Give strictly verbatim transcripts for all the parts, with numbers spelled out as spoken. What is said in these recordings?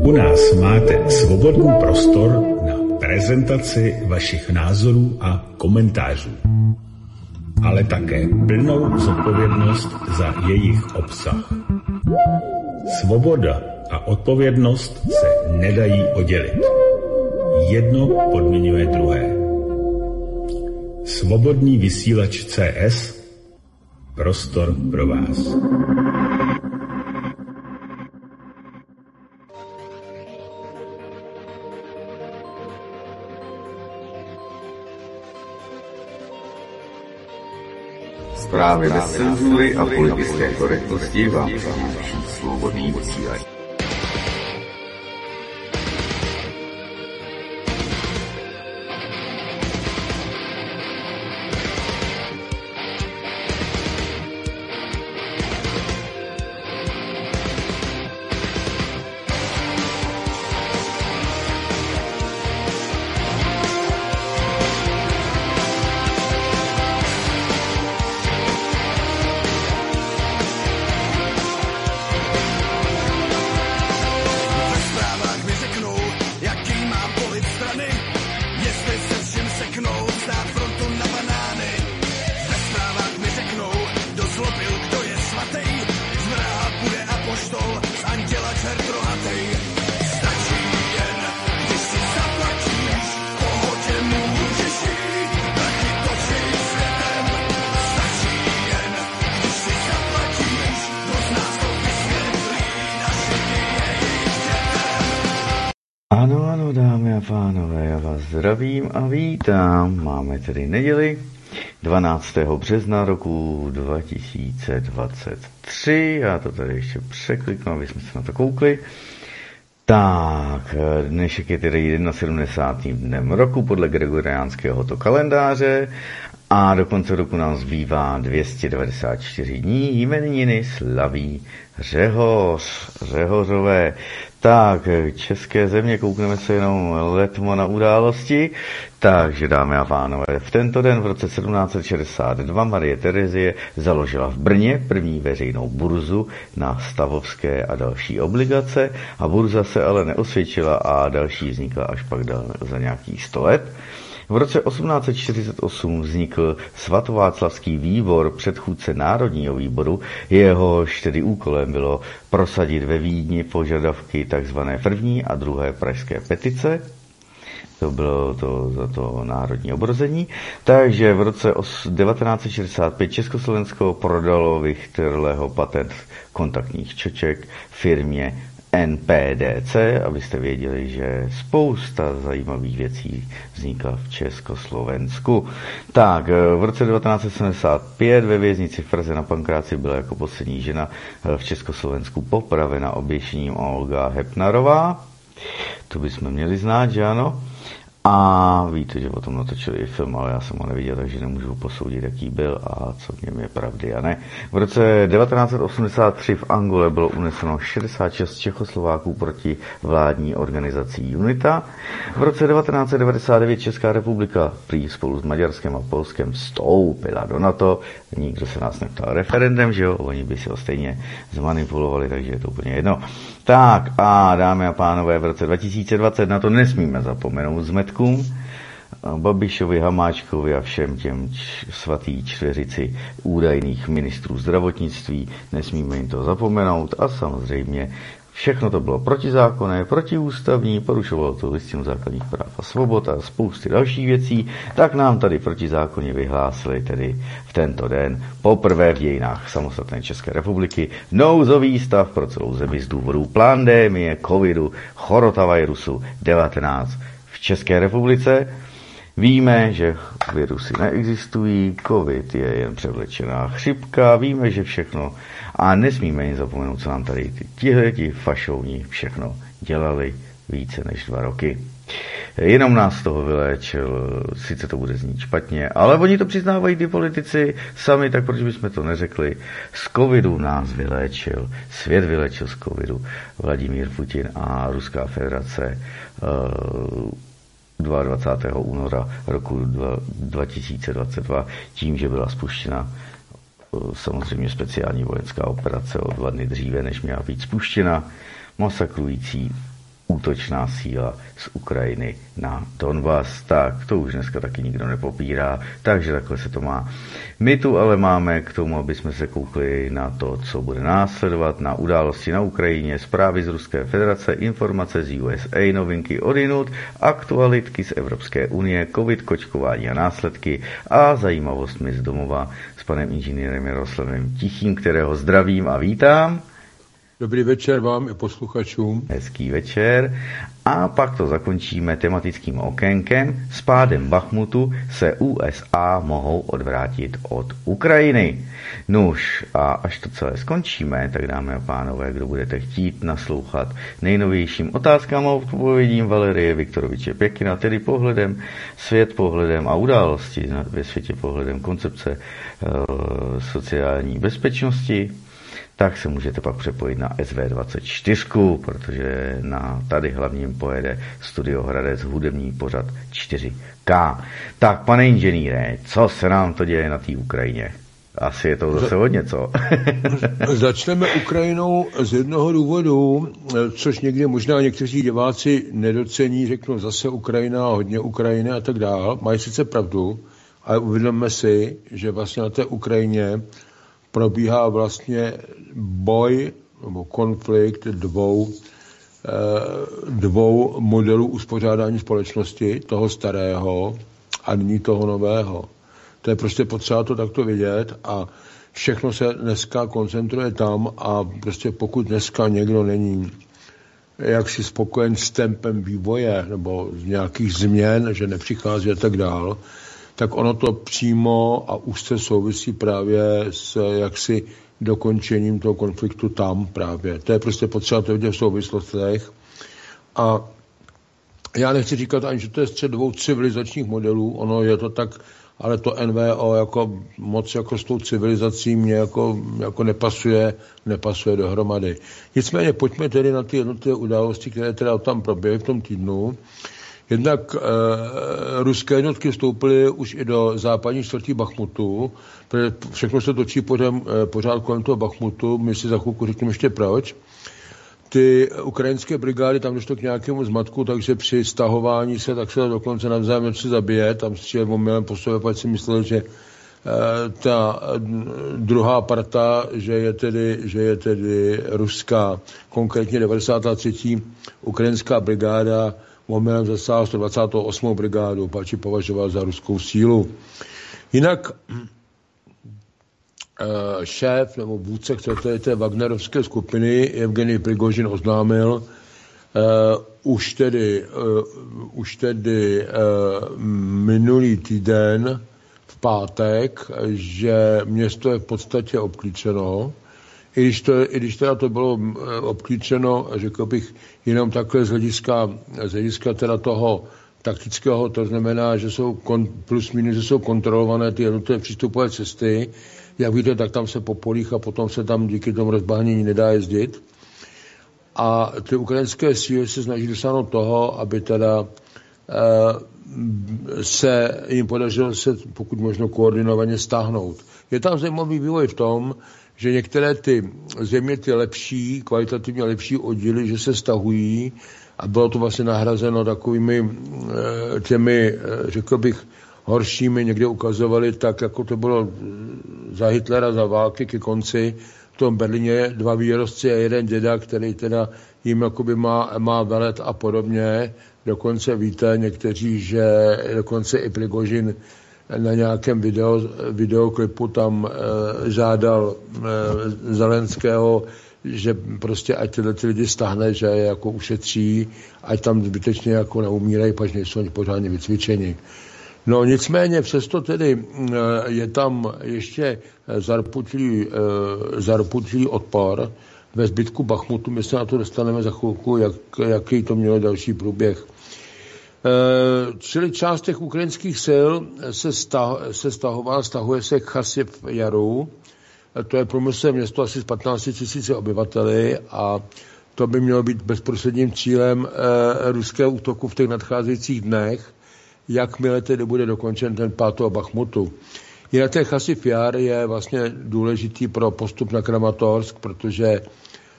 U nás máte svobodný prostor na prezentaci vašich názorů a komentářů, ale také plnou zodpovědnost za jejich obsah. Svoboda a odpovědnost se nedají oddělit. Jedno podmiňuje druhé. Svobodný vysílač C S, prostor pro vás. Zprávy bez cenzury a politické korektnosti vám přináší svobodný vysílač. Ano, ano, dámy a pánové, já vás zdravím a vítám. Máme tedy neděli dvanáctého března roku dva tisíce dvacet tři. Já to tady ještě překliknu, aby jsme se na to koukli. Tak, dnešek je tedy sedmdesátým dnem roku podle gregoriánského to kalendáře a do konce roku nám zbývá dvě stě devadesát čtyři dní. Jmeniny slaví Řehoř, Řehořové. Tak, české země, koukneme se jenom letmo na události. Takže, dámy a pánové, v tento den v roce sedmnáct set šedesát dva Marie Terezie založila v Brně první veřejnou burzu na stavovské a další obligace a burza se ale neosvědčila a další vznikla až pak za nějakých sto let. V roce osmnáct set čtyřicet osm vznikl svatováclavský výbor, předchůdce Národního výboru, jehož tedy úkolem bylo prosadit ve Vídni požadavky tzv. První a druhé pražské petice. To bylo to za to národní obrození. Takže v roce devatenáct set šedesát pět Československo prodalo Vichterleho patent kontaktních čoček firmě N P D C, abyste věděli, že spousta zajímavých věcí vznikla v Československu. Tak, v roce devatenáct set sedmdesát pět ve věznici v Praze na Pankráci byla jako poslední žena v Československu popravena oběšením Olga Hepnarová. To bychom měli znát, že ano? A víte, že o tom natočili i film, ale já jsem ho neviděl, takže nemůžu posoudit, jaký byl a co v něm je pravdy a ne. V roce devatenáct set osmdesát tři v Angole bylo uneseno šedesát šest Čechoslováků proti vládní organizací UNITA. V roce devatenáct set devadesát devět Česká republika prý spolu s Maďarskem a Polskem vstoupila do NATO. Nikdo se nás neptal referendem, že jo? Oni by si ho stejně zmanipulovali, takže je to úplně jedno. Tak a dámy a pánové, v roce dva tisíce dvacet na to nesmíme zapomenout zmetkům. Babišovi, Hamáčkovi a všem těm č- svatý čtveřici údajných ministrů zdravotnictví, nesmíme jim to zapomenout a samozřejmě všechno to bylo protizákonné, protiústavní, porušovalo to listinu základních práv a svobod a spousty dalších věcí, tak nám tady protizákonně vyhlásili tedy v tento den poprvé v dějinách samostatné České republiky nouzový stav pro celou zemi z důvodu pandemie covidu, chorotavirusu devatenáct v České republice. Víme, že virusy neexistují, covid je jen převlečená chřipka, víme, že všechno a nesmíme jen zapomenout, co nám tady tihleti fašouni všechno dělali více než dva roky. Jenom nás toho vyléčil, sice to bude znít špatně, ale oni to přiznávají ty politici sami, tak proč bychom to neřekli? Z covidu nás vyléčil, svět vyléčil z covidu Vladimír Putin a Ruská federace dvacátého druhého února roku dva tisíce dvacet dva tím, že byla spuštěna samozřejmě speciální vojenská operace o dva dny dříve, než měla být spuštěna, masakrující útočná síla z Ukrajiny na Donbas. Tak to už dneska taky nikdo nepopírá, takže takhle se to má. My tu ale máme k tomu, aby jsme se koukli na to, co bude následovat, na události na Ukrajině, zprávy z Ruské federace, informace z U S A, novinky odinut, aktualitky z Evropské unie, covid, kočkování a následky a zajímavostmi z domova s panem inženýrem Jaroslavem Tichým, kterého zdravím a vítám. Dobrý večer vám i posluchačům. Hezký večer. A pak to zakončíme tematickým okénkem. S pádem Bachmutu se U S A mohou odvrátit od Ukrajiny. Nuž, a až to celé skončíme, tak dámy a pánové, kdo budete chtít naslouchat nejnovějším otázkám a odpovědím Valerie Viktoroviče Pěkina, tedy pohledem svět, pohledem a události ve světě, pohledem koncepce e, sociální bezpečnosti, tak se můžete pak přepojit na S V dvacet čtyři, protože na tady hlavním pojede Studio Hradec hudební pořad čtyři K. Tak, pane inženýre, co se nám to děje na té Ukrajině? Asi je to zase hodně, co? Začneme Ukrajinou z jednoho důvodu, což někdy možná někteří diváci nedocení, řeknou zase Ukrajina, hodně Ukrajiny a tak dál. Mají sice pravdu, ale uvědomme si, že vlastně na té Ukrajině probíhá vlastně boj nebo konflikt dvou, dvou modelů uspořádání společnosti, toho starého a nyní toho nového. To je prostě potřeba to takto vidět a všechno se dneska koncentruje tam a prostě pokud dneska někdo není jaksi spokojen s tempem vývoje nebo z nějakých změn, že nepřichází a tak dál, tak ono to přímo a úzce souvisí právě s jaksi dokončením toho konfliktu tam právě. To je prostě potřeba to vidět v souvislostech. A já nechci říkat ani, že to je střed dvou civilizačních modelů, ono je to tak, ale to N V O jako moc jako s tou civilizací mě jako, jako nepasuje, nepasuje dohromady. Nicméně pojďme tedy na ty jednotlivé události, které teda tam proběhly v tom týdnu. Jednak e, ruské jednotky vstoupily už i do západní čtvrtí Bachmutu, protože všechno se točí pořád, e, pořád kolem toho Bachmutu, my si za chvilku řekneme ještě proč. Ty ukrajinské brigády, tam došlo k nějakému zmatku, takže při stahování se, tak se dokonce navzájem něco zabije, tam si omylem po sobě, pak si mysleli, že e, ta druhá parta, že je tedy, že je tedy ruská, konkrétně devadesátá třetí ukrajinská brigáda, omylem zasáhl sto dvacátou osmou brigádu, pači považoval za ruskou sílu. Jinak šéf nebo vůdce té, té Wagnerovské skupiny Evgenij Prigožin oznámil uh, už tedy, uh, už tedy uh, minulý týden v pátek, že město je v podstatě obklíčeno. I když, to, I když teda to bylo obklíčeno, řekl bych, jenom takhle z hlediska, z hlediska teda toho taktického, to znamená, že jsou kon, plus minus, že jsou kontrolované ty jednotlivé přístupové cesty. Jak víte, tak tam se po polích a potom se tam díky tomu rozbahnění nedá jezdit. A ty ukrajinské síly se snaží dosáhnout toho, aby teda e, se jim podařilo se pokud možno koordinovaně stáhnout. Je tam zajímavý vývoj v tom, že některé ty země, ty lepší, kvalitativně lepší oddíly, že se stahují a bylo to vlastně nahrazeno takovými těmi, řekl bych, horšími, někde ukazovali tak, jako to bylo za Hitlera, za války ke konci. V tom Berlíně dva výrozci a jeden děda, který teda jim jakoby má, má velet a podobně. Dokonce víte někteří, že dokonce i Prigožin na nějakém video, videoklipu tam e, žádal e, Zelenského, že prostě ať tyhle ty lidi stáhne, že je jako ušetří, ať tam zbytečně jako neumírají, pač nejsou oni pořádně vycvičeni. No nicméně přesto tedy e, je tam ještě zarputlý, e, zarputlý odpor ve zbytku Bachmutu. My se na to dostaneme za chvilku, jak, jaký to mělo další průběh. Čili část těch ukrajinských sil se, stah, se stahovala, stahuje se k Chasiv Jaru. To je průmyslové město asi s patnácti tisíci obyvateli a to by mělo být bezprostředním cílem eh, ruského útoku v těch nadcházejících dnech, jakmile tedy bude dokončen ten pád toho Bachmutu. Jinak ten Chasiv Jar je vlastně důležitý pro postup na Kramatorsk, protože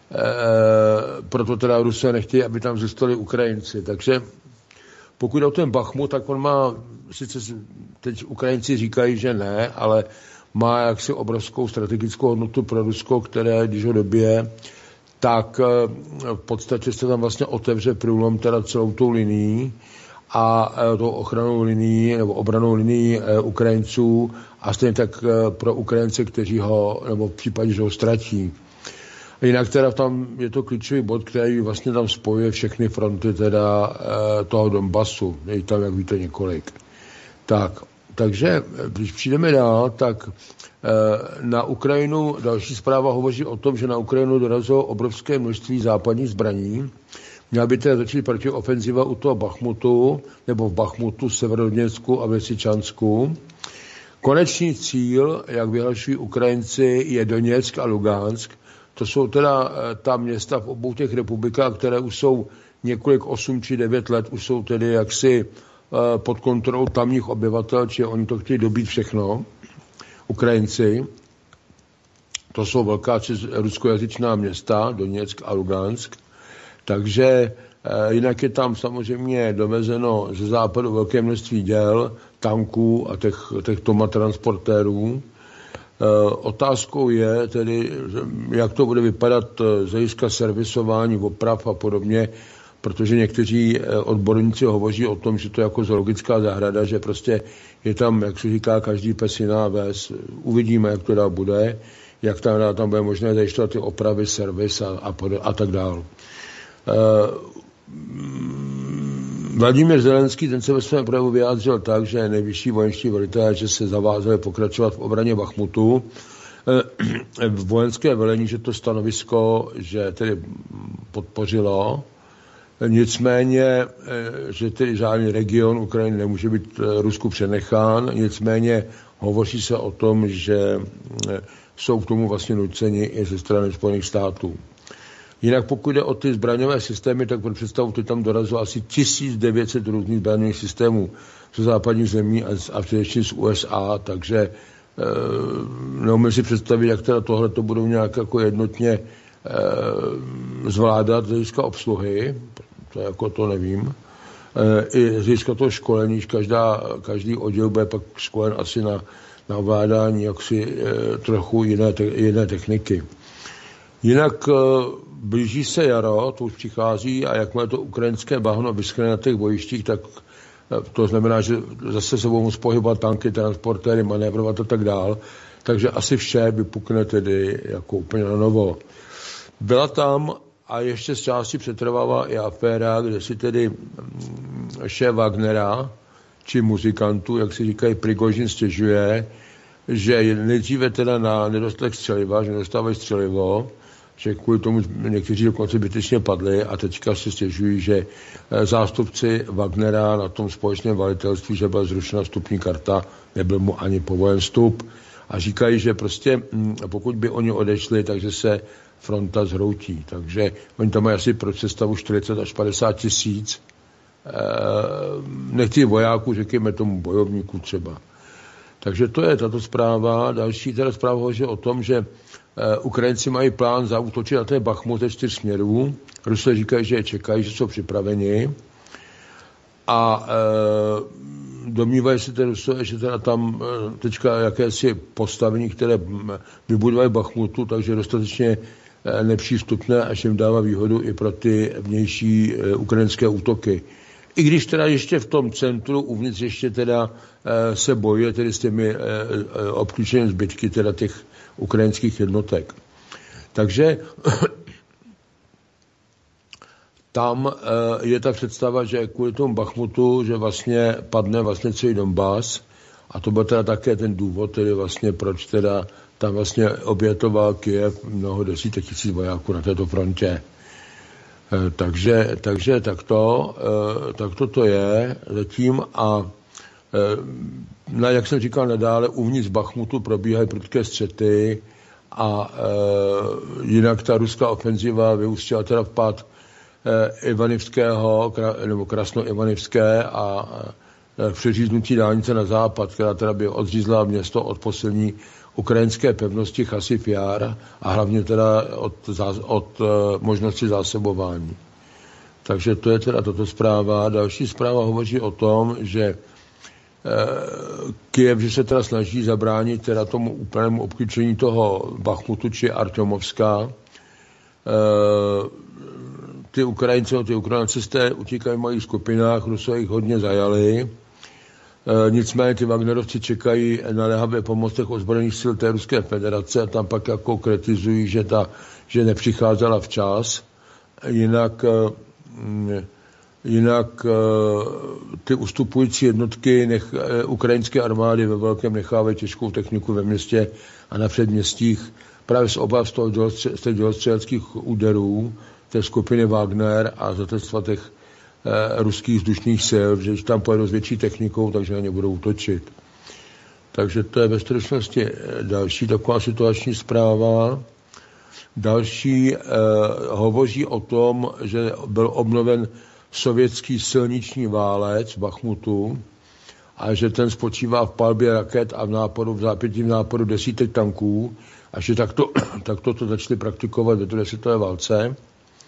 proto teda Rusové nechtějí, aby tam zůstali Ukrajinci. Takže pokud o ten Bachmut, tak on má, sice teď Ukrajinci říkají, že ne, ale má jaksi obrovskou strategickou hodnotu pro Rusko, které, když ho dobije, tak v podstatě se tam vlastně otevře průlom teda celou tou linií a tou ochranou linií nebo obranou linií Ukrajinců a stejně tak pro Ukrajince, kteří ho, nebo v případě, že ho ztratí. Jinak teda tam je to klíčový bod, který vlastně tam spojuje všechny fronty teda toho Donbasu. Je tam, jak víte, několik. Tak, takže když přijdeme dál, tak na Ukrajinu, další zpráva hovoří o tom, že na Ukrajinu dorazilo obrovské množství západních zbraní. Měla by teda začít protiofenziva u toho Bachmutu, nebo v Bachmutu, Severodoněcku a Vesičansku. Konečný cíl, jak vyhlašují Ukrajinci, je Doněck a Lugansk. To jsou teda ta města v obou těch republikách, které už jsou několik osm či devět let, už jsou tedy jaksi pod kontrolou tamních obyvatel, či oni to chtějí dobít všechno, Ukrajinci. To jsou velká ruskojazyčná města, Doněck a Lugansk. Takže jinak je tam samozřejmě dovezeno ze západu velké množství děl, tanků a těch, těch tomatransportérů. Otázkou je tedy, jak to bude vypadat z hlediska servisování, oprav a podobně, protože někteří odborníci hovoří o tom, že to je jako zoologická zahrada, že prostě je tam, jak se říká, každý pes jiná ves. Uvidíme, jak to dál bude, jak tam, tam bude možné zajišťovat ty opravy, servis a, a, a tak dále. Vladimír Zelenský, ten se ve svém projevu vyjádřil tak, že nejvyšší vojenští velitelé, že se zavázali pokračovat v obraně Bachmutu. V vojenské velení, že to stanovisko, že tedy podpořilo, nicméně, že tedy žádný region Ukrajiny nemůže být Rusku přenechán, nicméně hovoří se o tom, že jsou k tomu vlastně nuceni i ze strany Spojených států. Jinak pokud jde o ty zbraňové systémy, tak pro představu ty tam dorazilo asi tisíc devět set různých zbraňových systémů ze západních zemí a, a především z U S A, takže e, neumím si představit, jak teda tohle to budou nějak jako jednotně e, zvládat z hlediska obsluhy, to jako to nevím. E, I z hlediska toho školení, každá, každý oddíl bude pak školen asi na, na ovládání jaksi e, trochu jiné, te, jiné techniky. Jinak blíží se jaro, to už přichází a jakmile to ukrajinské bahno vyschne na těch bojištích, tak to znamená, že zase se budou moct pohybovat tanky, transportéry, manévrovat a tak dál. Takže asi vše vypukne tedy jako úplně na novo. Byla tam a ještě z části přetrvává i aféra, kde si tedy šéf Wagnera, či muzikantů, jak si říkají, Prigožin stěžuje, že nejdříve teda na nedostatek střeliva, že nedostávají střelivo, že kvůli tomu někteří dokonce zbytečně padli a teďka se stěžují, že zástupci Wagnera na tom společném velitelství, že byla zrušena vstupní karta, nebyl mu ani povolen vstup a říkají, že prostě pokud by oni odešli, takže se fronta zhroutí. Takže oni tam mají asi pro představu čtyřicet až padesát tisíc nechtějí vojáků, řekněme tomu bojovníků třeba. Takže to je tato zpráva. Další teda zpráva hovoří o tom, že Ukrajinci mají plán zaútočit na ten Bachmut ze čtyř směrů. Rusové říkají, že je čekají, že jsou připraveni. A e, domnívají se tedy Rusové, že teda tam e, teďka jakési postavení, které vybudovají Bachmutu, takže dostatečně e, nepřístupné, až jim dává výhodu i pro ty vnější e, ukrajinské útoky. I když teda ještě v tom centru uvnitř ještě teda e, se bojuje tedy s těmi e, e, obklíčenými zbytky teda těch ukrajinských jednotek. Takže tam e, je ta představa, že kvůli tomu Bachmutu, že vlastně padne vlastně celý Donbas a to byl teda také ten důvod, tedy vlastně proč teda tam vlastně obětoval Kyjev mnoho desítek tisíc vojáků na této frontě. Takže, takže takto, takto to je zatím a na, jak jsem říkal nadále, uvnitř Bachmutu probíhají prudké střety a jinak ta ruská ofenziva vyústila teda vpád Ivanivského, nebo Krasno-Ivanivské a přeříznutí dálnice na západ, která teda by odřízla město od poslední ukrajinské pevnosti Chasiv Jar a hlavně teda od, od možnosti zásobování. Takže to je teda toto zpráva. Další zpráva hovoří o tom, že Kyjev, že se teda snaží zabránit teda tomu úplnému obklíčení toho Bachmutu či Artyomovska. Ty Ukrajinci, ty Ukrajincisté utíkají v malých skupinách, Rusové jich hodně zajali. Nicméně ty Wagnerovci čekají na naléhavé pomocech ozbrojených sil té Ruské federace a tam pak jako kritizují, že, ta, že nepřicházela včas. Jinak Jinak ty ustupující jednotky nech, ukrajinské armády ve velkém nechávají těžkou techniku ve městě a na předměstích právě z obav z toho z těch dělostřeleckých úderů té skupiny Wagner a zatectva těch eh, ruských vzdušných sil, že tam pojedou s větší technikou, takže na ně budou útočit. Takže to je ve stručnosti další taková situační zpráva. Další eh, hovoří o tom, že byl obnoven sovětský silniční válec v Bachmutu a že ten spočívá v palbě raket a v náporu, v zápětím náporu desítek tanků a že takto, takto to začali praktikovat ve druhé světové válce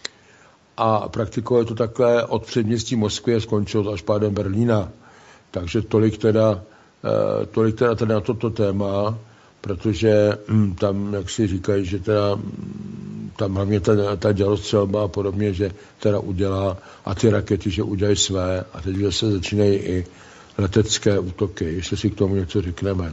a praktikovali to takhle od předměstí Moskvy a skončilo to až pádem Berlína. Takže tolik teda, tolik teda, teda na toto téma, protože hm, tam, jak si říkají, že teda tam hlavně ta, ta dělostřelba a podobně, že teda udělá a ty rakety, že udělají své a teď se začínají i letecké útoky, ještě si k tomu něco řekneme.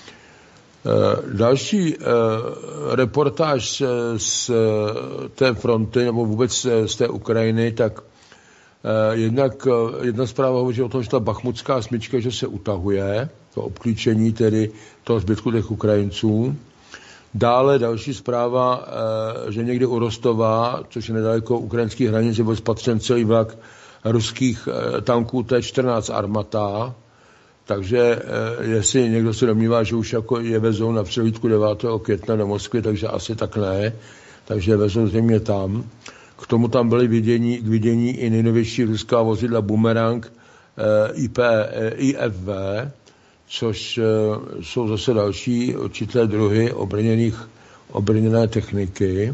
E, další e, reportáž z té fronty, nebo vůbec z té Ukrajiny, tak e, jednak jedna zpráva hovoří o tom, že ta bachmutská smyčka, že se utahuje, to obklíčení tedy toho zbytku těch Ukrajinců. Dále další zpráva, že někde u Rostova, což je nedaleko ukrajinských hranic, byl spatřen celý vlak ruských tanků T čtrnáct Armata. Takže jestli někdo se domnívá, že už jako je vezou na přehlídku devátého května do Moskvy, takže asi tak ne. Takže vezou zřejmě tam. K tomu tam byly vidění, k vidění i nejnovější ruská vozidla Bumerang I P, I F V, což jsou zase další určité druhy obrněných, obrněné techniky.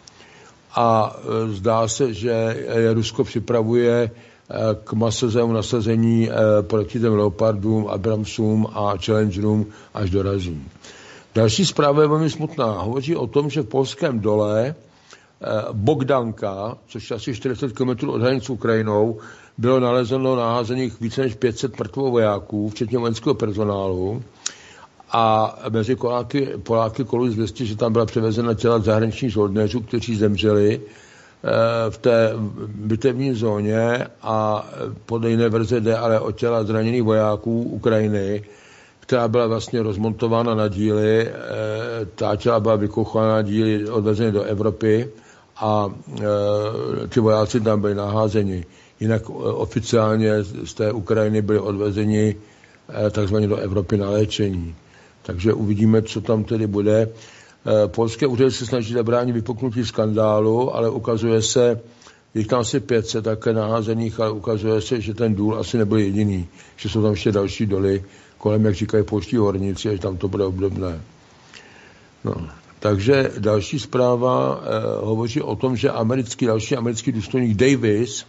A zdá se, že Rusko připravuje k masovému nasazení proti těm Leopardům, Abramsům a Challengerům, až dorazí. Další zpráva je velmi smutná. Hovoří o tom, že v polském dole Bogdanka, což je asi čtyřicet kilometrů od hranic s Ukrajinou, bylo nalezeno naházených více než pět set mrtvých vojáků, včetně vojenského personálu. A mezi Poláky, Poláky kolují zvěsti, že tam byla převezena těla zahraničních žoldnéřů, kteří zemřeli v té bitevní zóně a podle jiné verze jde ale o těla zraněných vojáků Ukrajiny, která byla vlastně rozmontována na díly. Ta těla byla vykouchána na díly, odvezeny do Evropy a ty vojáci tam byli naházeni. Jinak oficiálně z té Ukrajiny byli odvezeni takzvaně do Evropy na léčení. Takže uvidíme, co tam tedy bude. Polské úřady se snaží zabránit vypuknutí skandálu, ale ukazuje se, jich tam asi pět set také naházených, ale ukazuje se, že ten důl asi nebyl jediný, že jsou tam ještě další doly kolem, jak říkají polští horníci, a že tam to bude obdobné. No. Takže další zpráva eh, hovoří o tom, že americký, další americký důstojník Davis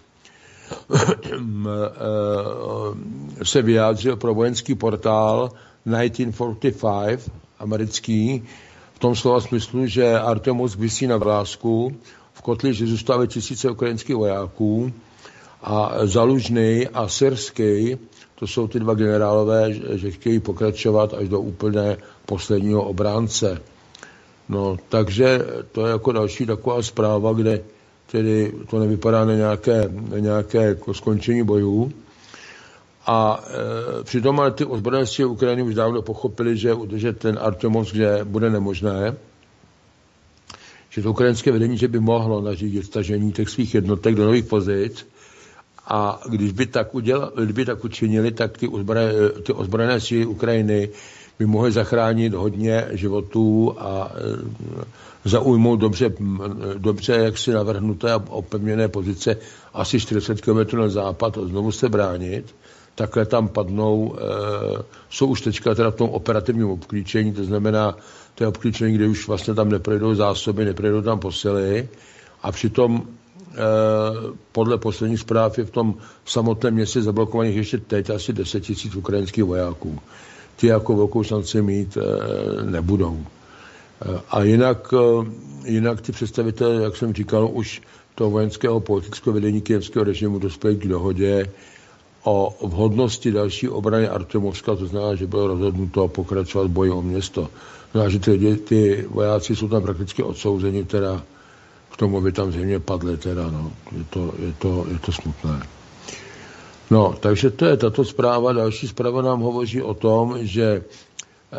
se vyjádřil pro vojenský portál devatenáct set čtyřicet pět americký v tom slova smyslu, že Artemovsk visí na vrásku, v kotli, že zůstávají tisíce ukrajinských vojáků a Zalužný a Syrský, to jsou ty dva generálové, že chtějí pokračovat až do úplně posledního obránce. No, takže to je jako další taková zpráva, kde tedy to nevypadá na nějaké, na nějaké jako skončení bojů. A e, přitom ale ty ozbrojené síly Ukrajiny už dávno pochopili, že udržet ten Artyomovsk bude nemožné, že to ukrajinské vedení, že by mohlo nařídit stažení těch svých jednotek do nových pozic a když by tak, udělali, kdyby tak učinili, tak ty ozbrojené, ty ozbrojené síly Ukrajiny by mohly zachránit hodně životů a e, zaujmout dobře, dobře jaksi navrhnuté a opevněné pozice asi čtyřicet kilometrů na západ a znovu se bránit. takhle tam padnou, e, jsou už teďka teda v tom operativním obklíčení, to znamená, to je obklíčení, kde už vlastně tam neprojdou zásoby, neprojdou tam posily a přitom e, podle posledních zpráv je v tom samotném městě zablokovaných ještě teď asi deset tisíc ukrajinských vojáků. Ti jako velkou šanci mít e, nebudou. E, a jinak, e, jinak ty představitelé, jak jsem říkal, už toho vojenského politického vedení kyjevského režimu dospěli k dohodě o vhodnosti další obrany Artemovska, to znamená, že bylo rozhodnuto pokračovat boji o město. Znamená, že ty, ty vojáci jsou tam prakticky odsouzeni teda k tomu, aby tam země padly teda, no. Je to, je to, je to smutné. No, takže to je tato zpráva. Další zpráva nám hovoří o tom, že eh,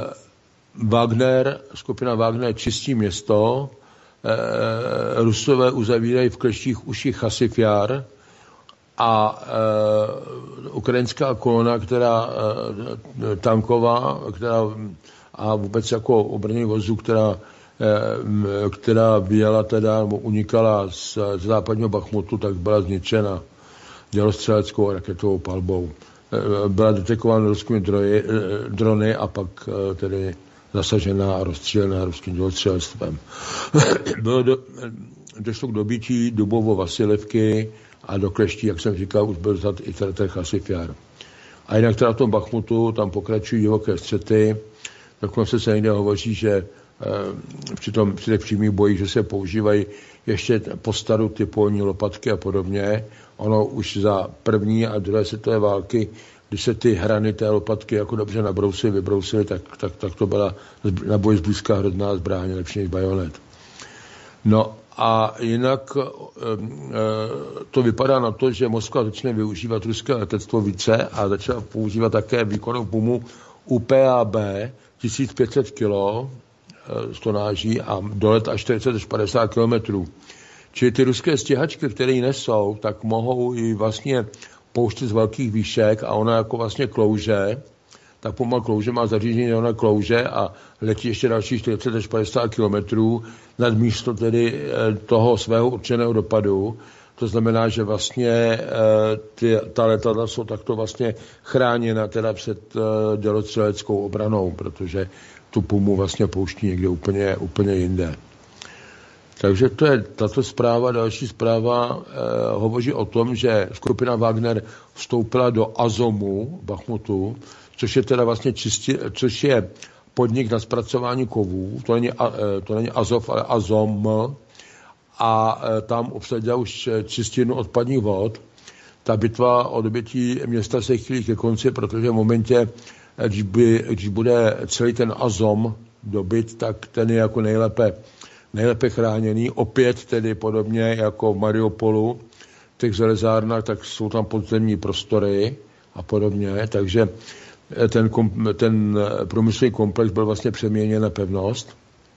Wagner, skupina Wagner čistí město, eh, Rusové uzavírají v kleštích uši Chasiv Jar a eh, ukrajinská kolona, která eh, tanková, která a vůbec jako obrany vozů, která, eh, která vyjela teda, unikala z, z západního Bachmutu, tak byla zničena dělostřeleckou raketovou palbou. Eh, byla detekována ruskými droji, eh, drony a pak eh, tedy zasažená a rozstřílená ruským dělostřelectvem. Bylo do, došlo k dobytí Dubovo-Vasilevky a do kleští, jak jsem říkal, už byl vzat i ten Chasiv Jar. A jinak teda v tom Bachmutu tam pokračují divoké střety. Dokonce se někde hovoří, že e, při, tom, při těch přímých bojích, že se používají ještě po staru ty polní lopatky a podobně. Ono už za první a druhé světové války, když se ty hrany té lopatky jako dobře nabrousily, vybrousily, tak, tak, tak to byla na boj zblízka hrozná zbraň, lepší než bajonet. No a jinak e, e, to vypadá na to, že Moskva začne využívat ruské letectvo více a začala používat také výkonnou pumu U P A B tisíc pět set kilo e, stonáží a dolet až čtyřicet až padesát kilometrů. Čili ty ruské stíhačky, které ji nesou, tak mohou i vlastně pouštět z velkých výšek a ona jako vlastně klouže, tak pomal klouže, má zařízení, ona klouže a letí ještě další čtyřicet až padesát kilometrů nad místo tedy toho svého určeného dopadu. To znamená, že vlastně ty, ta letadla jsou takto vlastně chráněna teda před dělostřeleckou obranou, protože tu pumu vlastně pouští někde úplně, úplně jinde. Takže to je tato zpráva. Další zpráva eh, hovoří o tom, že skupina Wagner vstoupila do Azomu, Bachmutu, což je teda vlastně čistě, což je podnik na zpracování kovů. To není, eh, to není Azov, ale Azom. A eh, tam obsadila už čistírnu odpadních vod. Ta bitva o dobytí města se chýlí ke konci, protože v momentě, když, by, když bude celý ten Azom dobyt, tak ten je jako nejlépe nejlépe chráněný, opět tedy podobně jako v Mariupolu, v těch železárnách, tak jsou tam podzemní prostory a podobně, takže ten, ten průmyslový komplex byl vlastně přeměněn na pevnost.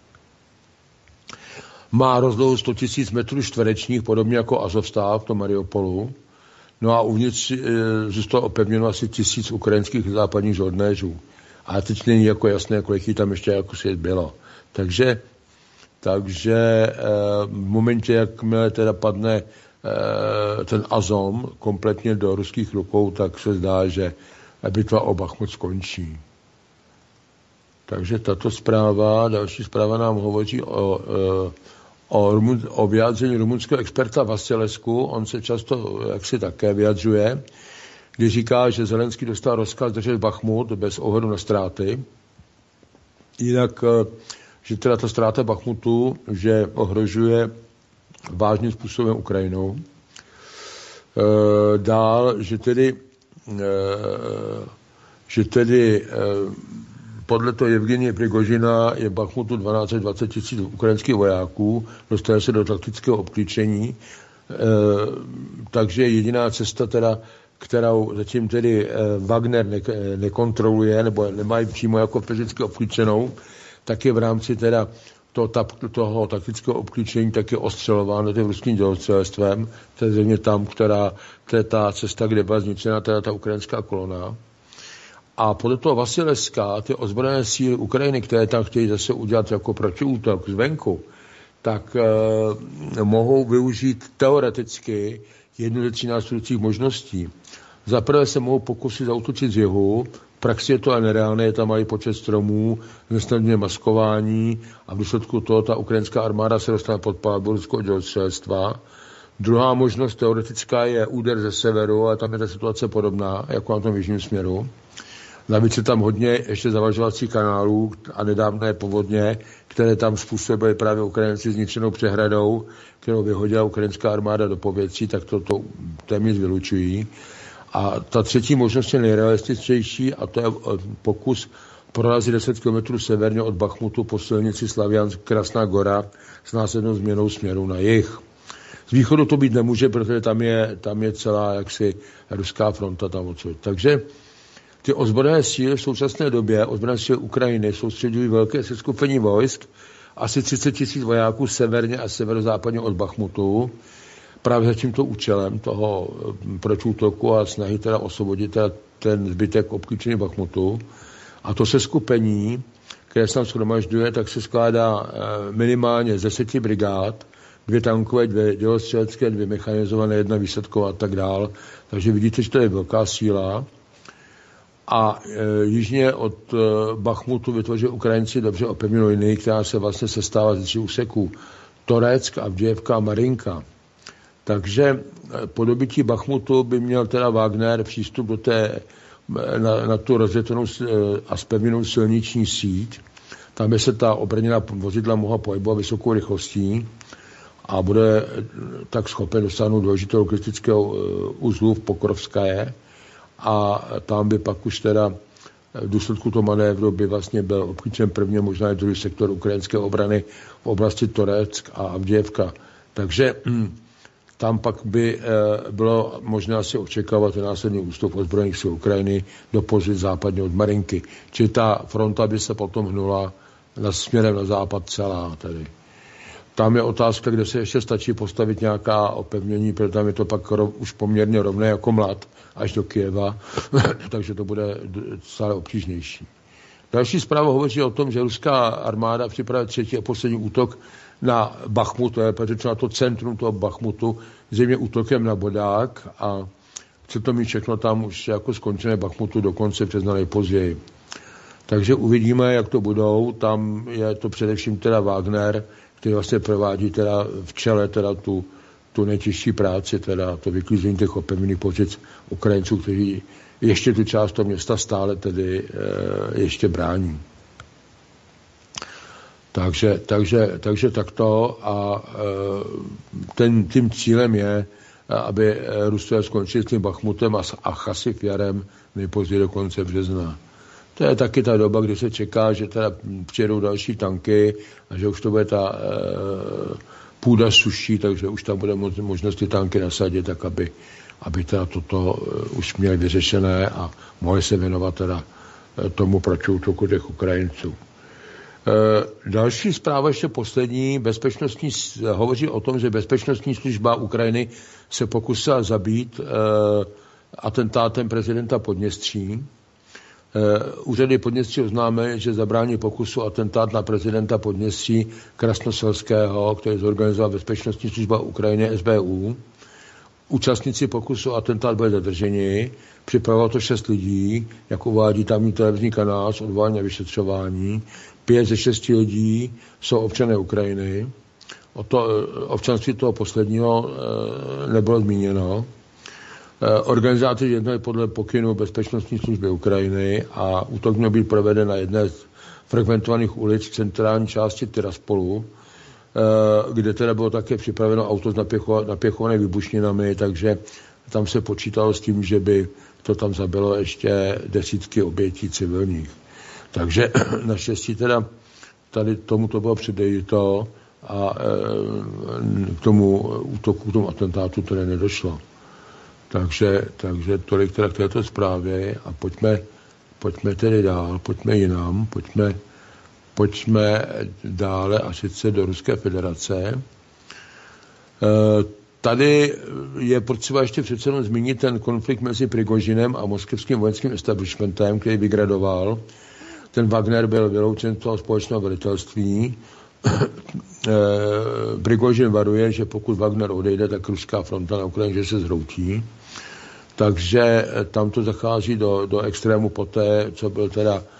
Má rozlohu sto tisíc metrů čtverečních, podobně jako Azovstal v tom Mariupolu. No a uvnitř e, zůstalo opevněno asi tisíc ukrajinských západních žoldnéřů. A teď není jako jasné, kolik jich tam ještě jako svět bylo. Takže Takže e, v momentě, jakmile teda padne e, ten Azom kompletně do ruských rukou, tak se zdá, že bitva o Bachmut skončí. Takže tato zpráva, další zpráva nám hovoří o, e, o, o vyjádření rumunského experta Vasilescu. On se často jaksi také vyjadřuje, když říká, že Zelenský dostal rozkaz držet Bachmut bez ohledu na ztráty. Jinak že teda ta ztráta Bachmutu, že ohrožuje vážným způsobem Ukrajinou. E, dál, že tedy, e, že tedy e, podle toho Evgenie Prigožina je Bachmutu dvanáct až dvacet tisíc ukrajinských vojáků, dostane se do taktického obklíčení, e, takže jediná cesta teda, kterou zatím tedy Wagner ne, nekontroluje, nebo nemají přímo jako fyzicky obklíčenou, tak je v rámci teda toho, toho taktického obklíčení taky ostřelováno tím ruským dělostřelectvem. To je země tam, která, to je ta cesta, kde byla zničena teda ta ukrajinská kolona. A podle toho Vasilevska, ty ozbrojené síly Ukrajiny, které tam chtějí zase udělat jako protiútok zvenku, tak eh, mohou využít teoreticky jednu ze tří následujících možností. Zaprvé se mohou pokusit zaútočit z jihu, v praxi je to ale nereálné, je tam malý počet stromů, nesnadně maskování a v důsledku toho ta ukrajinská armáda se dostane pod palbu ruského dělostřelectva. Druhá možnost teoretická je úder ze severu, ale tam je ta situace podobná, jako na tom jižním směru. Navíc je tam hodně ještě zavažovacích kanálů a nedávné povodně, které tam způsobily právě Ukrajinci zničenou přehradou, kterou vyhodila ukrajinská armáda do povětří, tak to, to téměř vylučují. A ta třetí možnost je nejrealističtější a to je pokus prorazit deset kilometrů severně od Bachmutu po silnici Slaviansk-Krasná Gora s následnou změnou směru na jih. Z východu to být nemůže, protože tam je, tam je celá jaksi ruská fronta tam odsud. Takže ty ozbrojené síly v současné době, ozbrojené síly Ukrajiny, soustředují velké seskupení vojsk, asi třicet tisíc vojáků severně a severozápadně od Bachmutu, právě za tímto účelem toho protiútoku a snahy teda osvobodit teda ten zbytek obklíčený Bachmutu. A to seskupení, které se tam shromažďuje, tak se skládá minimálně z deseti brigád, dvě tankové, dvě dělostřelecké, dvě mechanizované, jedna výsadková a tak dál. Takže vidíte, že to je velká síla. A e, jižně od e, Bachmutu vytvořili Ukrajinci dobře opevněnou linii, která se vlastně sestává ze tří úseků. Toreck, Avdijevka a Marinka. Takže e, po dobytí Bachmutu by měl teda Wagner přístup do té, na, na tu rozvětvenou e, a zpevněnou silniční síť. Tam by se ta obrněná vozidla mohla pohybovat vysokou rychlostí a bude tak schopen dosáhnout důležitého kritického e, uzlu v Pokrovskaje. A tam by pak už teda v důsledku toho manévru by vlastně byl obklíčen první, možná i druhý sektor ukrajinské obrany v oblasti Toreck a Avdijevka. Takže hm, tam pak by eh, bylo možné asi očekávat následný ústup ozbrojených sil Ukrajiny do pozic západně od Marinky. Čili ta fronta by se potom hnula na směrem na západ celá tady. Tam je otázka, kde se ještě stačí postavit nějaká opevnění, protože tam je to pak rov, už poměrně rovné jako mlad až do Kyjeva, takže to bude stále obtížnější. Další zpráva hovoří o tom, že ruská armáda připravuje třetí a poslední útok na Bachmut, protože na to centrum toho Bachmutu, zřejmě útokem na Bodák a chce to mít všechno tam už jako skončené Bachmutu do konce března nejpozději. Takže uvidíme, jak to budou. Tam je to především teda Wagner, který vlastně provádí teda v čele teda tu, tu nejtěžší práci, teda to vyklízení těch opevněných pozic Ukrajinců, kteří ještě tu část toho města stále tedy e, ještě brání. Takže, takže, takže takto a e, ten, tím cílem je, aby Rusové skončili s tím Bachmutem a, a Chasiv Jarem nejpozději do konce března. To je taky ta doba, kdy se čeká, že teda přijedou další tanky a že už to bude ta e, půda suší, takže už tam bude možnost ty tanky nasadit, tak aby, aby teda toto e, už měli vyřešené a mohli se věnovat teda e, tomu protiútoku těch Ukrajinců. E, další zpráva, ještě poslední, bezpečnostní, hovoří o tom, že bezpečnostní služba Ukrajiny se pokusila zabít e, atentátem prezidenta Podněstří. Uh, úřady Podněstří oznámily, že zabrání pokusu atentát na prezidenta Podněstří Krasnoselského, který zorganizoval bezpečnostní služba Ukrajiny S B U. Účastníci pokusu atentát byli zadrženi, připravilo to šest lidí, jak uvádí tamní televizní kanál s odvoláním a vyšetřování. Pět ze šesti lidí jsou občané Ukrajiny. O to, občanství toho posledního uh, nebylo zmíněno. Organizátoři jednali podle pokynu bezpečnostní služby Ukrajiny a útok měl být proveden na jedné z frekventovaných ulic v centrální části Tiraspolu, kde teda bylo také připraveno auto s napěchovanými výbušninami, takže tam se počítalo s tím, že by to tam zabilo ještě desítky obětí civilních. Takže naštěstí teda tady tomu to bylo předejito a k tomu útoku, k tomu atentátu tedy nedošlo. Takže, takže tolik teda k této zprávě a pojďme, pojďme tedy dál, pojďme jinam, pojďme, pojďme dále a sice do Ruské federace. E, tady je potřeba ještě přece jenom zmínit ten konflikt mezi Prigožinem a moskevským vojenským establishmentem, který vygradoval. Ten Wagner byl vyloučen z toho společného velitelství. Prigožin varuje, že pokud Wagner odejde, tak ruská fronta na Ukrajině že se zhroutí. Takže tam to zachází do, do extrému poté, co byl teda eh,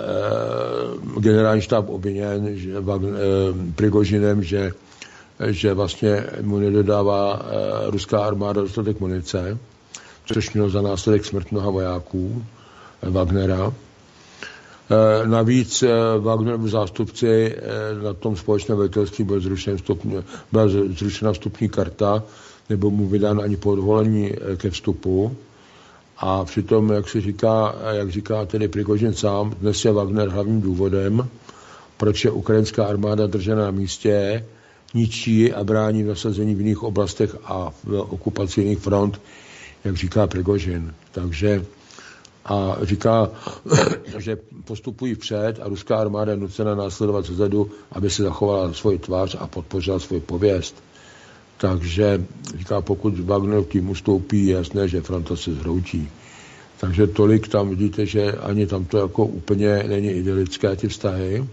generální štáb obviněn že, eh, Prigožinem, že, že vlastně mu nedodává eh, ruská armáda dostatek munice, což mělo za následek smrt mnoha vojáků eh, Wagnera. Eh, navíc eh, Wagnerovi zástupci eh, na tom společném velitelství byl zrušen vstupní, byla zrušena vstupní karta, nebo mu vydán ani povolení ke vstupu. A přitom, jak se říká, jak říká tedy Prigožin sám, dnes je Wagner hlavním důvodem, proč je ukrajinská armáda držena na místě, ničí a brání v nasazení v jiných oblastech a v okupaci jiných front, jak říká Prigožin. Takže a říká, že postupují vpřed a ruská armáda je nucena následovat zezadu, aby se zachovala svoji tvář a podpořila svoji pověst. Takže říká, pokud Wagner tím ustoupí, je jasné, že fronta se zhroutí. Takže tolik tam vidíte, že ani tam to jako úplně není idylické, ty vztahy.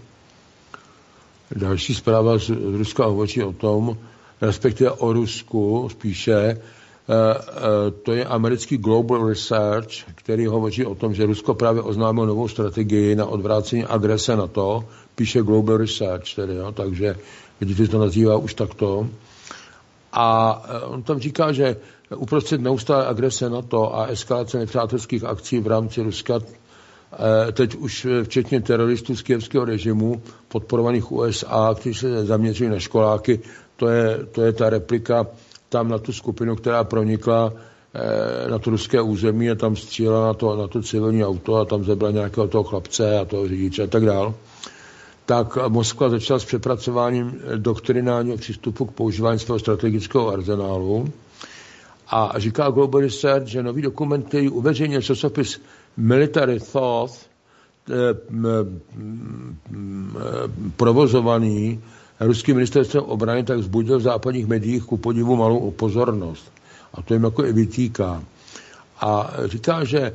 Další zpráva z Ruska hovoří o tom, respektive o Rusku spíše, to je americký Global Research, který hovoří o tom, že Rusko právě oznámilo novou strategii na odvrácení agrese NATO, píše Global Research, tedy, jo, takže vidíte, to nazývá už takto. A on tam říká, že uprostřed neustálé agrese NATO a eskalace nepřátelských akcí v rámci Ruska, teď už včetně teroristů z kyjevského režimu, podporovaných U S A, kteří se zaměřují na školáky, to je, to je ta replika tam na tu skupinu, která pronikla na to ruské území a tam střílela na to, na to civilní auto a tam zabila nějakého toho chlapce a toho řidiče a tak dál. Tak Moskva začala s přepracováním doktrinálního přístupu k používání svého strategického arzenálu. A říká Global Research, že nový dokument, který uveřejnil časopis Military Thought, provozovaný ruským ministerstvem obrany, tak vzbudil v západních médiích ku podivu malou pozornost. A to jim jako i vytýká. A říká, že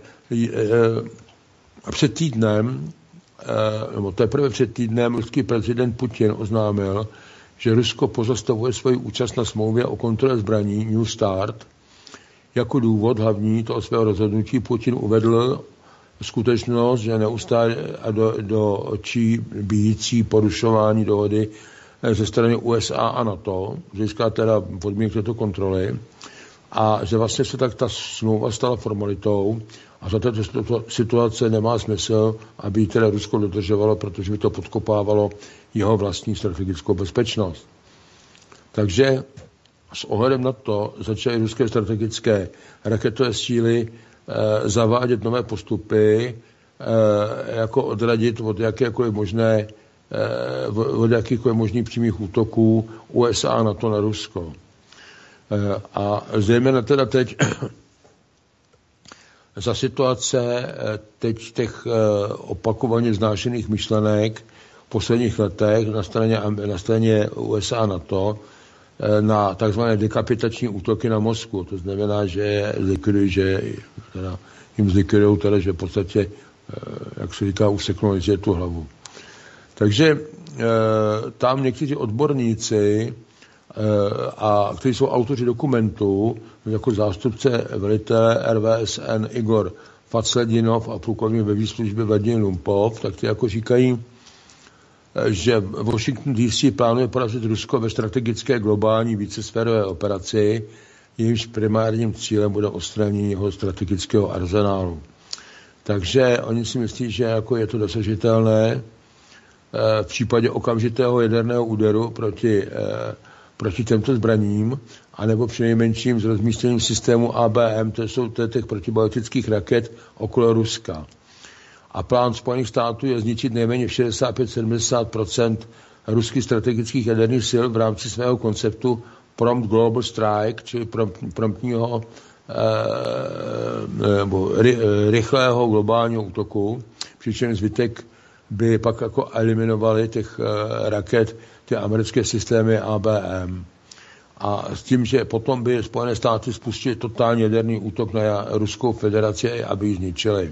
před týdnem nebo teprve před týdnem ruský prezident Putin oznámil, že Rusko pozastavuje svoji účast na smlouvě o kontrole zbraní New START. Jako důvod hlavní toho svého rozhodnutí Putin uvedl skutečnost, že neustále do, do očí bíjící porušování dohody ze strany U S A a NATO, získá teda podmínky této kontroly, a že vlastně se tak ta smlouva stala formalitou a za této situace nemá smysl, aby ji teda Rusko dodržovalo, protože by to podkopávalo jeho vlastní strategickou bezpečnost. Takže s ohledem na to začaly ruské strategické raketové síly e, zavádět nové postupy, e, jako odradit od jakékoliv možné, e, od jakýchkoliv možných přímých útoků U S A a NATO na Rusko. E, a zejména teda teď za situace teď těch opakovaně vznášených myšlenek v posledních letech na straně, na straně U S A a NATO na takzvané dekapitační útoky na Moskvu. To znamená, že zlikvidují, že teda, jim zlikvidují teda, že v podstatě, jak se říká, useknou že tu hlavu. Takže tam někteří odborníci, a kteří jsou autoři dokumentů, jako zástupce velitele R V S N Igor Facledinov a plukovník ve výslužbě Vladimír Lumpov, tak ty jako říkají, že Washington D C plánuje porazit Rusko ve strategické globální vícesférové operaci, jejímž primárním cílem bude odstranění jeho strategického arzenálu. Takže oni si myslí, že jako je to dosažitelné v případě okamžitého jaderného úderu proti proti těmto zbraním, anebo přinejmenším s rozmístěním systému A B M, to jsou těch protibalistických raket okolo Ruska. A plán Spojených států je zničit nejméně šedesát pět až sedmdesát procent ruských strategických jaderných sil v rámci svého konceptu Prompt Global Strike, čili promptního eh, nebo ry, rychlého globálního útoku, přičemž zbytek by pak jako eliminovali těch eh, raket, ty americké systémy A B M. A s tím, že potom by Spojené státy spustili totální jaderný útok na Ruskou federaci, aby ji zničili.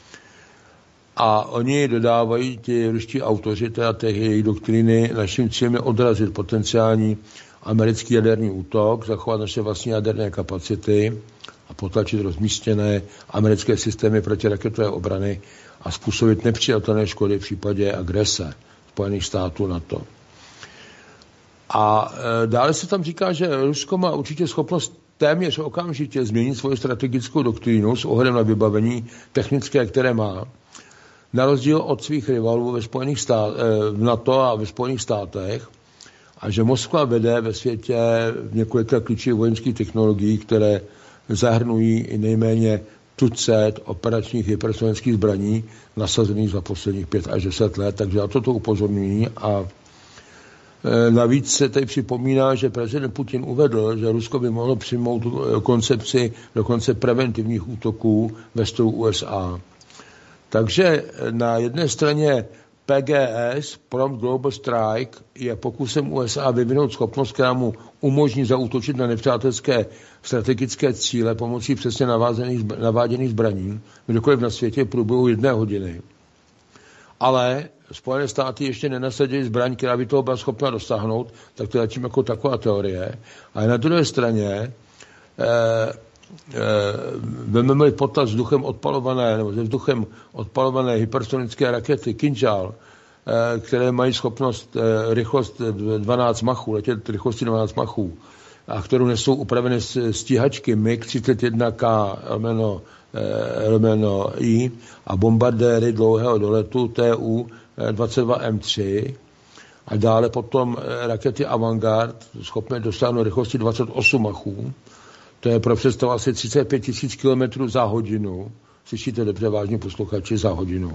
A oni dodávají, ti ruští autoři, teda těch jejich doktriny, naším cílem je odrazit potenciální americký jaderný útok, zachovat naše vlastní jaderné kapacity a potlačit rozmístěné americké systémy protiraketové obrany a způsobit nepřijatelné škody v případě agrese Spojených států NATO. A dále se tam říká, že Rusko má určitě schopnost téměř okamžitě změnit svoji strategickou doktrínu s ohledem na vybavení technické, které má, na rozdíl od svých rivalů ve Spojených stát, v NATO a ve Spojených státech, a že Moskva vede ve světě několika klíčových vojenských technologií, které zahrnují i nejméně tucet operačních hypersonických zbraní nasazených za posledních pět až deset let, takže na toto upozorňují. A navíc se tady připomíná, že prezident Putin uvedl, že Rusko by mohlo přijmout koncepci dokonce preventivních útoků ve stylu U S A. Takže na jedné straně P G S, Prompt Global Strike, je pokusem U S A vyvinout schopnost, která mu umožní zaútočit na nepřátelské strategické cíle pomocí přesně naváděných zbraní, kdokoliv na světě v průběhu jedné hodiny. Ale Spojené státy ještě nenasadily zbraň, která by toho byla schopna dosáhnout, tak to je zatím jako taková teorie. A na druhé straně eh, eh, vezmeme-li potaz vzduchem odpalované, nebo ze vzduchem odpalované hypersonické rakety Kinžal, eh, které mají schopnost eh, rychlost dvanáct machů, letět rychlosti dvanáct machů, a kterou nesou upravené stíhačky M I G třicet jedna K lomeno, eh, lomeno I a bombardéry dlouhého doletu T U dvacet dva M tři a dále potom rakety Avangard schopné dosáhnout rychlosti dvacet osm machů. To je pro představu asi třicet pět tisíc kilometrů za hodinu. Slyšíte dobře, vážně posluchači, za hodinu.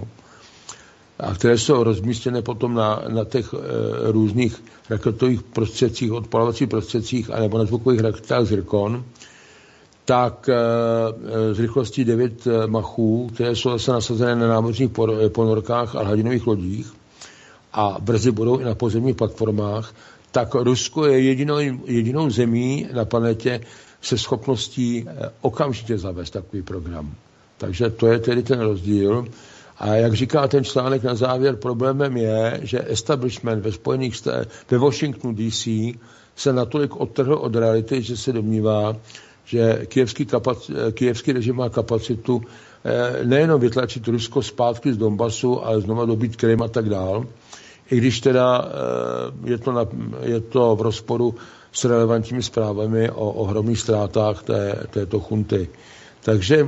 A které jsou rozmístěné potom na, na těch e, různých raketových prostředcích, odpalovacích prostředcích anebo na zvukových raketách Zircon, tak e, z rychlostí devět machů, které jsou zase nasazené na námořních ponorkách a hladinových lodích a brzy budou i na pozemních platformách, tak Rusko je jedinou, jedinou zemí na planetě se schopností okamžitě zavést takový program. Takže to je tedy ten rozdíl. A jak říká ten článek na závěr, problémem je, že establishment ve Spojených státech, ve Washingtonu D C se natolik odtrhl od reality, že se domnívá, že kijevský, kapac, kijevský režim má kapacitu eh, nejenom vytlačit Rusko zpátky z Donbasu, ale znova dobít Krym a tak dál, i když teda eh, je, to na, je to v rozporu s relevantními zprávami o ohromných ztrátách té, této chunty. Takže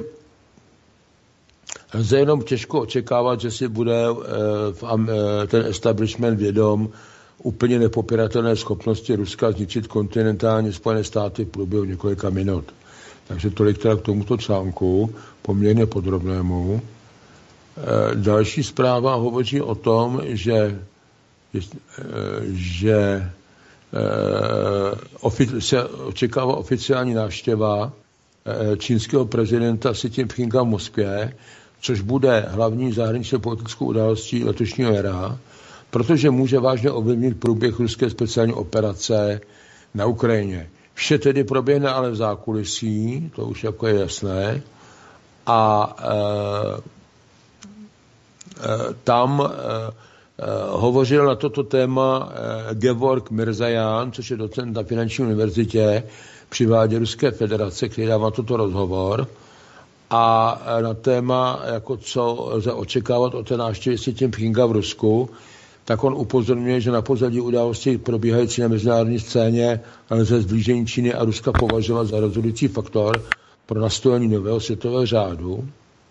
lze jenom těžko očekávat, že si bude eh, v, eh, ten establishment vědom úplně nepopiratelné schopnosti Ruska zničit kontinentální Spojené státy v průběhu několika minut. Takže tolik teda k tomuto článku, poměrně podrobnému. E, další zpráva hovoří o tom, že, e, že e, ofi- se očekává oficiální návštěva e, čínského prezidenta Xi Jinpinga v Moskvě, což bude hlavní zahraničně politickou událostí letošního jara, protože může vážně ovlivnit průběh ruské speciální operace na Ukrajině. Vše tedy proběhne ale v zákulisí, to už jako je jasné, a e, e, tam e, e, hovořil na toto téma e, Gevorg Mirzajan, což je docent na finanční univerzitě při vládě Ruské federace, který dává toto rozhovor, a e, na téma, jako co lze očekávat od té návštěvy Xi Jinpinga v Rusku, tak on upozorňuje, že na pozadí událostí probíhající na mezinárodní scéně lze zblížení Číny a Ruska považovat za rozhodující faktor pro nastolení nového světového řádu.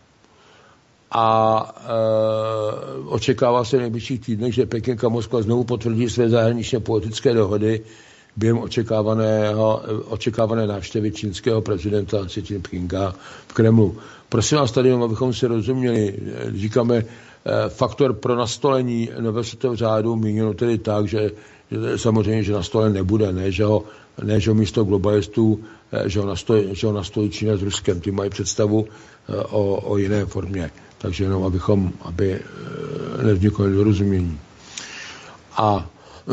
A e, očekává se v nejbližších týdnech, že Peking a Moskva znovu potvrdí své zahraničně politické dohody během očekávaného, očekávané návštěvy čínského prezidenta Xi Jinpinga v Kremlu. Prosím vás tady, abychom si rozuměli, říkáme faktor pro nastolení nového světového řádu míněno tedy tak, že, že samozřejmě, že nastolen nebude, ne, že ho, ne, že ho místo globalistů, že ho, nastojí, že ho nastojí Čína s Ruskem. Ty mají představu o, o jiné formě. Takže jenom, abychom, aby nevzniklo nedorozumění. A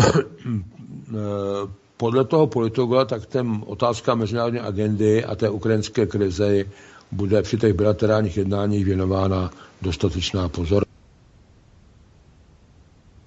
podle toho politologa, tak ten otázka mezinárodní agendy a té ukrajinské krize bude při těch bilaterálních jednáních věnována dostatečná pozornost.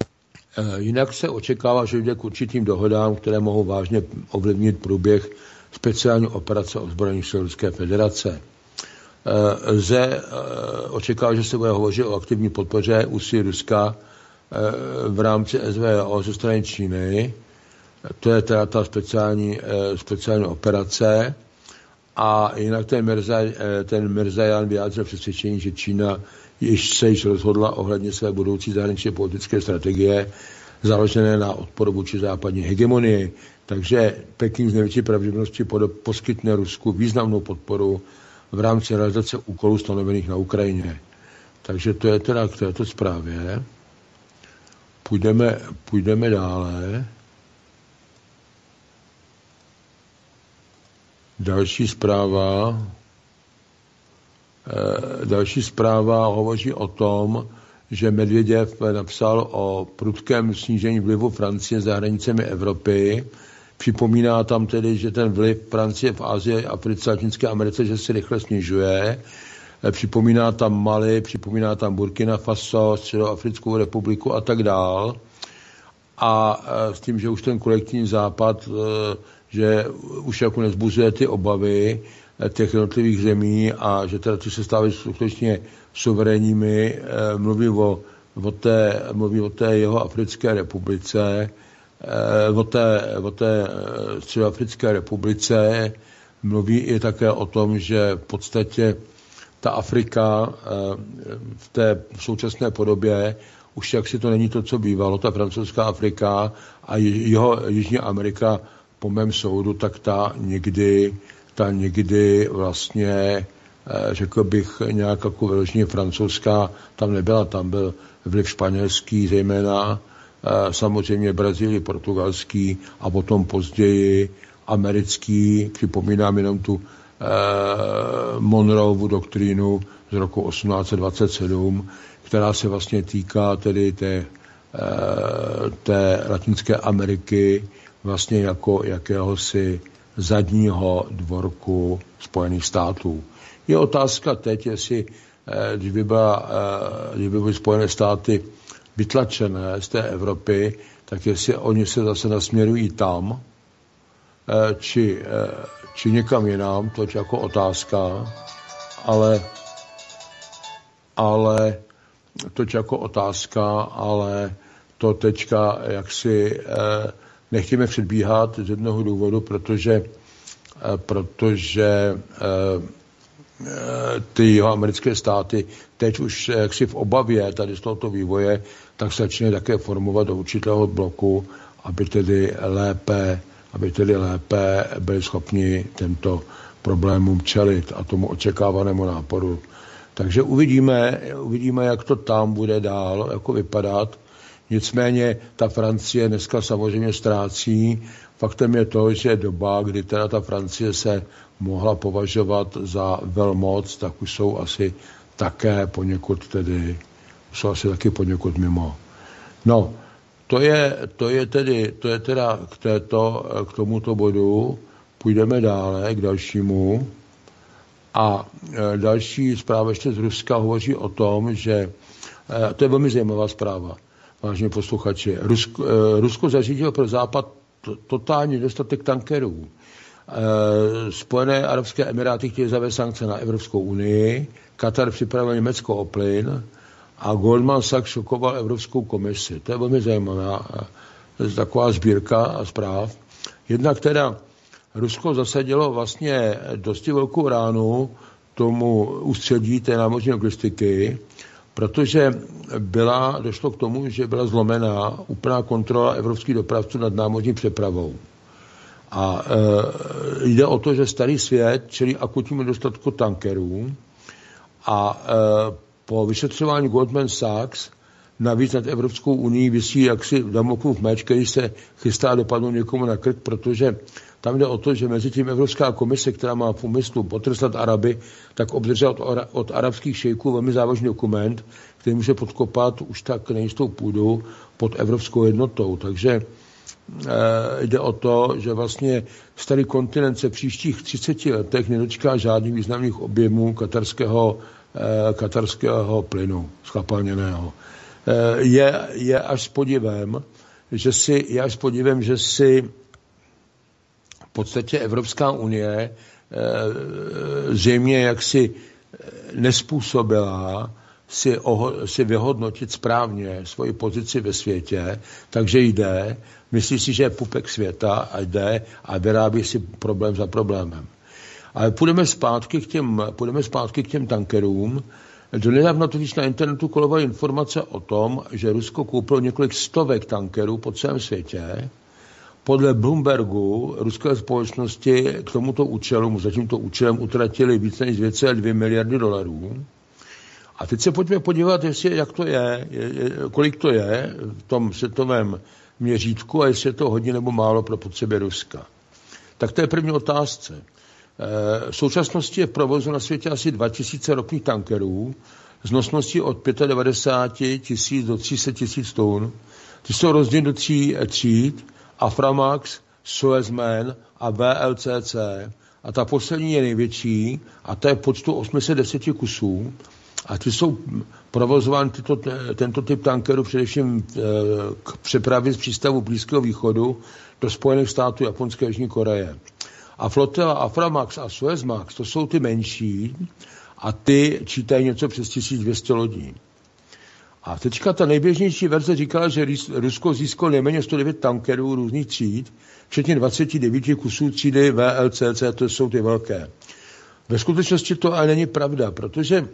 Jinak se očekává, že jde k určitým dohodám, které mohou vážně ovlivnit průběh speciální operace ozbrojených sil Ruské federace. Lze očekávat, že se bude hovořit o aktivní podpoře úsilí Ruska v rámci S V O ze strany Číny. To je teda ta speciální, speciální operace. A jinak ten, Mirzaj, ten Mirzajan vyjádřil přesvědčení, že Čína již se již rozhodla ohledně své budoucí zahraničně politické strategie založené na odporu vůči západní hegemonii. Takže Peking z největší pravděpodobností poskytne Rusku významnou podporu v rámci realizace úkolů stanovených na Ukrajině. Takže to je teda k této zprávě. Půjdeme, půjdeme dále. Další zpráva. E, další zpráva hovoří o tom, že Medvěděv napsal o prudkém snížení vlivu Francie za hranicemi Evropy. Připomíná tam tedy, že ten vliv Francie v Asii, Africe, Latinské Americe, že se rychle snižuje. Připomíná tam Mali, připomíná tam Burkina Faso, Středoafrickou republiku a tak dál. A s tím, že už ten kolektivní západ, že už jako nezbuzuje ty obavy těch jednotlivých zemí a že teda ty se stávají skutečně suverénními, mluví o, o, té, mluví o té jeho Africké republice, o té, o té Středoafrické republice, mluví i také o tom, že v podstatě ta Afrika v té současné podobě už jaksi to není to, co bývalo, ta francouzská Afrika a jeho Jižní Amerika, po mém soudu, tak ta někdy, ta někdy vlastně, řekl bych, nějak jako vyloženě francouzská, tam nebyla, tam byl vliv španělský, zejména samozřejmě Brazílii, portugalský a potom později americký, připomínám jenom tu eh, Monroeovu doktrínu z roku osmnáct set dvacet sedm, která se vlastně týká tedy té, eh, té Latinské Ameriky vlastně jako jakéhosi zadního dvorku Spojených států. Je otázka teď, jestli eh, když by, byla, eh, když by byly Spojené státy vytlačené z té Evropy, tak jestli oni se zase nasměrují tam, či, či někam jinam, to je jako otázka, ale, ale to je jako otázka, ale to teďka jaksi nechtěme předbíhat z jednoho důvodu, protože, protože ty jeho americké státy teď už jaksi v obavě tady z tohoto vývoje, tak se začínají také formovat do určitého bloku, aby tedy lépe, aby tedy lépe byli schopni tento problémům čelit a tomu očekávanému náporu. Takže uvidíme, uvidíme, jak to tam bude dál jako vypadat. Nicméně ta Francie dneska samozřejmě ztrácí. Faktem je to, že doba, kdy teda ta Francie se mohla považovat za velmoc, tak už jsou asi také poněkud tedy, jsou asi taky poněkud mimo. No, to je, to je tedy, to je teda k této, k tomuto bodu. Půjdeme dále k dalšímu. A další zpráva ještě z Ruska hovoří o tom, že, to je velmi zajímavá zpráva, vážení posluchači, Rusko, Rusko zařídilo pro Západ totální nedostatek tankerů. Spojené arabské emiráty chtějí zavést sankce na Evropskou unii, Katar připravil Německo o plyn a Goldman Sachs šokoval Evropskou komisi. To je velmi zajímavá taková sbírka a zpráv. Jednak teda Rusko zasadilo vlastně dosti velkou ránu tomu ústředí té námořní logistiky, protože byla, došlo k tomu, že byla zlomená úplná kontrola evropských dopravců nad námořní přepravou. A e, jde o to, že starý svět čelí akutnímu nedostatku tankerů a e, po vyšetřování Goldman Sachs navíc nad Evropskou unii visí jaksi Damoklův meč, který se chystá dopadnout někomu na krk, protože tam jde o to, že mezi tím Evropská komise, která má v úmyslu potrestat Araby, tak obdržela od, od arabských šejků velmi závažný dokument, který může podkopat už tak nejistou půdu pod evropskou jednotou. Takže e, jde o to, že vlastně starý kontinent se příštích třiceti letech nedočká žádných významných objemů katarského, e, katarského plynu zchapalněného. E, je, je až s podivem, že si, je až s podivem, že si podstatě Evropská unie zřejmě jaksi nespůsobila si, oho, si vyhodnotit správně svoji pozici ve světě, takže jde, myslí si, že je pupek světa a jde a vyrábí si problém za problémem. Ale půjdeme zpátky k těm, půjdeme zpátky k těm tankerům. Donedávna totiž na internetu kolovaly informace o tom, že Rusko koupilo několik stovek tankerů po celém světě. Podle Bloombergu ruské společnosti k tomuto účelu, za tímto účelem utratili více než dvě celé dvě miliardy dolarů. A teď se pojďme podívat, jestli, jak to je, kolik to je v tom světovém měřítku a jestli je to hodně nebo málo pro potřeby Ruska. Tak to je první otázce. V současnosti je v provozu na světě asi dva tisíce ropných tankerů s nosností od devadesát pět tisíc do tři sta tisíc tun. Ty jsou rozděleny do tří tříd, Aframax, Suezman a V L C C. A ta poslední je největší a ta je v počtu osm set deset kusů. A ty jsou provozovány tyto, tento typ tankerů především k přepravě z přístavu Blízkého východu do Spojených států, Japonské a Jižní Koreje. A flotila Aframax a Suezmax, to jsou ty menší a ty čítají něco přes tisíc dvě stě lodí. A teďka ta nejběžnější verze říkala, že Rusko získalo nejméně sto devět tankerů různých tříd, včetně dvacet devět kusů třídy V L C C, to jsou ty velké. Ve skutečnosti to ale není pravda, protože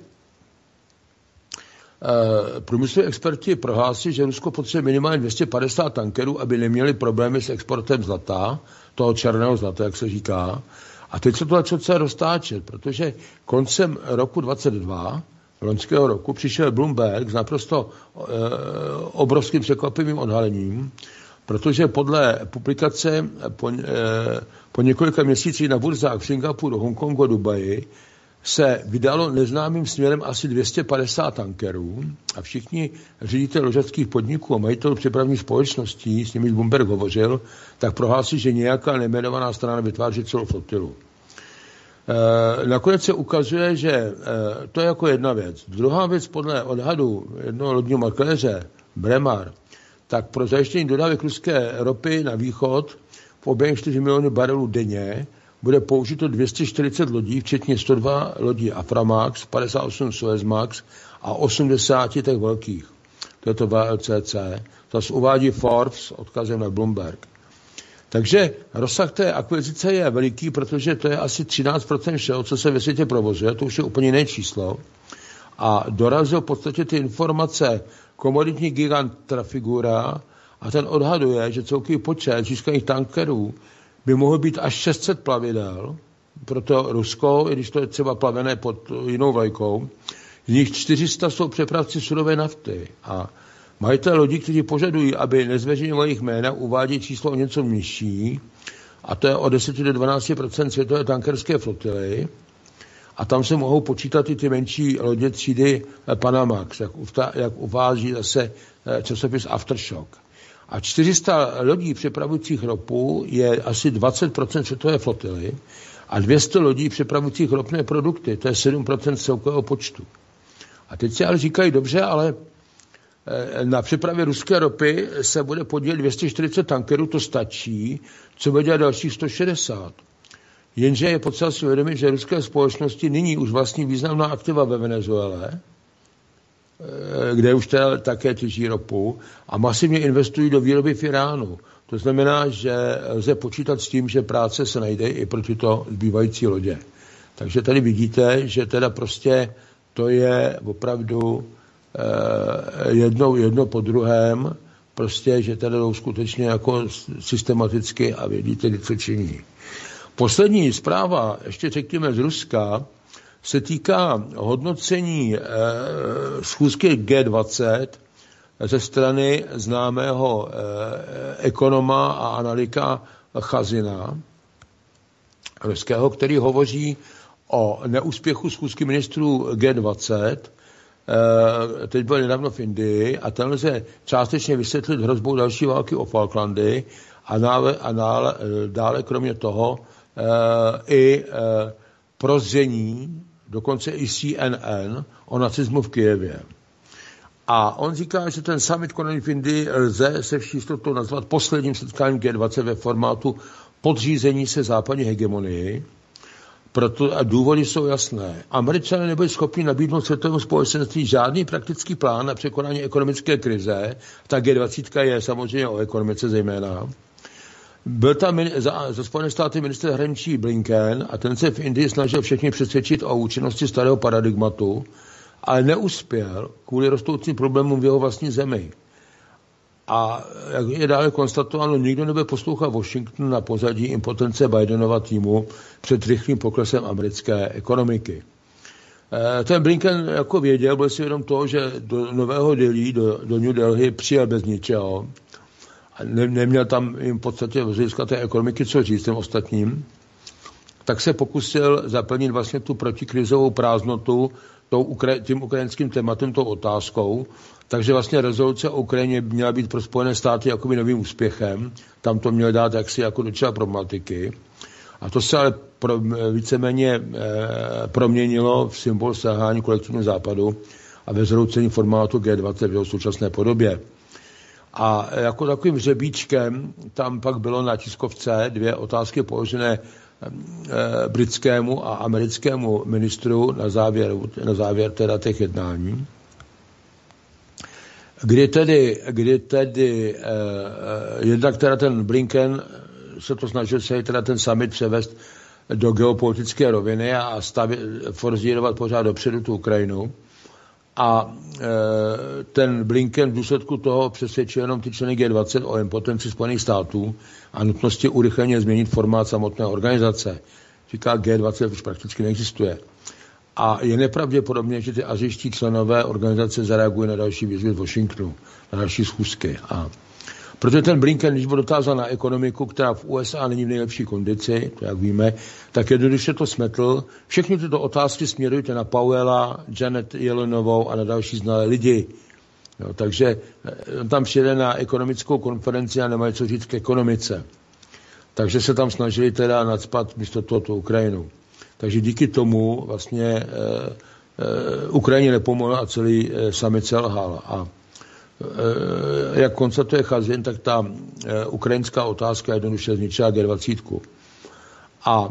průmysloví experti prohlásí, že Rusko potřebuje minimálně dvě stě padesát tankerů, aby neměli problémy s exportem zlata, toho černého zlata, jak se říká. A teď se to začalo celé roztáčet, protože koncem roku dvacet dva, loňského roku, přišel Bloomberg s naprosto e, obrovským překvapivým odhalením, protože podle publikace po, e, po několika měsících na burzách v Singapuru, Hongkongu a Dubaji se vydalo neznámým směrem asi dvě stě padesát tankerů a všichni ředitelé loďařských podniků a majitelů přepravních společností, s nimi Bloomberg hovořil, tak prohlásí, že nějaká nejmenovaná strana vytváří celou flotilu. E, nakonec se ukazuje, že e, to je jako jedna věc. Druhá věc podle odhadu jednoho lodního makléře Bremar, tak pro zajištění dodávek ruské ropy na východ v objemu čtyři miliony barelů denně bude použito dvě stě čtyřicet lodí, včetně sto dva lodí Aframax, padesát osm Suezmax a osmdesát těch velkých. To je to V L C C. To se uvádí Forbes s odkazem na Bloomberg. Takže rozsah té akvizice je veliký, protože to je asi třináct procent všeho, co se ve světě provozuje. To už je úplně jiné číslo. A dorazil v podstatě ty informace komoditní gigant Trafigura a ten odhaduje, že celkový počet získaných tankerů by mohlo být až šest set plavidel, proto Rusko, i když to je třeba plavené pod jinou vlajkou, z nich čtyři sta jsou přepravci surové nafty. A majitelé lodí, kteří požadují, aby nezveřejňovali jejich jména, uvádí číslo o něco nižší, a to je o deset do dvanáct procent světové tankerské flotily. A tam se mohou počítat i ty menší lodě třídy Panamax, jak, jak uvádí zase časopis Aftershock. A čtyři sta lodí přepravujících ropu je asi dvacet procent světové flotily a dvě stě lodí přepravujících ropné produkty, to je sedm procent celkového počtu. A teď si ale říkají, dobře, ale na přepravě ruské ropy se bude podílet dvě stě čtyřicet tankerů, to stačí, co bude dělat dalších sto šedesát. Jenže je potřeba si uvědomit, že ruské společnosti nyní už vlastní významná aktiva ve Venezuele, kde už teda také těží ropu a masivně investují do výroby v Iránu. To znamená, že lze počítat s tím, že práce se najde i pro tyto zbývající lodě. Takže tady vidíte, že teda prostě to je opravdu eh, jedno, jedno po druhém, prostě, že teda jdou skutečně jako systematicky a vidíte, co činí. Poslední zpráva, ještě řekněme z Ruska, se týká hodnocení e, schůzky G dvacet ze strany známého e, ekonoma a analytika Chazina ruského, který hovoří o neúspěchu schůzky ministrů G dvacet. E, teď byl nedávno v Indii a ten lze částečně vysvětlit hrozbou další války o Falklandy a, dále, a dále, dále kromě toho e, i e, prozření dokonce i C N N o nacismu v Kyjevě. A on říká, že ten summit konaný v Indii lze se vší jistotou nazvat posledním setkáním G dvacet ve formátu podřízení se západní hegemonii, proto a důvody jsou jasné. Američané nebyli schopni nabídnout světovému společenství žádný praktický plán na překonání ekonomické krize. Ta G dvacet je samozřejmě o ekonomice zejména. Byl tam za, za Spojené státy ministr zahraničí Blinken a ten se v Indii snažil všechny přesvědčit o účinnosti starého paradigmatu, ale neuspěl kvůli rostoucím problémům v jeho vlastní zemi. A jak je dále konstatováno, nikdo nebude poslouchat Washington na pozadí impotence Bidenova týmu před rychlým poklesem americké ekonomiky. Ten Blinken jako věděl, byl si vědom toho, že do Nového Delhi, do, do New Delhi přijel bez ničeho. A ne, neměl tam jim v podstatě z hlediska té ekonomiky co říct těm ostatním. Tak se pokusil zaplnit vlastně tu protikrizovou prázdnotu tím ukrajinským tématem, tou otázkou. Takže vlastně rezoluce o Ukrajině měla být pro Spojené státy jakoby novým úspěchem. Tam to měl dát jaksi jako do čela problematiky. A to se ale pro, víceméně e, proměnilo v symbol selhání kolektivního západu a ve zhroucení formátu G dvacet v jeho současné podobě. A jako takovým hřebíčkem tam pak bylo na tiskovce dvě otázky položené e, britskému a americkému ministru na závěr, na závěr teda těch jednání. Kdy tedy, kdy tedy eh, jednak teda ten Blinken se to snažil se teda ten summit převést do geopolitické roviny a stavit, forzírovat pořád dopředu tu Ukrajinu. A eh, ten Blinken v důsledku toho přesvědčil jenom ty členy G dvacet o impotenci Spojených států a nutnosti urychleně změnit formát samotné organizace. Říká, G dvacet už prakticky neexistuje. A je nepravděpodobné, že ty asijští členové organizace zareagují na další výzvy z Washingtonu, na další schůzky. A protože ten Blinken, když byl dotázal na ekonomiku, která v U S A není v nejlepší kondici, to jak víme, tak jednoduše to smetl. Všechny tyto otázky směrujte na Powella, Janet Jellenovou a na další znalé lidi. No, takže on tam přijede na ekonomickou konferenci a nemají co říct k ekonomice. Takže se tam snažili teda nacpat místo tohoto Ukrajinu. Takže díky tomu vlastně e, e, Ukrajině nepomohl a celý e, summit selhal. A e, jak konstatuje Chazin, tak ta e, ukrajinská otázka jednoduše zničila G dvacet. A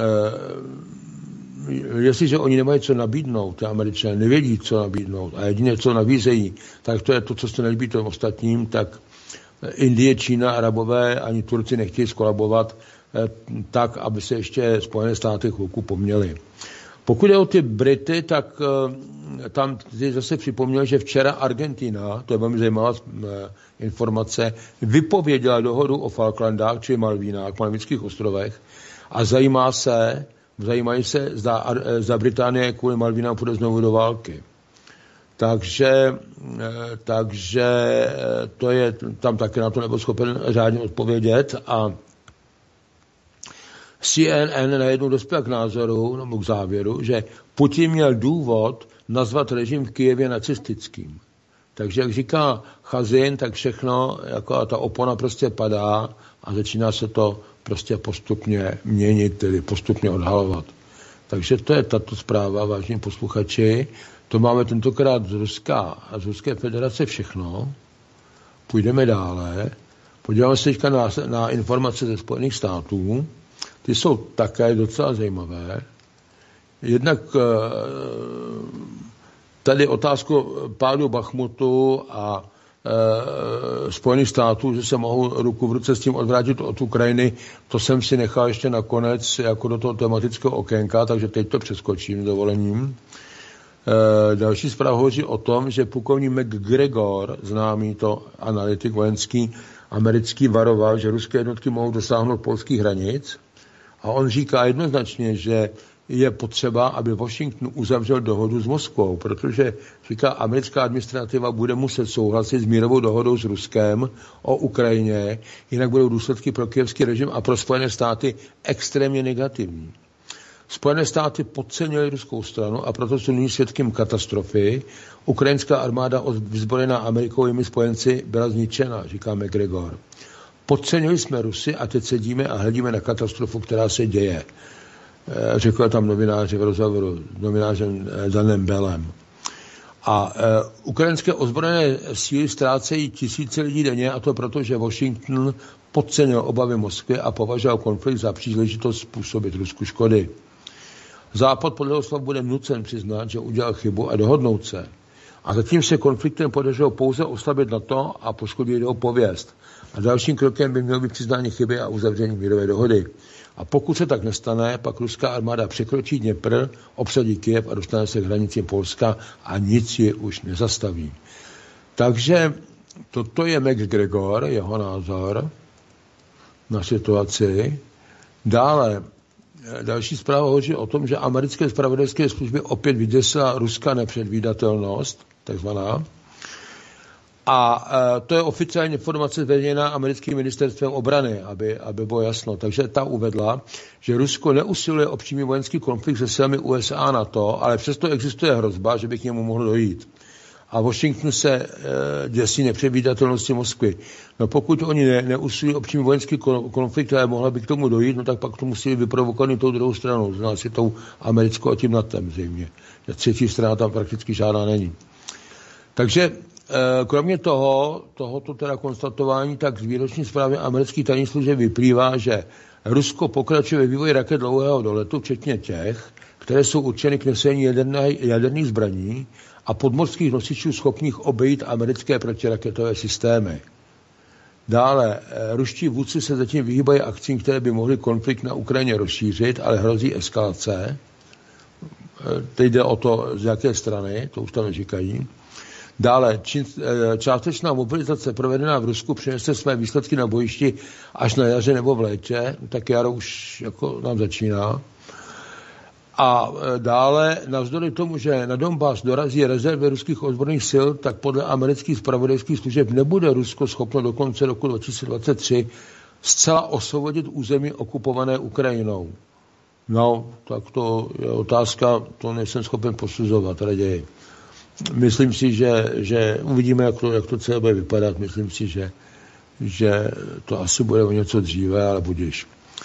e, jestliže oni nemají co nabídnout, ty Američané nevědí, co nabídnout a jediné, co nabízejí, tak to je to, co se nelíbí těm ostatním, tak Indie, Čína, Arabové ani Turci nechtějí skolabovat tak, aby se ještě Spojené státy chvilku poměly. Pokud je o ty Brity, tak tam zase připomněl, že včera Argentina, to je velmi zajímavá informace, vypověděla dohodu o Falklandách, či Malvínách, Malvinských ostrovech a zajímá se, zajímají se, zda, zda Británie kvůli Malvínám půjde znovu do války. Takže, takže to je, tam taky na to nebyl schopen řádně odpovědět a C N N najednou dospěl k názoru, nebo k závěru, že Putin měl důvod nazvat režim v Kyjevě nacistickým. Takže, jak říká Chazin, tak všechno, jako ta opona prostě padá a začíná se to prostě postupně měnit, tedy postupně odhalovat. Takže to je tato zpráva, vážení posluchači. To máme tentokrát z Ruska a z Ruské federace všechno. Půjdeme dále. Podíváme se teďka na, na informace ze Spojených států. Ty jsou také docela zajímavé. Jednak tady otázku pádu Bachmutu a e, Spojených států, že se mohou ruku v ruce s tím odvrátit od Ukrajiny, to jsem si nechal ještě nakonec jako do toho tematického okénka, takže teď to přeskočím s dovolením. E, další zpráva hovoří o tom, že plukovník McGregor, známý to analytik vojenský americký, varoval, že ruské jednotky mohou dosáhnout polských hranic. A on říká jednoznačně, že je potřeba, aby Washington uzavřel dohodu s Moskvou, protože říká, americká administrativa bude muset souhlasit s mírovou dohodou s Ruskem o Ukrajině, jinak budou důsledky pro kyjevský režim a pro Spojené státy extrémně negativní. Spojené státy podcenily ruskou stranu a proto jsou nyní svědkem katastrofy. Ukrajinská armáda vyzbrojená Amerikou jimi spojenci byla zničena, říká McGregor. Podcenili jsme Rusy a teď sedíme a hledíme na katastrofu, která se děje. Řekl tam novináři v rozhovoru s novinářem Danem Bellem. A e, ukrajinské ozbrojené síly ztrácejí tisíce lidí denně a to proto, že Washington podcenil obavy Moskvy a považoval konflikt za příležitost způsobit Rusku škody. Západ podle jeho slov bude nucen přiznat, že udělal chybu a dohodnout se. A zatím se konfliktem podařilo pouze oslabit NATO a poškodit jeho pověst. A dalším krokem by mělo být přiznání chyby a uzavření mírové dohody. A pokud se tak nestane, pak ruská armáda překročí Dněpr, obsadí Kyjev a dostane se k hranici Polska a nic ji už nezastaví. Takže toto je McGregor, jeho názor na situaci. Dále další zpráva hovoří o tom, že americké zpravodajské služby opět vyděsila ruská nepředvídatelnost, takzvaná. A e, to je oficiální informace zveřejněná americkým ministerstvem obrany, aby, aby bylo jasno. Takže ta uvedla, že Rusko neusiluje o přímý vojenský konflikt se silami U S A a NATO, ale přesto existuje hrozba, že by k němu mohlo dojít. A Washington se e, děsí nepředvídatelnosti Moskvy. No pokud oni ne, neusilují o přímý vojenský konflikt, ale mohla by k tomu dojít, no tak pak to musí být vyprovokovaný tou druhou stranou, znamená si tou americkou a tím NATOem zřejmě. Třetí strana tam prakticky žádná není. Takže kromě toho, tohoto teda konstatování, tak z výroční zprávy amerických tajných služeb vyplývá, že Rusko pokračuje ve vývoji raket dlouhého doletu, včetně těch, které jsou určeny k nesení jaderných zbraní a podmořských nosičů schopných obejít americké protiraketové systémy. Dále, ruští vůdci se zatím vyhýbají akcím, které by mohly konflikt na Ukrajině rozšířit, ale hrozí eskalace. Teď jde o to, z jaké strany, to už tam neříkají. Dále, čin, částečná mobilizace provedená v Rusku přinese své výsledky na bojišti až na jaře nebo v létě, tak jaro už jako nám začíná. A dále, navzdory tomu, že na Donbas dorazí rezervy ruských ozbrojených sil, tak podle amerických zpravodajských služeb nebude Rusko schopno do konce roku dva tisíce dvacet tři zcela osvobodit území okupované Ukrajinou. No, tak to je otázka, to nejsem schopen posuzovat raději. Myslím si, že, že uvidíme, jak to, jak to celé bude vypadat. Myslím si, že, že to asi bude o něco dříve, ale budiž.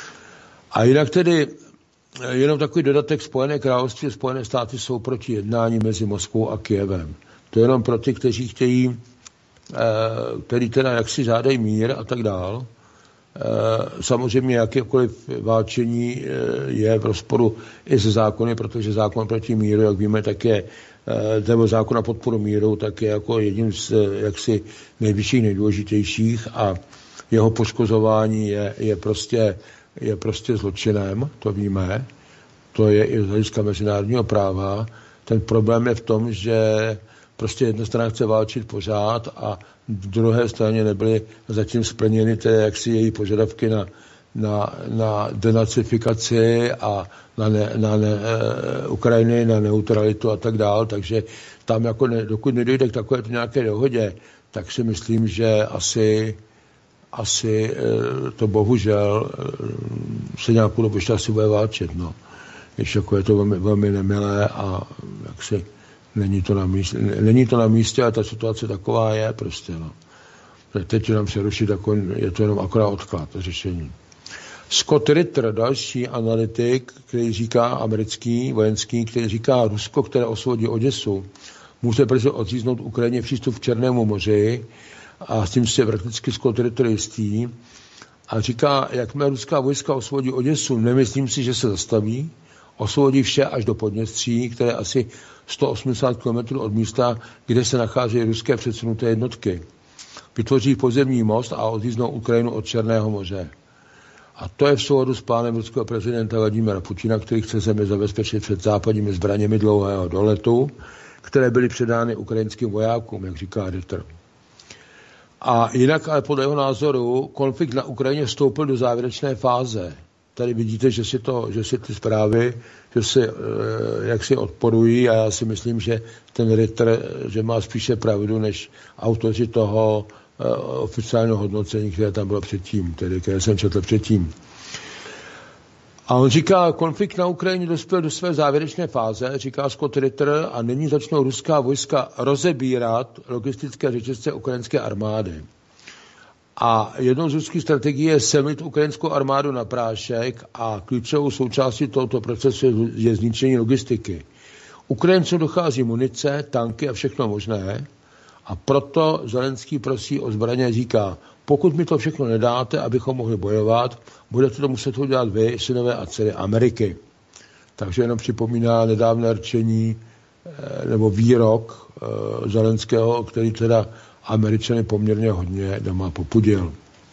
A jinak tedy jenom takový dodatek: Spojené království a Spojené státy jsou proti jednání mezi Moskvou a Kyjevem. To je jenom pro ty, kteří chtějí, který teda jaksi žádají mír a tak dál. Samozřejmě jakékoliv válčení je v rozporu i se zákony, protože zákon proti míru, jak víme, tak je, nebo zákon na podporu míru, tak je jako jedním z jaksi nejvyšších, nejdůležitějších a jeho poškozování je, je, prostě, je prostě zločinem, to víme. To je i z hlediska mezinárodního práva. Ten problém je v tom, že prostě jedna strana chce válčit pořád a v druhé straně nebyly zatím splněny ty jaksi její požadavky na, na, na denacifikaci a na, ne, na ne, uh, Ukrajiny, na neutralitu a tak dál. Takže tam jako ne, dokud nedojde k takové nějaké dohodě, tak si myslím, že asi, asi uh, to bohužel uh, se nějakou dobu ještě asi bude válčit. No. Ještě jako je to velmi, velmi nemilé a jaksi Není to na místě, není to na místě, ale ta situace taková je prostě, no. Teď nám přerušit, jako je to jenom akorát odklad, to řešení. Scott Ritter, další analytik, který říká, americký, vojenský, který říká, Rusko, které osvobodí Oděsu, může brzy odříznout Ukrajině přístup k Černému moři a s tím se prakticky Scott Ritter jistý. A říká, jakmile ruská vojska osvobodí Oděsu, nemyslím si, že se zastaví, osvobodí vše až do Podněstří, které je asi sto osmdesát kilometrů od místa, kde se nacházejí ruské předsunuté jednotky. Vytvoří pozemní most a odříznou Ukrajinu od Černého moře. A to je v souladu s plánem ruského prezidenta Vladimira Putina, který chce zemi zabezpečit před západními zbraněmi dlouhého doletu, které byly předány ukrajinským vojákům, jak říká Ritter. A jinak, ale podle jeho názoru, konflikt na Ukrajině vstoupil do závěrečné fáze. Tady vidíte, že si, to, že si ty zprávy, že si, jak si odporují a já si myslím, že ten Ritter, že má spíše pravdu, než autoři toho oficiálního hodnocení, které tam bylo předtím, tedy které jsem četl předtím. A on říká, konflikt na Ukrajině dospěl do své závěrečné fáze, říká Scott Ritter, a nyní začnou ruská vojska rozebírat logistické řetězce ukrajinské armády. A jednou z ruských strategií je semlit ukrajinskou armádu na prášek a klíčovou součástí tohoto procesu je zničení logistiky. Ukrajincům dochází munice, tanky a všechno možné a proto Zelenský prosí o zbraně, říká, pokud mi to všechno nedáte, abychom mohli bojovat, budete to muset udělat vy, synové a dcery Ameriky. Takže jenom připomíná nedávné rčení nebo výrok Zelenského, který teda Američany poměrně hodně doma popudil.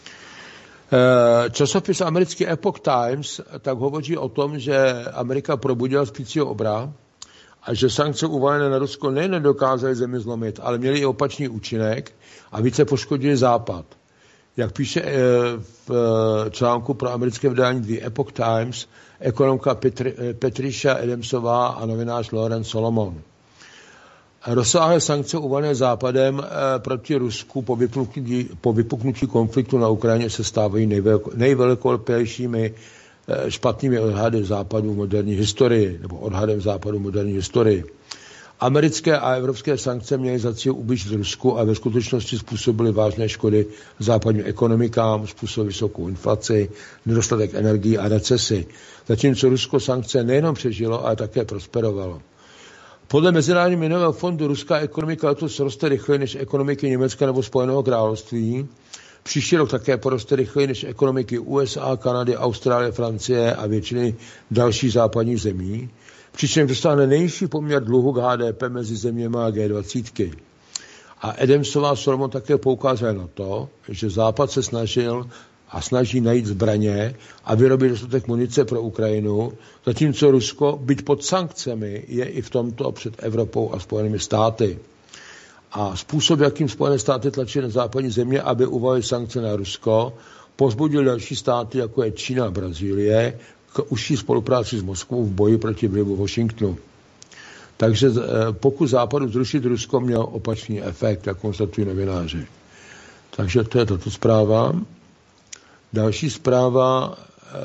Časopis americký Epoch Times tak hovoří o tom, že Amerika probudila spícího obra a že sankce uvalené na Rusko nejen nedokázaly zemi zlomit, ale měly i opačný účinek a více poškodili Západ. Jak píše v článku pro americké vydání The Epoch Times ekonomka Petr, Patricia Adamsová a novinář Lawrence Solomon. Rozsáhlé sankce uvalené Západem proti Rusku po vypuknutí, po vypuknutí konfliktu na Ukrajině se stávají nejvelkolepějšími špatnými odhady Západu v moderní historii, nebo odhadem Západu v moderní historii. Americké a evropské sankce měly za cíl ublížit Rusku a ve skutečnosti způsobily vážné škody západním ekonomikám, způsobily vysokou inflaci, nedostatek energií a recesi. Zatímco Rusko sankce nejenom přežilo, ale také prosperovalo. Podle Mezinárodního měnového fondu ruská ekonomika letos roste rychleji než ekonomiky Německa nebo Spojeného království. Příští rok také poroste rychleji než ekonomiky U S A, Kanady, Austrálie, Francie a většiny dalších západních zemí. Přičemž dostane nejnižší poměr dluhu k H D P mezi zeměmi a G dvacet. A Adamsová Solomon také poukázal na to, že Západ se snažil a snaží najít zbraně a vyrobit dostatek munice pro Ukrajinu, zatímco Rusko, byť pod sankcemi, je i v tomto před Evropou a Spojenými státy. A způsob, jakým Spojené státy tlačí na západní země, aby uvalily sankce na Rusko, povzbudil další státy, jako je Čína a Brazílie, k užší spolupráci s Moskvou v boji proti vlivu Washingtonu. Takže pokud Západu zrušit Rusko, měl opačný efekt, jak konstatují novináři. Takže to je tato zpráva. Další zpráva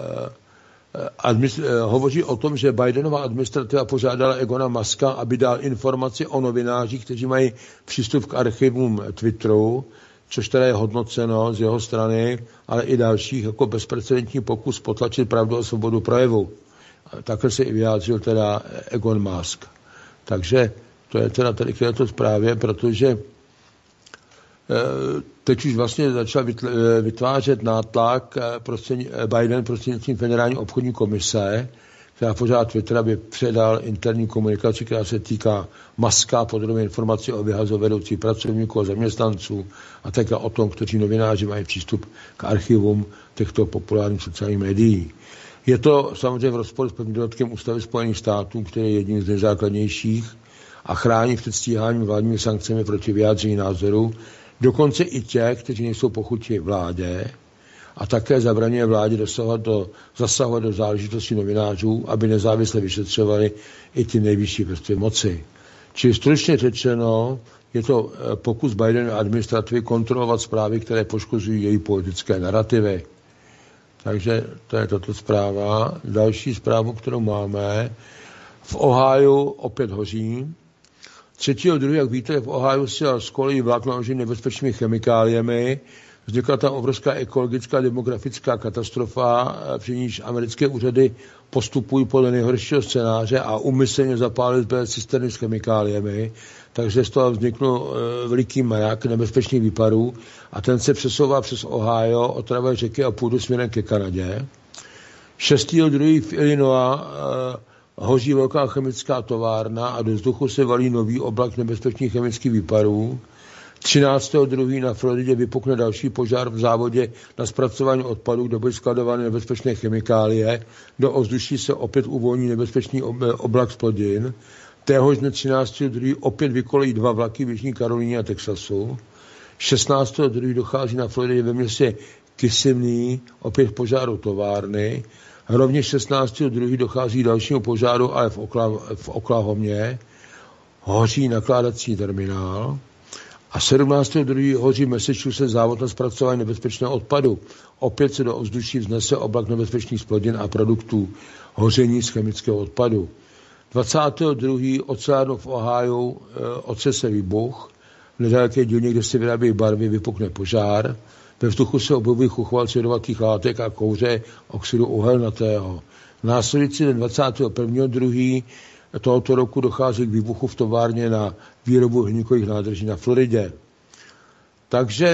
eh, administ- eh, hovoří o tom, že Bidenova administrativa požádala Egona Muska, aby dal informaci o novinářích, kteří mají přístup k archivům Twitteru, což teda je hodnoceno z jeho strany, ale i dalších jako bezprecedentní pokus potlačit pravdu a svobodu projevu. Takhle se i vyjádřil teda Egon Musk. Takže to je teda tady k této zprávě, protože teď už vlastně začal vytvářet nátlak Biden prostřednictvím Federální obchodní komise, která požádá Twitter, aby předal interní komunikaci, která se týká Muska, podrobné informace o vyhazu vedoucích pracovníků a zaměstnanců a také o tom, kteří novináři mají přístup k archivům těchto populárních sociálních médií. Je to samozřejmě v rozporu s prvním dodatkem Ústavy Spojených států, který je jedním z nejzákladnějších a chrání před stíháním vládními sankcemi proti vyjádření názoru, dokonce i těch, kteří nejsou pochuti vládě, a také zabraňuje vládě dosahovat do, zasahovat do záležitostí novinářů, aby nezávisle vyšetřovali i ty nejvyšší vrstvy moci. Čili stručně řečeno, je to pokus Bidenové administrativy kontrolovat zprávy, které poškozují její politické narrativy. Takže to je tato zpráva. Další zprávu, kterou máme, v Ohiu opět hoří. třetího druhého jak víte, v Ohiu se z kolejí vlak naložený nebezpečnými chemikáliemi. Vznikla tam obrovská ekologická demografická katastrofa, při níž americké úřady postupují podle nejhoršího scénáře a úmyslně zapálili zbylé cisterny s chemikáliemi, takže z toho vznikl veliký maják nebezpečných výparů a ten se přesouvá přes Ohio, otravuje řeky a půdu směrem ke Kanadě. šestého druhého v Illinois hoří velká chemická továrna a do vzduchu se valí nový oblak nebezpečných chemických výparů. třináctého druhého na Floridě vypukne další požár v závodě na zpracování odpadů, kde byly skladovány nebezpečné chemikálie. Do ovzduší se opět uvolní nebezpečný oblak z plodin. Téhož dne třináctého druhého opět vykolejí dva vlaky v Jižní Karolíně a Texasu. šestnáctého druhého dochází na Floridě ve městě Kissimmee opět požáru továrny. Rovněž šestnáctého druhého dochází dalšímu požáru, ale v, Okla- v Oklahomě. Hoří nakládací terminál. A sedmnáctého druhého hoří Massachusetts závod na zpracování nebezpečného odpadu. Opět se do ovzduší vznese oblak nebezpečných splodin a produktů hoření z chemického odpadu. dvacátého druhého oceánu v Ohiu e, otřese výbuch. V nedaleké dílně, kde se vyrábějí barvy, vypukne požár. Ve vzduchu se objevují chuchvalce jedovatých látek a kouře oxidu uhelnatého. Následující den dvacátého prvního druhého tohoto roku dochází k výbuchu v továrně na výrobu hliníkových nádrží na Floridě. Takže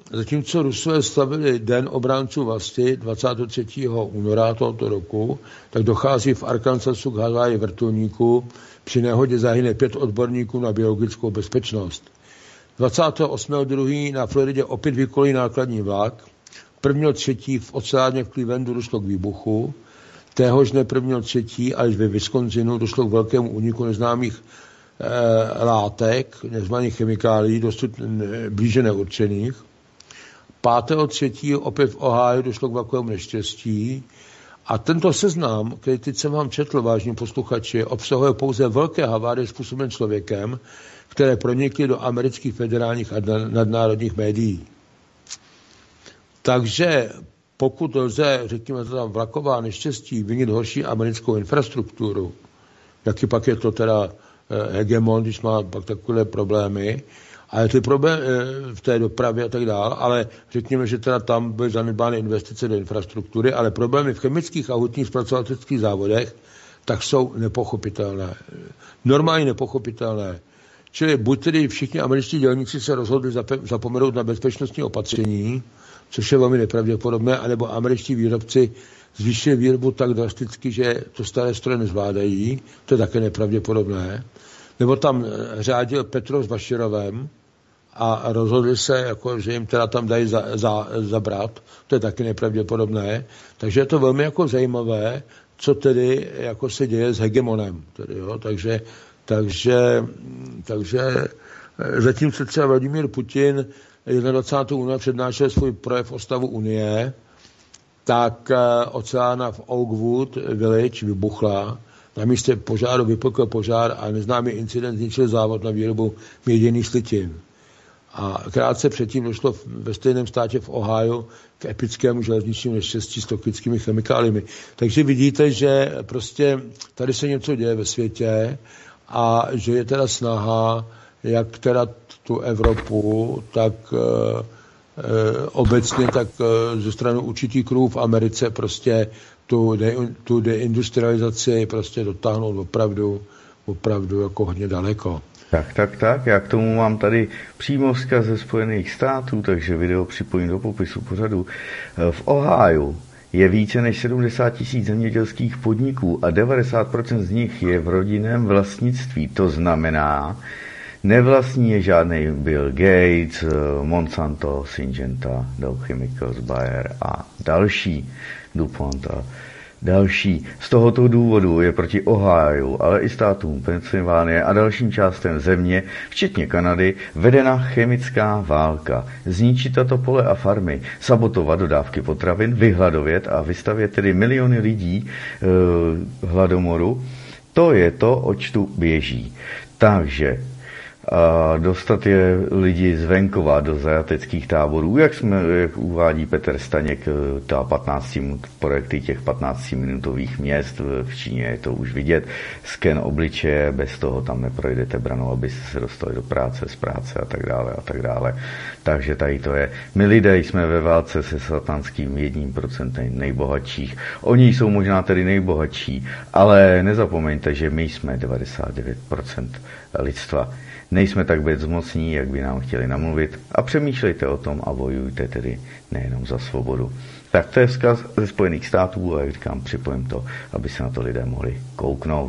zatímco Rusové slavili Den obránců vlasti dvacátého třetího února tohoto roku, tak dochází v Arkansasu k havárii vrtulníku. Při nehodě zahyne pět odborníků na biologickou bezpečnost. dvacátého osmého druhého na Floridě opět vykolí nákladní vlak. prvního třetího v oceáně v Clevelandu došlo k výbuchu. Téhož dne prvního třetího až ve Wisconsinu došlo k velkému úniku neznámých e, látek, neznámých chemikálií, dosud blíže neurčených. pátého třetího opět v Ohio došlo k velkému neštěstí. A tento seznam, který teď jsem vám četl, vážní posluchači, obsahuje pouze velké havárie způsobené člověkem, které pronikly do amerických federálních a nadnárodních médií. Takže pokud lze, řekněme to tam vlaková neštěstí, vinit horší americkou infrastrukturu, jaký pak je to teda hegemon, když má pak takové problémy, ale ty problémy v té dopravě a tak dále, ale řekněme, že teda tam byly zanedbány investice do infrastruktury, ale problémy v chemických a hutních zpracovatelských závodech, tak jsou nepochopitelné. Normálně nepochopitelné. Čili buď tedy všichni američtí dělníci se rozhodli zapomenout na bezpečnostní opatření, což je velmi nepravděpodobné, anebo američtí výrobci zvýšili výrobu tak drasticky, že to staré stroje nezvládají, to je také nepravděpodobné. Nebo tam řádil Petrov s Baširovem a rozhodli se, jako, že jim teda tam dají za, za, zabrat, to je taky nepravděpodobné. Takže je to velmi jako zajímavé, co tedy jako se děje s hegemonem. Tedy, jo. Takže, takže, takže zatímco třeba Vladimír Putin dvacátého prvního února přednášel svůj projev o stavu Unie, tak oceána v Oakwood Village vybuchla. Na místě požáru vypukl požár a neznámý incident zničil závod na výrobu měděných slitin. A krátce předtím došlo ve stejném státě v Ohio k epickému železničnímu neštěstí s toxickými chemikáliemi. Takže vidíte, že prostě tady se něco děje ve světě a že je teda snaha, jak teda tu Evropu, tak e, e, obecně, tak e, ze strany určitých kruhů v Americe prostě tu, de, tu deindustrializaci prostě dotáhnout opravdu, opravdu jako hodně daleko. Tak, tak, tak. Já k tomu mám tady přímo vzkaz ze Spojených států, takže video připojím do popisu pořadu. V Ohio je více než sedmdesát tisíc zemědělských podniků a devadesát procent z nich je v rodinném vlastnictví. To znamená, nevlastní je žádný Bill Gates, Monsanto, Syngenta, Dow Chemicals, Bayer a další, DuPont a další. Z tohoto důvodu je proti Ohio, ale i státům Pensylvánie a dalším částem země, včetně Kanady, vedena chemická válka. Zničit tato pole a farmy, sabotovat dodávky potravin, vyhladovět a vystavět tedy miliony lidí e, hladomoru, to je to, oč tu běží. Takže a dostat je lidi z venkova do zajateckých táborů, jak jsme, jak uvádí Petr Staněk, ta patnáct projekty těch patnáctiminutových měst, v Číně je to už vidět, sken obličeje, bez toho tam neprojdete branou, abyste se dostali do práce, z práce a tak dále a tak dále. Takže tady to je. My lidé jsme ve válce se satanským jedním procentem nejbohatších. Oni jsou možná tedy nejbohatší, ale nezapomeňte, že my jsme devadesát devět procent lidstva. Nejsme tak bezmocní, jak by nám chtěli namluvit, a přemýšlejte o tom a bojujte tedy nejenom za svobodu. Tak to je vzkaz ze Spojených států a jak říkám, připojím to, aby se na to lidé mohli kouknout.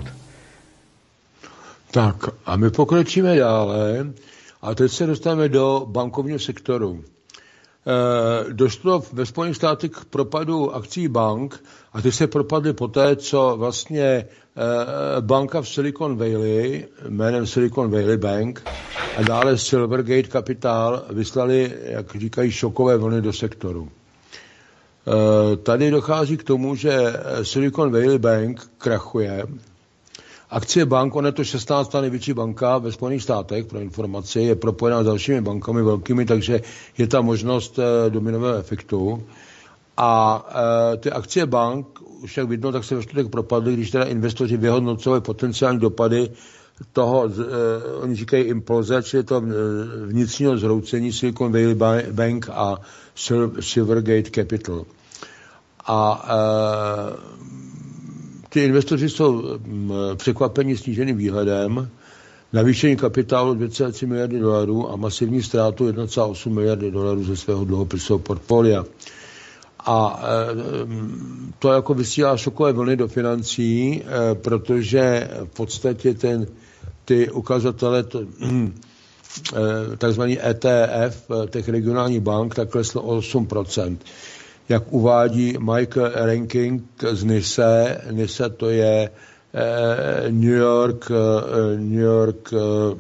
Tak a my pokročíme dále a teď se dostaneme do bankovního sektoru. E, došlo ve Spojených státech k propadu akcí bank a ty se propadly poté, co vlastně e, banka v Silicon Valley, jménem Silicon Valley Bank a dále Silvergate Capital vyslali, jak říkají, šokové vlny do sektoru. E, tady dochází k tomu, že Silicon Valley Bank krachuje. Akcie bank, on je to šestnáctá největší banka ve Spojených státech, pro informaci, je propojená s dalšími bankami velkými, takže je tam možnost e, dominového efektu. A e, ty akcie bank, už jak vidno, tak se ve čtvrtek propadly, když teda investoři vyhodnocovali potenciální dopady toho, e, oni říkají imploze, čili to vnitřního zhroucení Silicon Valley Bank a Silvergate Capital. A e, ty investoři jsou překvapeni sníženým výhledem, navýšení kapitálu dvě celé tři miliardy dolarů a masivní ztrátu jedna celá osm miliardy dolarů ze svého dluhopisového portfolia. A to jako vysílá šokové vlny do financí, protože v podstatě ten, ty ukazatele, to, takzvaný E T F těch regionálních bank, tak kleslo o osm procent. Jak uvádí Michael Ranking z N I S E, N I S E to je New York, New York,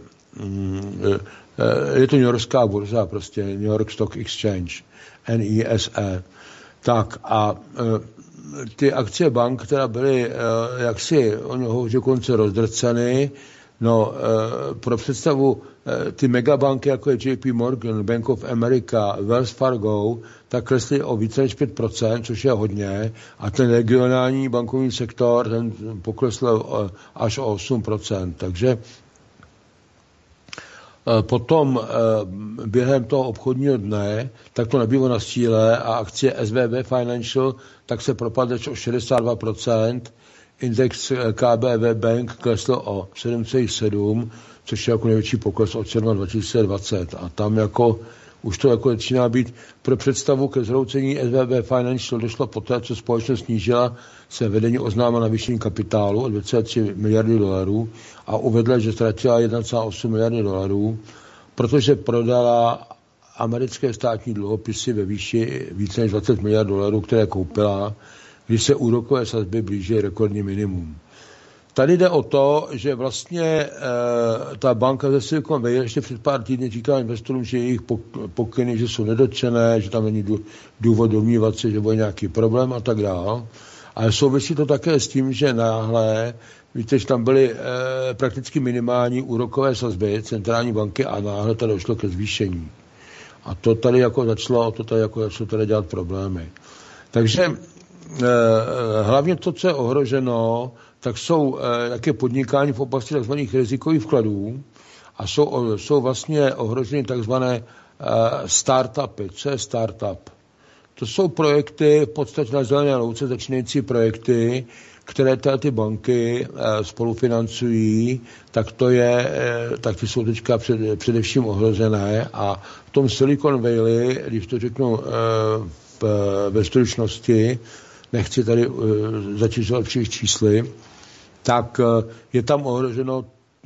je to New Yorkská burza, prostě New York Stock Exchange, N I S E. Tak a ty akcie bank, které byly jaksi o konce rozdrceny, no pro představu ty megabanky, jako je J P Morgan, Bank of America, Wells Fargo, tak klesly o více než pět procent, což je hodně, a ten regionální bankovní sektor, ten poklesl až o osm procent. Takže potom během toho obchodního dne, tak to nebylo na síle a akcie S V B Financial tak se propadly o šedesát dva procent, index K B W Bank klesl o sedm celá sedm, což je jako největší pokles od června dva tisíce dvacet. A tam jako už to jako začíná být pro představu ke zhroucení S V B Financial došlo poté, co společnost snížila se vedení oznámila navýšení kapitálu o dvě celé tři miliardy dolarů a uvedla, že ztratila jedna celá osm miliardy dolarů, protože prodala americké státní dluhopisy ve výši více než dvacet miliard dolarů, které koupila, když se úrokové sazby blíží rekordní minimum. Tady jde o to, že vlastně e, ta banka ze Silicon Valley ještě před pár týdny říkala investorům, že jejich pokyny, že jsou nedotčené, že tam není důvod domnívat se, že bude nějaký problém a tak dále. Ale souvisí to také s tím, že náhle, víte, že tam byly e, prakticky minimální úrokové sazby centrální banky a náhle to došlo ke zvýšení. A to tady jako začalo, to tady jako začalo tady dělat problémy. Takže e, hlavně to, co je ohroženo, tak jsou e, jaké podnikání v oblasti tzv. Rizikových vkladů a jsou, jsou vlastně ohroženy tzv. E, startupy. Co je startup? To jsou projekty, v podstatě na zelené louce začínající projekty, které ty banky e, spolufinancují, tak to je, e, tak ty jsou teďka před, především ohrožené a v tom Silicon Valley, když to řeknu e, v, ve stručnosti, nechci tady e, zatěžovat všech čísly, tak e, je tam ohroženo,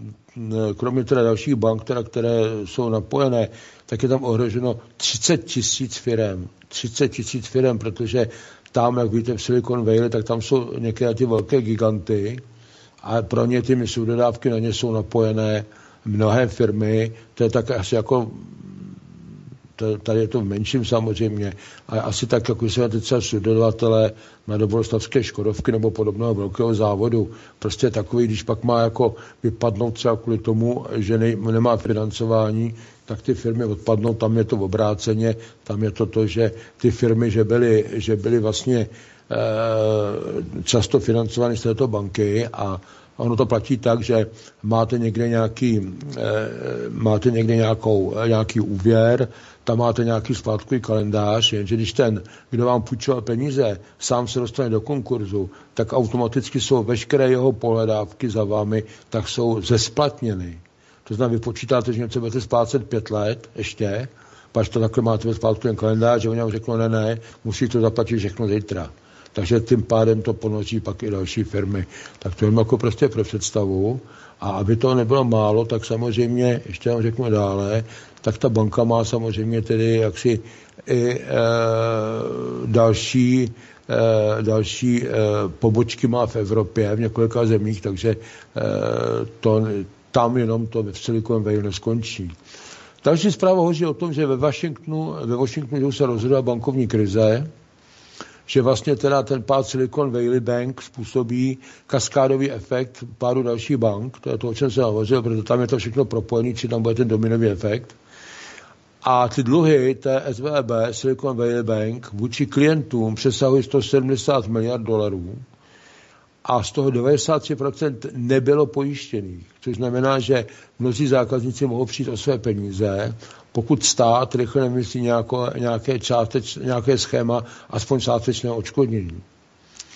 kromě teda dalších bank, teda, které jsou napojené, tak je tam ohroženo třicet tisíc firem. třicet tisíc firem, protože tam, jak víte, v Silicon Valley, tak tam jsou některé ty velké giganty a pro ně ty subdodávky na ně jsou napojené mnohé firmy. To je tak asi jako, to, tady je to v menším samozřejmě, ale asi tak, jako se teď třeba subdodavatele na dobrostavské Škodovky nebo podobného velkého závodu. Prostě takový, když pak má jako vypadnout třeba kvůli tomu, že ne, nemá financování, tak ty firmy odpadnou, tam je to obráceně, tam je to to, že ty firmy, že byly, že byly vlastně e, často financovány z této banky a ono to platí tak, že máte někde nějaký, e, máte někde nějakou, nějaký úvěr, tam máte nějaký splátkový kalendář, jenže když ten, kdo vám půjčoval peníze, sám se dostane do konkurzu, tak automaticky jsou veškeré jeho pohledávky za vámi, tak jsou zesplatněny. To znamená, vy počítáte, že něco budete splácet pět let ještě, pak to takhle máte ve splátkovém kalendáři, oni vám řeknou, ne, ne, musí to zaplatit všechno zítra. Takže tím pádem to ponoří pak i další firmy. Tak to je jako prostě pro představu. A aby to nebylo málo, tak samozřejmě, ještě vám řeknu dále, tak ta banka má samozřejmě tedy jaksi i e, další, e, další e, pobočky má v Evropě, v několika zemích, takže e, to, tam jenom to v Silicon Valley neskončí. Další zpráva hovoří o tom, že ve Washingtonu, ve Washingtonu se rozhodla bankovní krize, že vlastně teda ten pád Silicon Valley Bank způsobí kaskádový efekt pádu dalších bank, to je to, o čem jsem hovořil, protože tam je to všechno propojené, či tam bude ten dominový efekt. A ty dluhy té S V B, Silicon Valley Bank, vůči klientům přesahují sto sedmdesát miliard dolarů a z toho devadesát tři procent nebylo pojištěných, což znamená, že mnozí zákazníci mohou přijít o své peníze, pokud stát rychle nemyslí nějaké, nějaké, částeč, nějaké schéma aspoň částečného odškodnění.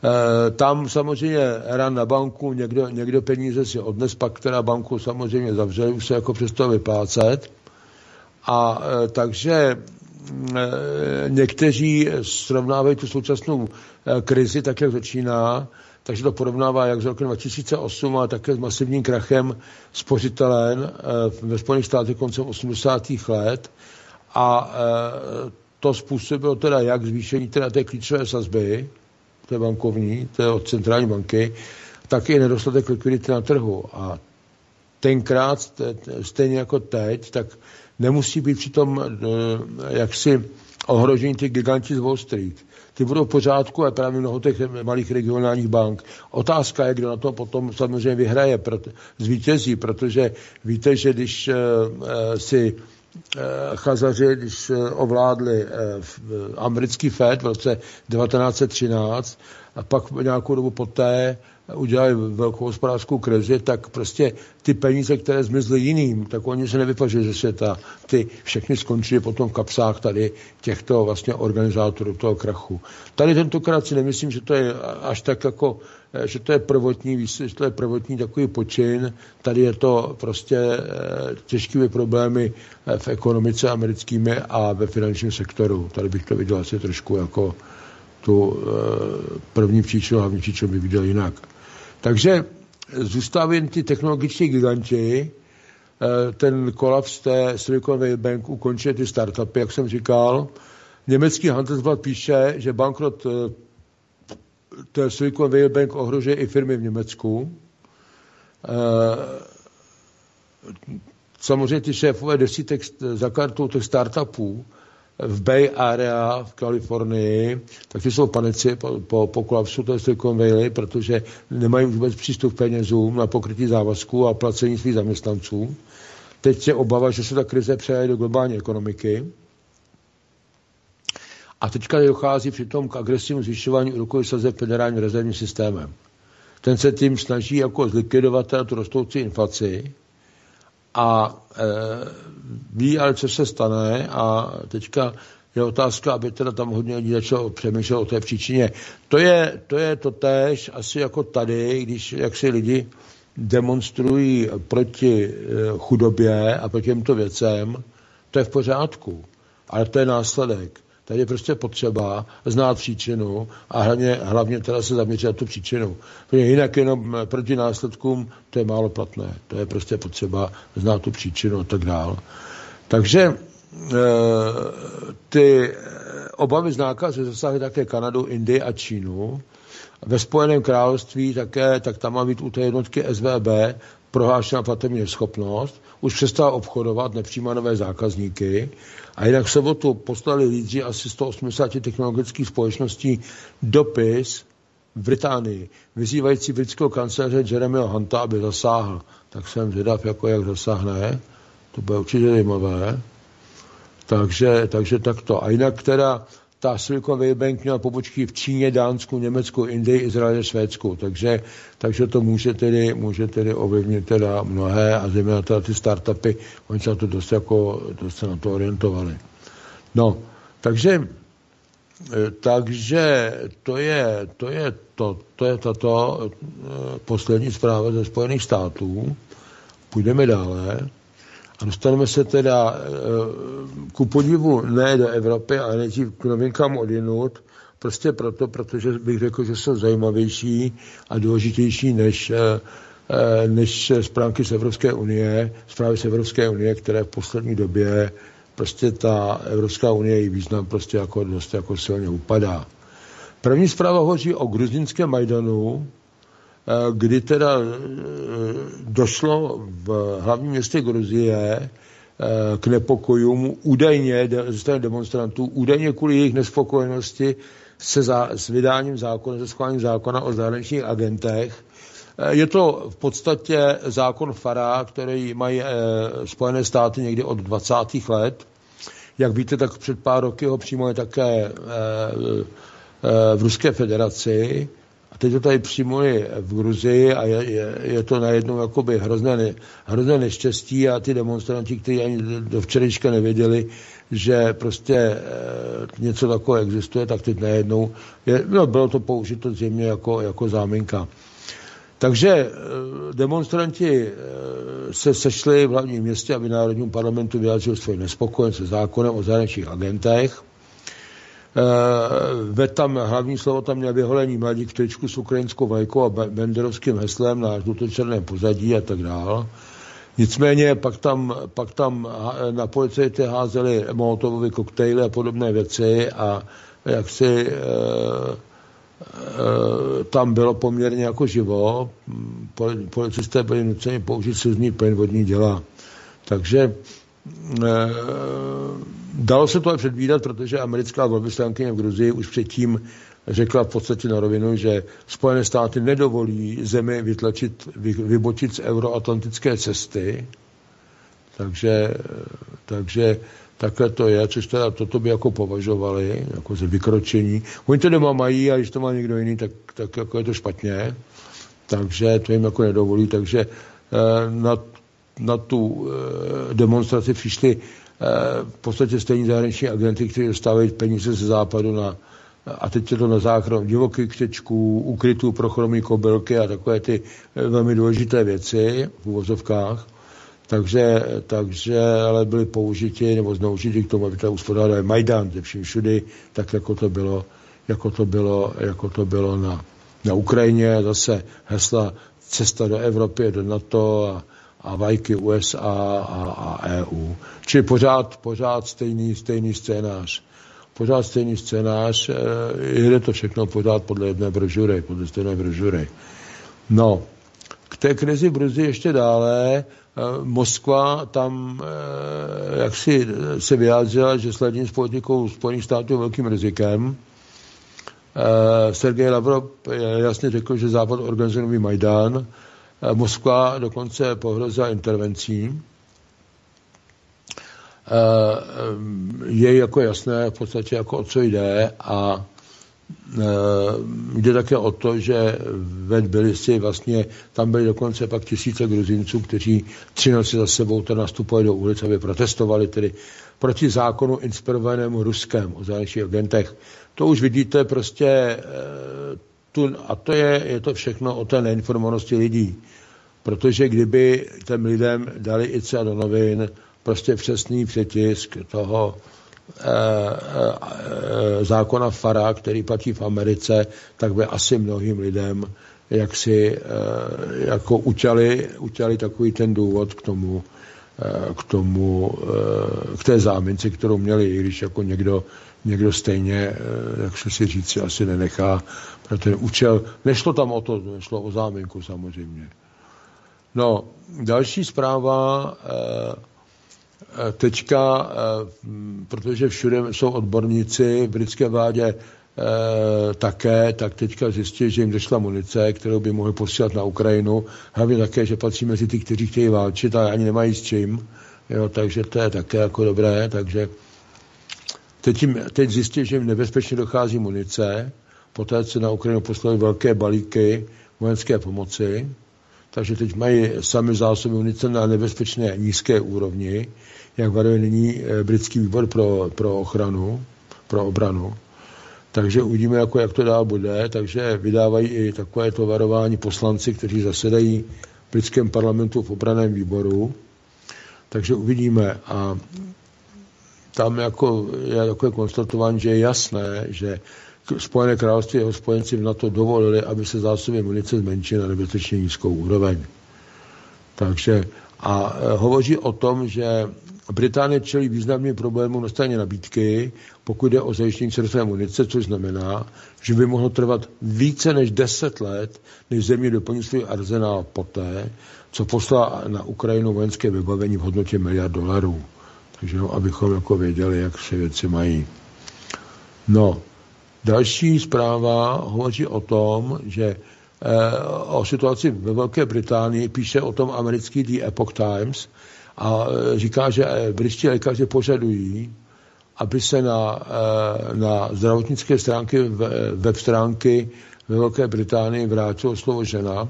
Tam samozřejmě ran na banku, někdo, někdo peníze si odnes, pak teda banku samozřejmě zavřeli, už se jako přestalo vyplácet. A takže někteří srovnávají tu současnou krizi tak, jak začíná, takže to porovnává jak z roku dva tisíce osm a také s masivním krachem spořitelen ve Spojených státech koncem osmdesátých let. A to způsobilo teda jak zvýšení teda té klíčové sazby, té bankovní, té od centrální banky, tak i nedostatek likvidity na trhu. A tenkrát, stejně jako teď, tak nemusí být přitom jaksi ohrožení těch giganti z Wall Street. Ty budou v pořádku a právě mnoho těch malých regionálních bank. Otázka je, kdo na to potom samozřejmě vyhraje, proto, zvítězí, protože víte, že když uh, si uh, Chazaři, když uh, ovládli uh, americký Fed v roce devatenáct set třináct a pak nějakou dobu poté udělali velkou hospodářskou krizi, tak prostě ty peníze, které zmizly jiným, tak oni se nevypažili ze světa. Ty všechny skončily potom v kapsách tady těchto vlastně organizátorů toho krachu. Tady tentokrát si nemyslím, že to je až tak jako, že to je prvotní, že to je prvotní takový počin. Tady je to prostě těžkými problémy v ekonomice americkými a ve finančním sektoru. Tady bych to viděl asi trošku jako tu první příčinu, hlavní příčinu by viděl jinak. Takže zůstávají ty technologičtí giganti, ten kolaps té Silicon Valley Bank ukončuje ty startupy, jak jsem říkal. Německý Handelsblatt píše, že bankrot té Silicon Valley Bank ohrožuje i firmy v Německu. Samozřejmě ty šéfové desítek za kartou těch startupů v Bay Area v Kalifornii, tak ty jsou panici po, po, po kolapsu té Silicon Valley, protože nemají vůbec přístup k penězům na pokrytí závazků a placení svých zaměstnanců. Teď je obava, že se ta krize přejde do globální ekonomiky. A teďka dochází přitom k agresivnímu zvyšování úrokových sazeb federálním rezervním systémem. Ten se tím snaží jako zlikvidovat tu rostoucí inflaci a e, ví, ale co se stane a teďka je otázka, aby teda tam hodně lidí začalo přemýšlet o té příčině. To je, to je totéž asi jako tady, když jak si lidi demonstrují proti chudobě a proti těmto věcem, to je v pořádku, ale to je následek. Tady je prostě potřeba znát příčinu a hlavně, hlavně teda se zaměřit na tu příčinu. Protože jinak jenom proti následkům to je málo platné. To je prostě potřeba znát tu příčinu a tak dál. Takže e, ty obavy z nákazy zasáhly také Kanadu, Indii a Čínu. Ve Spojeném království také, tak tam má být u té jednotky S V B prohlášená platební neschopnost, už přestala obchodovat, nepřijímá nové zákazníky a jinak v sobotu poslali lídři asi sto osmdesát technologických společností dopis v Británii, vyzývající britského kancléře Jeremyho Hunta, aby zasáhl. Tak jsem zvědav, jako jak zasáhne. To bude určitě zajímavé. Takže, takže takto. A jinak teda ta Silicon Valley Bank měla pobočky v Číně, Dánsku, Německu, Indii, Izraeli, Švédsku. Takže, takže to může tedy, může tedy ovlivnit teda mnohé a zejména teda ty startupy, oni se na to dost, jako, dost se na to orientovali. No, takže, takže to je, to je, to, to je tato poslední zpráva ze Spojených států. Půjdeme dále. A dostaneme se teda ku podivu ne do Evropy, ale nejdřív k novinkám odjinud, prostě proto, protože bych řekl, že jsou zajímavější a důležitější než, než zprávky z Evropské unie, zprávy z Evropské unie, které v poslední době prostě ta Evropská unie její význam prostě jako dost jako silně upadá. První zpráva hovoří o gruzínském Majdanu, kdy teda došlo v hlavním městě Gruzie k nepokojům údajně ze strany demonstrantů, údajně kvůli jejich nespokojenosti se za, s vydáním zákona, se schválením zákona o zahraničních agentech. Je to v podstatě zákon FARA, který mají Spojené státy někdy od dvacátých let. Jak víte, tak před pár roky ho přijmuli také v Ruské federaci. A teď to tady přijmuli v Gruzii a je, je, je to najednou jakoby hrozné, ne, hrozné neštěstí a ty demonstranti, kteří ani do včerejška nevěděli, že prostě e, něco takového existuje, tak teď najednou je, no, bylo to použito zřejmě jako, jako záminka. Takže e, demonstranti e, se sešli v hlavním městě, aby Národnímu parlamentu vyjádřil svůj nespokojenost se zákonem o zahraničních agentech. Ve tam hlavní slovo tam měl vyholení mladík v tričku s ukrajinskou vlajkou a benderovským heslem na žlutočerném pozadí a tak dál. Nicméně pak tam, pak tam na policajty házeli molotovové koktejly a podobné věci a jak si e, e, tam bylo poměrně jako živo. Policisté byli nuceni použít slzný plyn, vodní děla. Takže e, dalo se to ale předvídat, protože americká velvyslankyně v Gruzii už předtím řekla v podstatě na rovinu, že Spojené státy nedovolí zemi vytlačit, vy, vybočit z euroatlantické cesty. Takže, takže takhle to je, což teda toto by jako považovali, jako za vykročení. Oni to doma mají a když to má někdo jiný, tak, tak jako je to špatně. Takže to jim jako nedovolí. Takže na, na tu demonstraci přišli v podstatě stejní zahraniční agenty, kteří dostávají peníze ze západu na, a teď je to na záchranu divokých křečků, ukrytů pro chromí kobylky a takové ty velmi důležité věci v uvozovkách. Takže, takže ale byly použiti nebo zneužiti k tomu, aby to uspořádali Majdan ze vším všudy, tak jako to bylo, jako to bylo, jako to bylo na, na Ukrajině. Zase hesla cesta do Evropy, do NATO a a vlajky U S A a, a E U. Čili pořád, pořád stejný, stejný scénář. Pořád stejný scénář, jde to všechno pořád podle jedné brožury, podle stejné brožury. No, k té krizi v Gruzii ještě dále, Moskva tam jak si se vyjádřila, že sledí s politikou Spojených států velkým rizikem. Sergej Lavrov jasně řekl, že Západ organizuje nový Majdan. Moskva dokonce pohrozila intervencí. Je jako jasné v podstatě, jako o co jde a jde také o to, že ve Tbilisi vlastně tam byly dokonce pak tisíce Gruzinců, kteří tři noci za sebou teda nastupovali do ulic, aby protestovali tedy proti zákonu inspirovanému Ruskem o zahraničních agentech. To už vidíte prostě tu, a to je, je to všechno o té neinformovanosti lidí. Protože kdyby těm lidem dali i třeba do novin prostě přesný přetisk toho e, e, zákona Fara, který platí v Americe, tak by asi mnohým lidem jaksi e, jako utěli, utěli takový ten důvod k tomu, e, k tomu, e, k té záminci, kterou měli, i když jako někdo, někdo stejně, e, jak se si říci, asi nenechá pro ten účel. Nešlo tam o to, nešlo o záminku samozřejmě. No, další zpráva, e, teďka, e, protože všude jsou odborníci v britské vládě e, také, tak teďka zjistí, že jim došla munice, kterou by mohli posílat na Ukrajinu. Hlavně také, že patří mezi ty, kteří chtějí válčit a ani nemají s čím. Jo, takže to je také jako dobré. Takže teď, jim, teď zjistí, že jim nebezpečně dochází munice. Poté, co na Ukrajinu poslali velké balíky vojenské pomoci. Takže teď mají sami zásoby munice na nebezpečné nízké úrovni, jak varuje nyní britský výbor pro, pro ochranu, pro obranu. Takže uvidíme, jako, jak to dál bude. Takže vydávají i takové to varování poslanci, kteří zasedají v britském parlamentu v obranném výboru. Takže uvidíme. A tam jako je takové konstatování, že je jasné, že Spojené království a jeho spojenci v NATO dovolili, aby se zásoby munice zmenšily na nebezpečně nízkou úroveň. Takže a hovoří o tom, že Británie čelí významným problémům na straně nabídky, pokud jde o zajištění čerstvé munice, což znamená, že by mohlo trvat více než deset let, než země doplní svůj arzenál poté, co poslala na Ukrajinu vojenské vybavení v hodnotě miliard dolarů. Takže no, abychom jako věděli, jak se věci mají. No, další zpráva hovoří o tom, že eh, o situaci ve Velké Británii píše o tom americký The Epoch Times a eh, říká, že eh, britští lékaři požadují, aby se na, eh, na zdravotnické stránky, web stránky ve Velké Británii vrátilo slovo žena.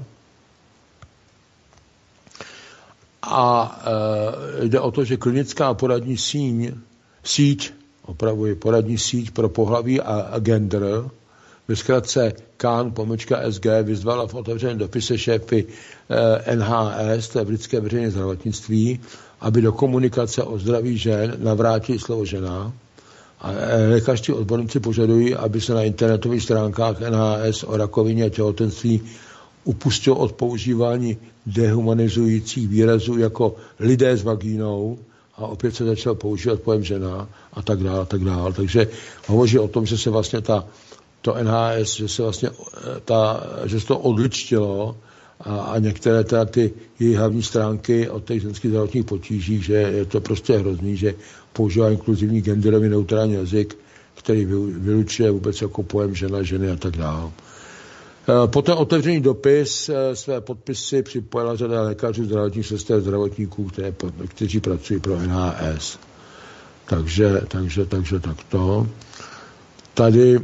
A e, jde o to, že klinická poradní síň, síť, opravuji, poradní síť pro pohlaví a, a gender, ve zkratce K A N pomlčka S G, vyzvala v otevřeném dopise šéfy e, N H S, to je britské veřejné zdravotnictví, aby do komunikace o zdraví žen navrátili slovo žena. A e, lékařští odborníci požadují, aby se na internetových stránkách N H S o rakovině a těhotenství upustil od používání dehumanizujících výrazů jako lidé s vagínou a opět se začal používat pojem žena a tak dále, a tak dále. Takže hovoří o tom, že se vlastně ta, to N H S, že se vlastně ta, že se to odličtilo a, a některé teda ty její hlavní stránky od těch ženských zdravotních potíží, že je to prostě hrozný, že používá inkluzivní genderový neutrální jazyk, který vylučuje vůbec jako pojem žena, ženy a tak dále. Po ten otevřený dopis své podpisy připojila řada lékařů, zdravotních sester, zdravotníků, které, kteří pracují pro N H S. Takže, takže, takže takto. Tady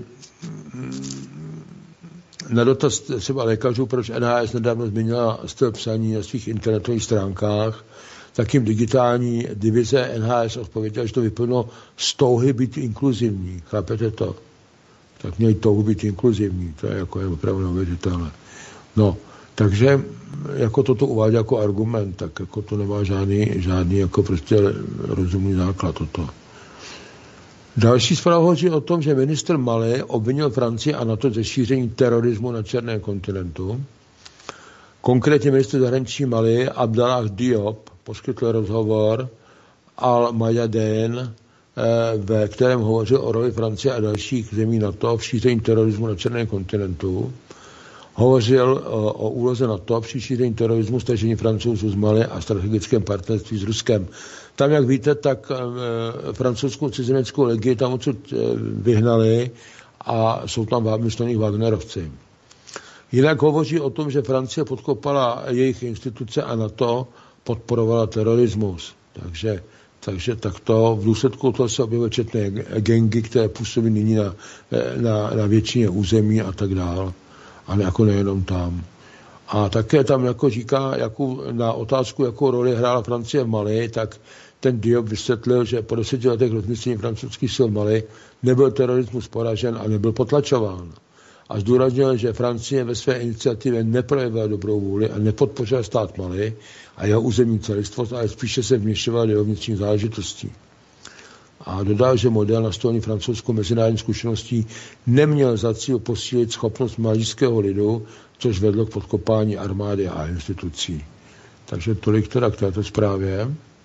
na dotaz třeba lékařů, proč N H S nedávno změnila styl psaní na svých internetových stránkách, tak jim digitální divize N H S odpověděla, že to vyplnilo z touhy být inkluzivní. Chápete to? Tak měli touhu být inkluzivní. To je jako je opravdu neuvěřitelné. No, takže jako toto uvádí jako argument, tak jako to nemá žádný, žádný jako prostě rozumný základ toto. Další zpráva hovoří o tom, že ministr Mali obvinil Francii a NATO ze šíření terorismu na černém kontinentu. Konkrétně ministr zahraničí Mali Abdallah Diop poskytl rozhovor Al Mayadeen, ve kterém hovořil o roli Francie a dalších zemí NATO v šíření terorismu na černém kontinentu. Hovořil o, o úloze NATO při šíření terorismu, stažení Francouzů z Mali a strategickém partnerství s Ruskem. Tam, jak víte, tak e, francouzskou cizineckou legii tam odsud e, vyhnali a jsou tam myslených Wagnerovci. Jinak hovoří o tom, že Francie podkopala jejich instituce a NATO podporovala terorismus. Takže Takže takto v důsledku toho se objevily četné gengy, které působí nyní na, na, na většině území a tak dál. A ne, jako nejenom tam. A také tam jako říká, jakou, na otázku, jakou roli hrála Francie v Mali, tak ten Diop vysvětlil, že po deseti letech rozmístění francouzských sil v Mali nebyl terorismus poražen a nebyl potlačován. A zdůraznil, že Francie ve své iniciativě neprojevila dobrou vůli a nepodpořila stát Mali a jeho územní celistvost, ale spíše se vměšovala do jeho vnitřních záležitostí. A dodal, že model nastolený francouzskou mezinárodní zkušeností neměl za cíl posílit schopnost malijského lidu, což vedlo k podkopání armády a institucí. Takže tolik teda k této zprávě.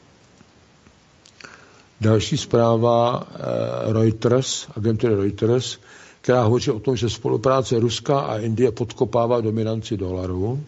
Další zpráva eh, Reuters, agentury Reuters, která hovoří o tom, že spolupráce Ruska a Indie podkopává dominanci dolaru.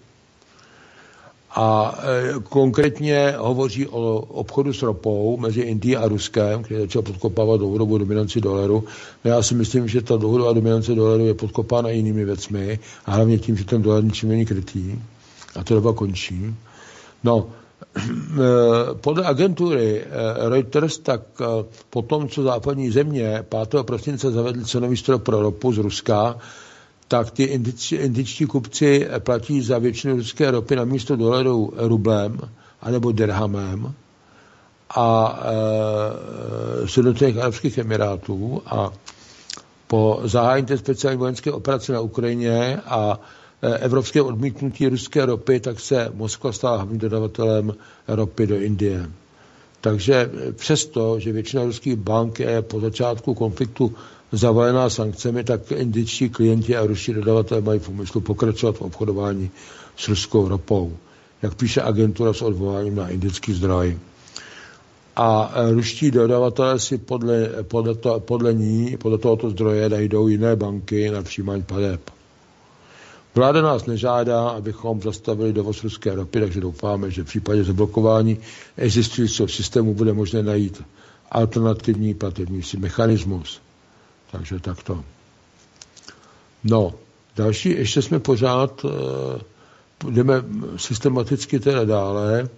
A e, konkrétně hovoří o obchodu s ropou mezi Indií a Ruskem, který začal podkopávat dlouhodobou dominanci dolaru. No já si myslím, že ta dlouhodobá dominance dolaru je podkopána jinými věcmi a hlavně tím, že ten dolar ničím není krytý. A to doba končí. No, podle agentury Reuters, tak po tom, co západní země pátého prosince zavedli cenový strop pro ropu z Ruska, tak ty indič, indičtí kupci platí za většinu ruské ropy na místo dolaru rublem anebo dirhamem a e, Sjednocených arabských emirátů a po zahájení té speciální vojenské operace na Ukrajině a evropské odmítnutí ruské ropy, tak se Moskva stala hlavním dodavatelem ropy do Indie. Takže přesto, že většina ruských bank je po začátku konfliktu zavalená sankcemi, tak indičtí klienti a ruští dodavatelé mají v úmyslu pokračovat v obchodování s ruskou ropou. Jak píše agentura s odvoláním na indický zdroj. A ruští dodavatelé si podle, podle, to, podle ní, podle tohoto zdroje najdou jiné banky na přijímání plateb. Vláda nás nežádá, abychom zastavili dovoz ruské ropy, takže doufáme, že v případě zablokování existujícího systému bude možné najít alternativní platební mechanismus. Takže takto. No, další, ještě jsme pořád, uh, jdeme systematicky teda dále,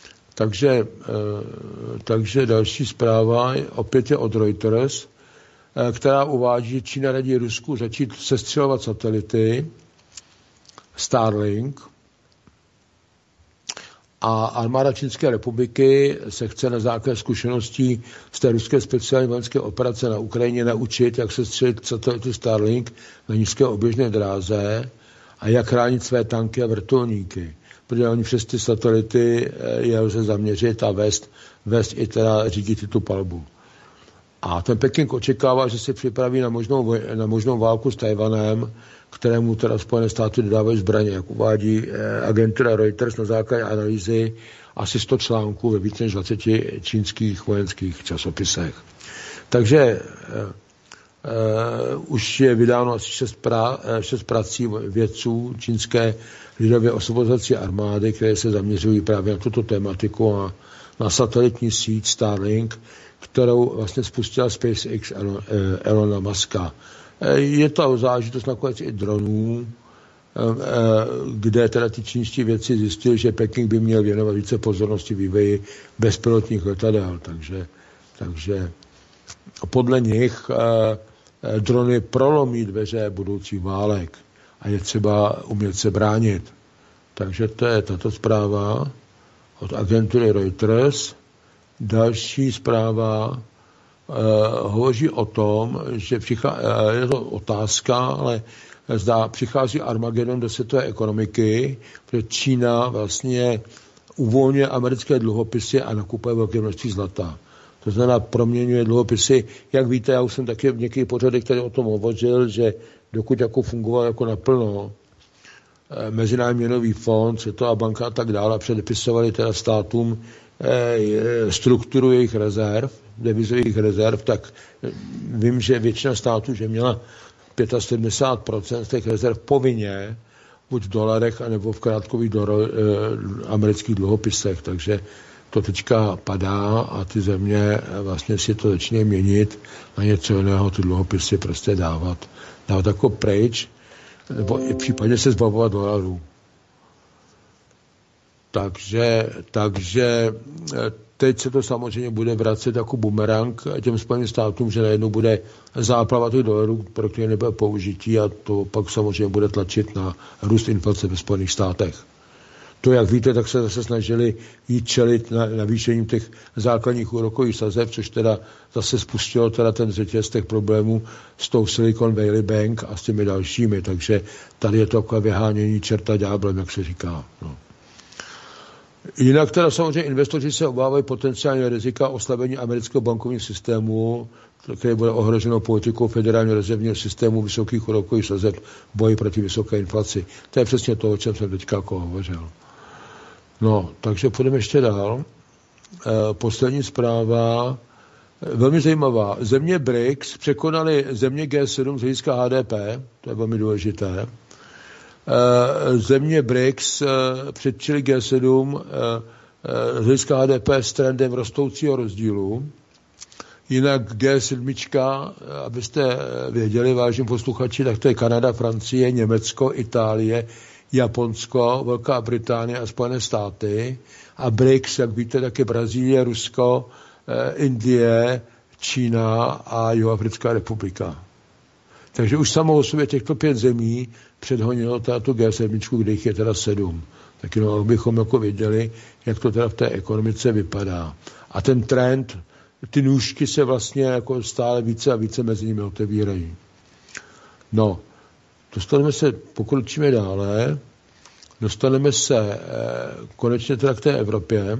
takže, uh, takže další zpráva opět je od Reuters. která uvádí, že Čína radí Rusku začít sestřelovat satelity Starlink a armáda Čínské republiky se chce na základě zkušeností z té ruské speciální vojenské operace na Ukrajině naučit, jak sestřelit satelity Starlink na nízké oběžné dráze a jak chránit své tanky a vrtulníky. Protože oni přes ty satelity je lze zaměřit a vést, vést i teda řídit tu palbu. A ten Peking očekává, že se připraví na možnou, na možnou válku s Tajvanem, kterému teda Spojené státy dodávají zbraně, jak uvádí agentura Reuters na základě analýzy asi sto článků ve více než dvaceti čínských vojenských časopisech. Takže Uh, už je vydáno asi šest, pra, šest prací vědců čínské lidově osvobozovací armády, které se zaměřují právě na tuto tematiku a na satelitní síť Starlink, kterou vlastně spustila SpaceX Elon, Elona Muska. Je to záležitost nakonec i dronů, kde teda ty čínští vědci zjistili, že Peking by měl věnovat více pozornosti vývoji bezpilotních letadel. Takže, takže podle nich drony prolomí dveře budoucích válek a je třeba umět se bránit. Takže to je tato zpráva od agentury Reuters. Další zpráva uh, hovoří o tom, že přichá, uh, je to otázka, ale zdá, přichází Armagedon do světové ekonomiky, protože Čína vlastně uvolňuje americké dluhopisy a nakupuje velké množství zlata. To znamená, proměňuje dluhopisy. Jak víte, já už jsem taky v některých pořadech tady o tom hovořil, že dokud jako fungoval jako naplno Mezinárodní měnový fond, Světová banka a tak dále, předepisovali teda státům eh, strukturu jejich rezerv, devizových rezerv, tak vím, že většina států, že měla sedmdesát pět procent z těch rezerv povinně, buď v dolarech, anebo v krátkových dolar, eh, amerických dluhopisech, takže to teďka padá a ty země vlastně si to začínají měnit na něco jiného, ty dluhopisy prostě dávat. Dávat jako pryč, nebo i případně se zbavovat dolarů. Takže, takže teď se to samozřejmě bude vracet jako bumerang těm Spojeným státům, že najednou bude záplava těch dolarů, pro které nebude použití a to pak samozřejmě bude tlačit na růst inflace ve Spojených státech. To, jak víte, tak se zase snažili jít čelit na navýšením těch základních úrokových sazeb, což teda zase spustilo teda ten řetěz těch problémů s tou Silicon Valley Bank a s těmi dalšími. Takže tady je to takové vyhánění čerta ďáblem, jak se říká. No. Jinak teda samozřejmě investoři se obávají potenciální rizika oslabení amerického bankovního systému, které bude ohroženo politikou federálního rezervního systému vysokých úrokových sazeb v boji proti vysoké inflaci. To je přesně to, o čem jsem teďka jako hovořil. No, takže půjdeme ještě dál. E, poslední zpráva, velmi zajímavá. Země B R I C S překonaly země G sedm z hlediska H D P, to je velmi důležité. E, země B R I C S e, předčily G sedm e, z hlediska H D P s trendem rostoucího rozdílu. Jinak G sedm, abyste věděli, vážení posluchači, tak to je Kanada, Francie, Německo, Itálie, Japonsko, Velká Británie a Spojené státy. A B R I C S, jak víte, tak je Brazílie, Rusko, eh, Indie, Čína a Jihoafrická republika. Takže už samo o sobě těchto pět zemí předhonilo teda tu G sedm, kde jich je teda sedm. Tak jenom abychom jako věděli, jak to teda v té ekonomice vypadá. A ten trend, ty nůžky se vlastně jako stále více a více mezi nimi otevírají. No, dostaneme se, pokročíme dále, dostaneme se eh, konečně teda k té Evropě.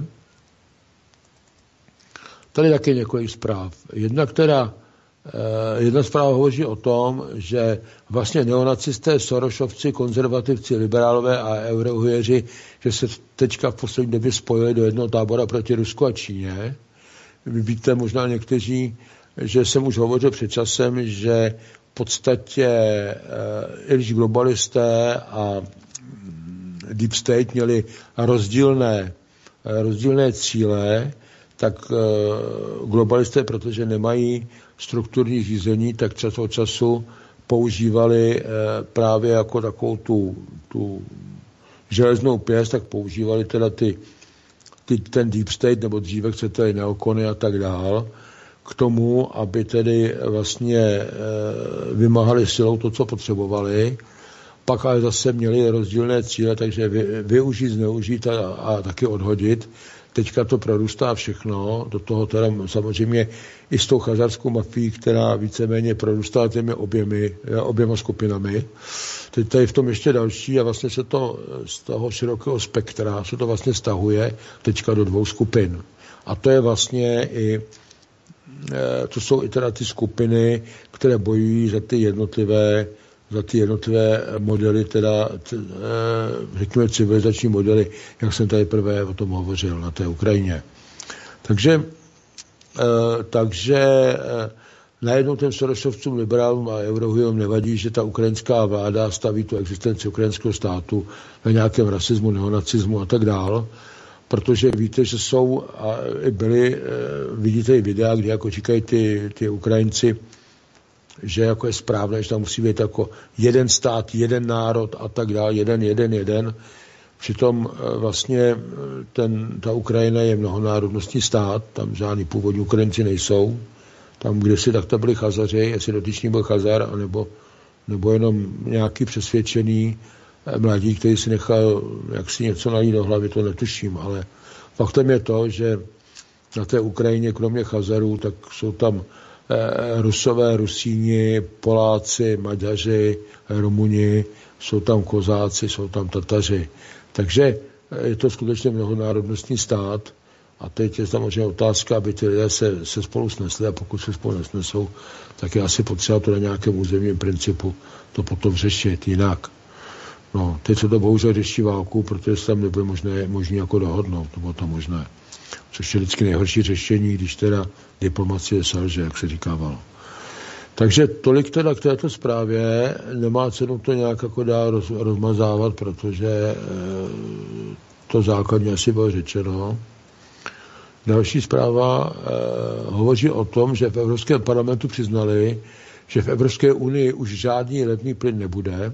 Tady taky několik zpráv. Jedna, která, eh, jedna zpráva hovoří o tom, že vlastně neonacisté, Sorosovci, konzervativci, liberálové a eurohujeři, že se teďka v poslední době spojili do jednoho tábora proti Rusku a Číně. Vy víte možná někteří, že jsem už hovořil před časem, že v podstatě i když globalisté a Deep State měli rozdílné, rozdílné cíle, tak globalisté, protože nemají strukturní řízení, tak čas od času používali právě jako takovou tu, tu železnou pěst, tak používali teda ty, ty, ten Deep State, nebo dříve chcete i neokony a tak dál, k tomu, aby tedy vlastně vymáhali silou to, co potřebovali, pak ale zase měli rozdílné cíle, takže vy, využít, zneužít a, a taky odhodit. Teďka to prorůstá všechno, do toho teda samozřejmě i s tou chazarskou mafií, která víceméně prorůstá těmi oběmi, oběma skupinami. Teď tady v tom ještě další a vlastně se to z toho širokého spektra se to vlastně stahuje teďka do dvou skupin. A to je vlastně i, to jsou i teda ty skupiny, které bojují za ty jednotlivé za ty jednotlivé modely, teda řekněme civilizační modely, jak jsem tady prvé o tom hovořil na té Ukrajině. Takže, takže najednou těm Sorosovcům, liberálům a eurohujům nevadí, že ta ukrajinská vláda staví tu existenci ukrajinského státu na nějakém rasismu, neonacismu a tak dál, protože víte, že jsou a byli, vidíte i videa, kde jako říkají ty, ty Ukrajinci, že jako je správné, že tam musí být jako jeden stát, jeden národ a tak dále, jeden, jeden, jeden. Přitom vlastně ten, ta Ukrajina je mnohonárodnostní stát, tam žádný původní Ukrajinci nejsou. Tam kdysi tak to byli Chazaři, jestli dotyčný byl Chazar, anebo, nebo jenom nějaký přesvědčený mladí, který si nechal jaksi něco nalít do hlavy, to netuším, ale faktem je to, že na té Ukrajině kromě Chazarů, tak jsou tam Rusové, Rusíni, Poláci, Maďaři, Rumuni, jsou tam Kozáci, jsou tam Tataři. Takže je to skutečně mnohonárodnostní stát a teď je samozřejmě otázka, aby ty lidé se, se spolu snesli a pokud se spolu nesnesou, tak je asi potřeba to na nějakém územním principu to potom řešit jinak. No, teď se to bohužel řeší válku, protože se tam nebude možné, možné jako dohodnout, to bylo to možné. Což je vždycky nejhorší řešení, když teda diplomacie selže, jak se říkávalo. Takže tolik teda k této zprávě, nemá cenu to nějak jako dál roz, rozmazávat, protože e, to základně asi bylo řečeno. Další zpráva e, hovoří o tom, že v Evropském parlamentu přiznali, že v Evropské unii už žádný levný plyn nebude.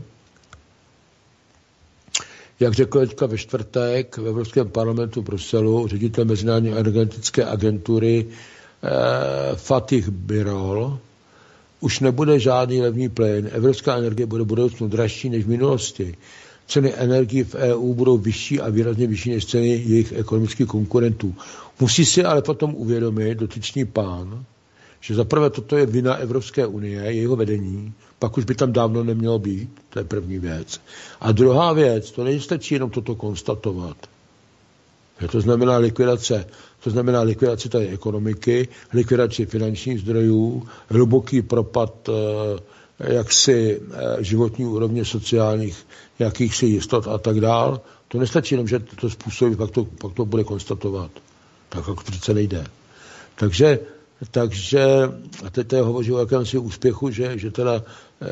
Jak řekl teďka ve čtvrtek v Evropském parlamentu v Bruselu ředitel Mezinárodní energetické agentury eh, Fatih Birol, už nebude žádný levný plyn. Evropská energie bude v budoucnu dražší než v minulosti. Ceny energií v E U budou vyšší a výrazně vyšší než ceny jejich ekonomických konkurentů. Musí si ale potom uvědomit dotyčný pán, že zaprvé toto je vina Evropské unie, jeho vedení, pak už by tam dávno nemělo být, to je první věc. A druhá věc, to nestačí jenom toto konstatovat. To znamená likvidace, to znamená likvidace té ekonomiky, likvidace finančních zdrojů, hluboký propad eh, jaksi eh, životní úrovně sociálních jakýchsi jistot a tak dál. To nestačí jenom, že to způsobí, pak to, pak to bude konstatovat. Tak jak přece nejde. Takže Takže, a teď tady hovoří o jakémsi úspěchu, že, že teda e,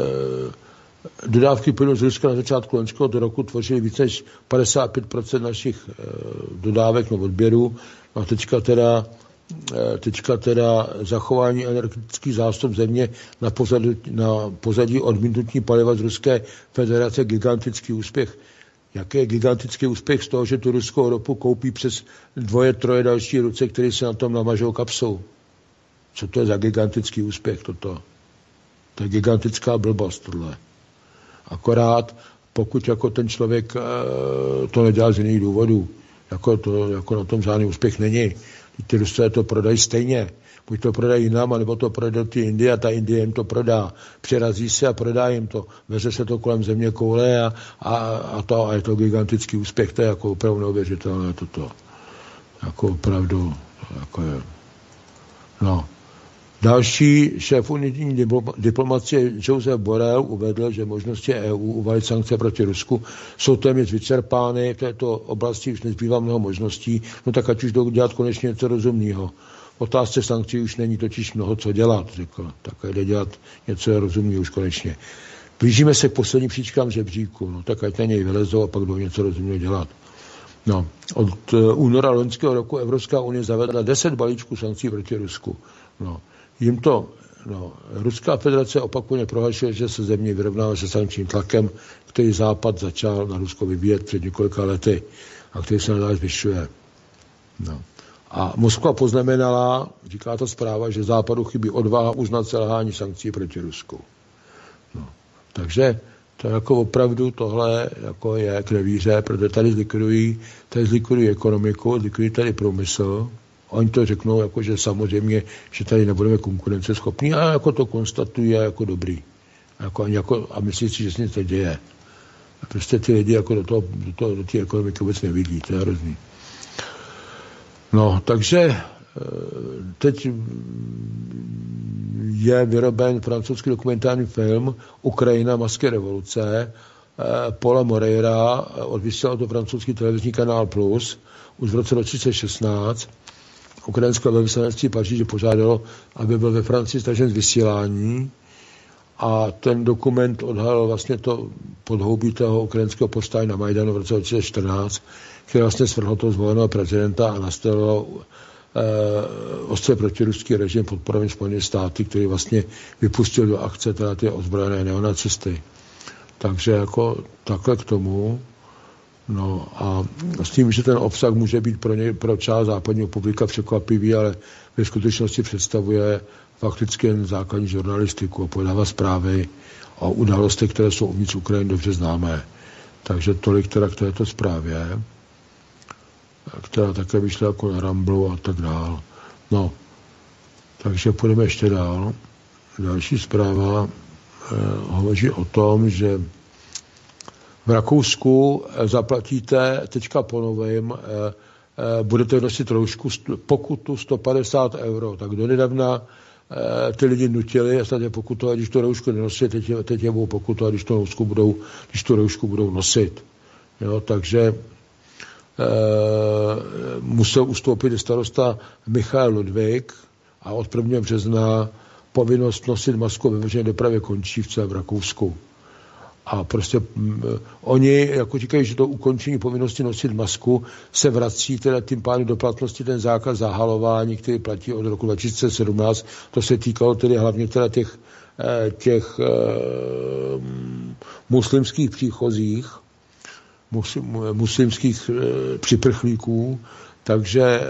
dodávky plynu z Ruska na začátku loňského roku tvořily více než padesát pět procent našich e, dodávek nebo odběrů. A teďka teda, e, teďka teda zachování energetických zásob země na pozadí, na pozadí odmítnutí paliva z Ruské federace gigantický úspěch. Jaký je gigantický úspěch z toho, že tu ruskou ropu koupí přes dvoje, troje další ruce, které se na tom namažou kapsou? Co to je za gigantický úspěch toto? To je gigantická blbost tohle. Akorát, pokud jako ten člověk e, to nedělá z jiných důvodů, jako, to, jako na tom žádný úspěch není. Ty Rusové to prodají stejně. Buď to prodají jinam, nebo to prodají do ty Indie a ta Indie jim to prodá. Přirazí se a prodá jim to. Veze se to kolem země koule a, a, a, to, a je to gigantický úspěch. To je jako opravdu neuvěřitelné toto. Jako opravdu, jako je. No. Další šéf unijní diplomacie Josep Borrell uvedl, že možnosti E U uvalit sankce proti Rusku jsou téměř vyčerpány. V této oblasti už nezbývá mnoho možností. No tak ať už jdou dělat konečně něco rozumného. V otázce sankcí už není totiž mnoho co dělat, řekl. Tak jde dělat něco rozumného už konečně. Blížíme se k posledním příčkám žebříku. No tak ať na něj vylezou a pak jdou něco rozumného dělat. No, od února loňského roku Evropská unie zavedla deset balíčků sankcí proti Rusku. No, jim to, no, Ruská federace opakovaně prohlašuje, že se země vyrovnává se sankčním tlakem, který Západ začal na Rusko vyvíjet před několika lety a který se nadále zvyšuje. No. A Moskva poznamenala, říká ta zpráva, že Západu chybí odvaha uznat selhání sankcí proti Rusku. No. Takže to jako opravdu tohle jako je k nevíře, protože tady zlikvidují, tady zlikvidují ekonomiku, zlikvidují tady průmysl. Oni to řeknou, jako, že samozřejmě, že tady nebudeme konkurenceschopní, a jako to konstatují jako dobrý. A, jako, jako, a myslí si, že se nic děje. A prostě ty lidi jako do toho, do toho, do té ekonomiky vůbec nevidí, to je hrozný. No, takže teď je vyroben francouzský dokumentární film Ukrajina, masky revoluce. Paula Moreira odvysílal to francouzský televizní kanál Plus už v roce dva tisíce šestnáct. Ukrajinské velvyslanectví Paříže požádalo, aby byl ve Francii stažen z vysílání, a ten dokument odhalil vlastně to podhoubí toho ukrajinského povstání na Majdanu v roce dva tisíce čtrnáct, který vlastně svrhl toho zvoleného prezidenta a nastavilo eh, ostře protiruský režim podporovaný Spojenými státy, který vlastně vypustil do akce teda ty ozbrojené neonacisty. Takže jako takhle k tomu. No a s tím, že ten obsah může být pro, ně, pro část západního publika překvapivý, ale ve skutečnosti představuje fakticky jen základní žurnalistiku a podává zprávy o událostech, které jsou uvnitř Ukrajiny dobře známé. Takže tolik teda k této zprávě, která také vyšla jako na Ramblu a tak dál. No, takže půjdeme ještě dál. Další zpráva eh, hovoří o tom, že v Rakousku zaplatíte teďka po novém, eh, eh, budete nosit roušku, pokutu sto padesát euro. Tak donedávna eh, ty lidi nutili a snad je pokutovat, když tu roušku nenosí, teď, teď je budou pokutovat, když tu roušku budou, když tu roušku budou nosit. Jo, takže eh, musel ustoupit starosta Michal Ludvík a od prvního března povinnost nosit masku ve veřejné dopravě končí v celém Rakousku. A prostě m, oni, jako říkají, že to ukončení povinnosti nosit masku se vrací teda tím pádem do platnosti ten zákaz zahalování, který platí od roku dva tisíce sedmnáct. To se týkalo tedy hlavně teda těch, těch eh, muslimských příchozích, muslim, muslimských eh, připrchlíků, takže eh,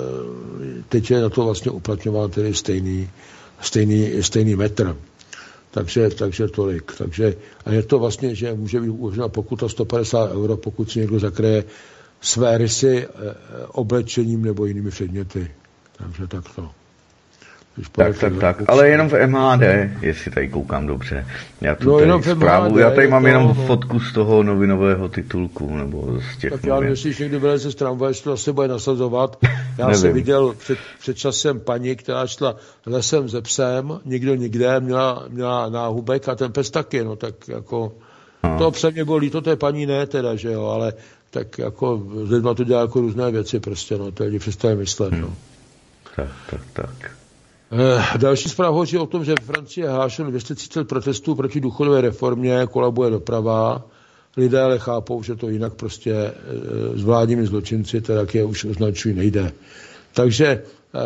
teď je na to vlastně uplatňován tedy stejný, stejný, stejný metr. Takže, takže tolik. Takže, a je to vlastně, že může být uložena pokuta sto padesát euro, pokud si někdo zakryje své rysy e, oblečením nebo jinými předměty. Takže takto. Tak, tak, tak. Ale jenom v M H D, jestli tady koukám dobře. Já tu no, jenom zprávu, já tady mám to, jenom fotku z toho novinového titulku, nebo z těch tak novin. Já nevím, jestli někdy vyleze z tramvaje, že to asi bude nasazovat. Já nevím. Jsem viděl před, před časem paní, která šla lesem ze psem, nikdo nikde, měla, měla náhubek a ten pes taky, no tak jako, no. To psa mě bolí, to té paní ne teda, že jo, ale tak jako s lidma to dělá jako různé věci prostě, no, to lidi přestají myslet, hmm. no. Tak, tak, tak. Další zpráva hovoří o tom, že v Francii je hlášeno dvě stě třicet protestů proti důchodové reformě, kolabuje doprava. Lidé ale chápou, že to jinak prostě s vládními zločinci, teda jak je už označují, nejde. Takže,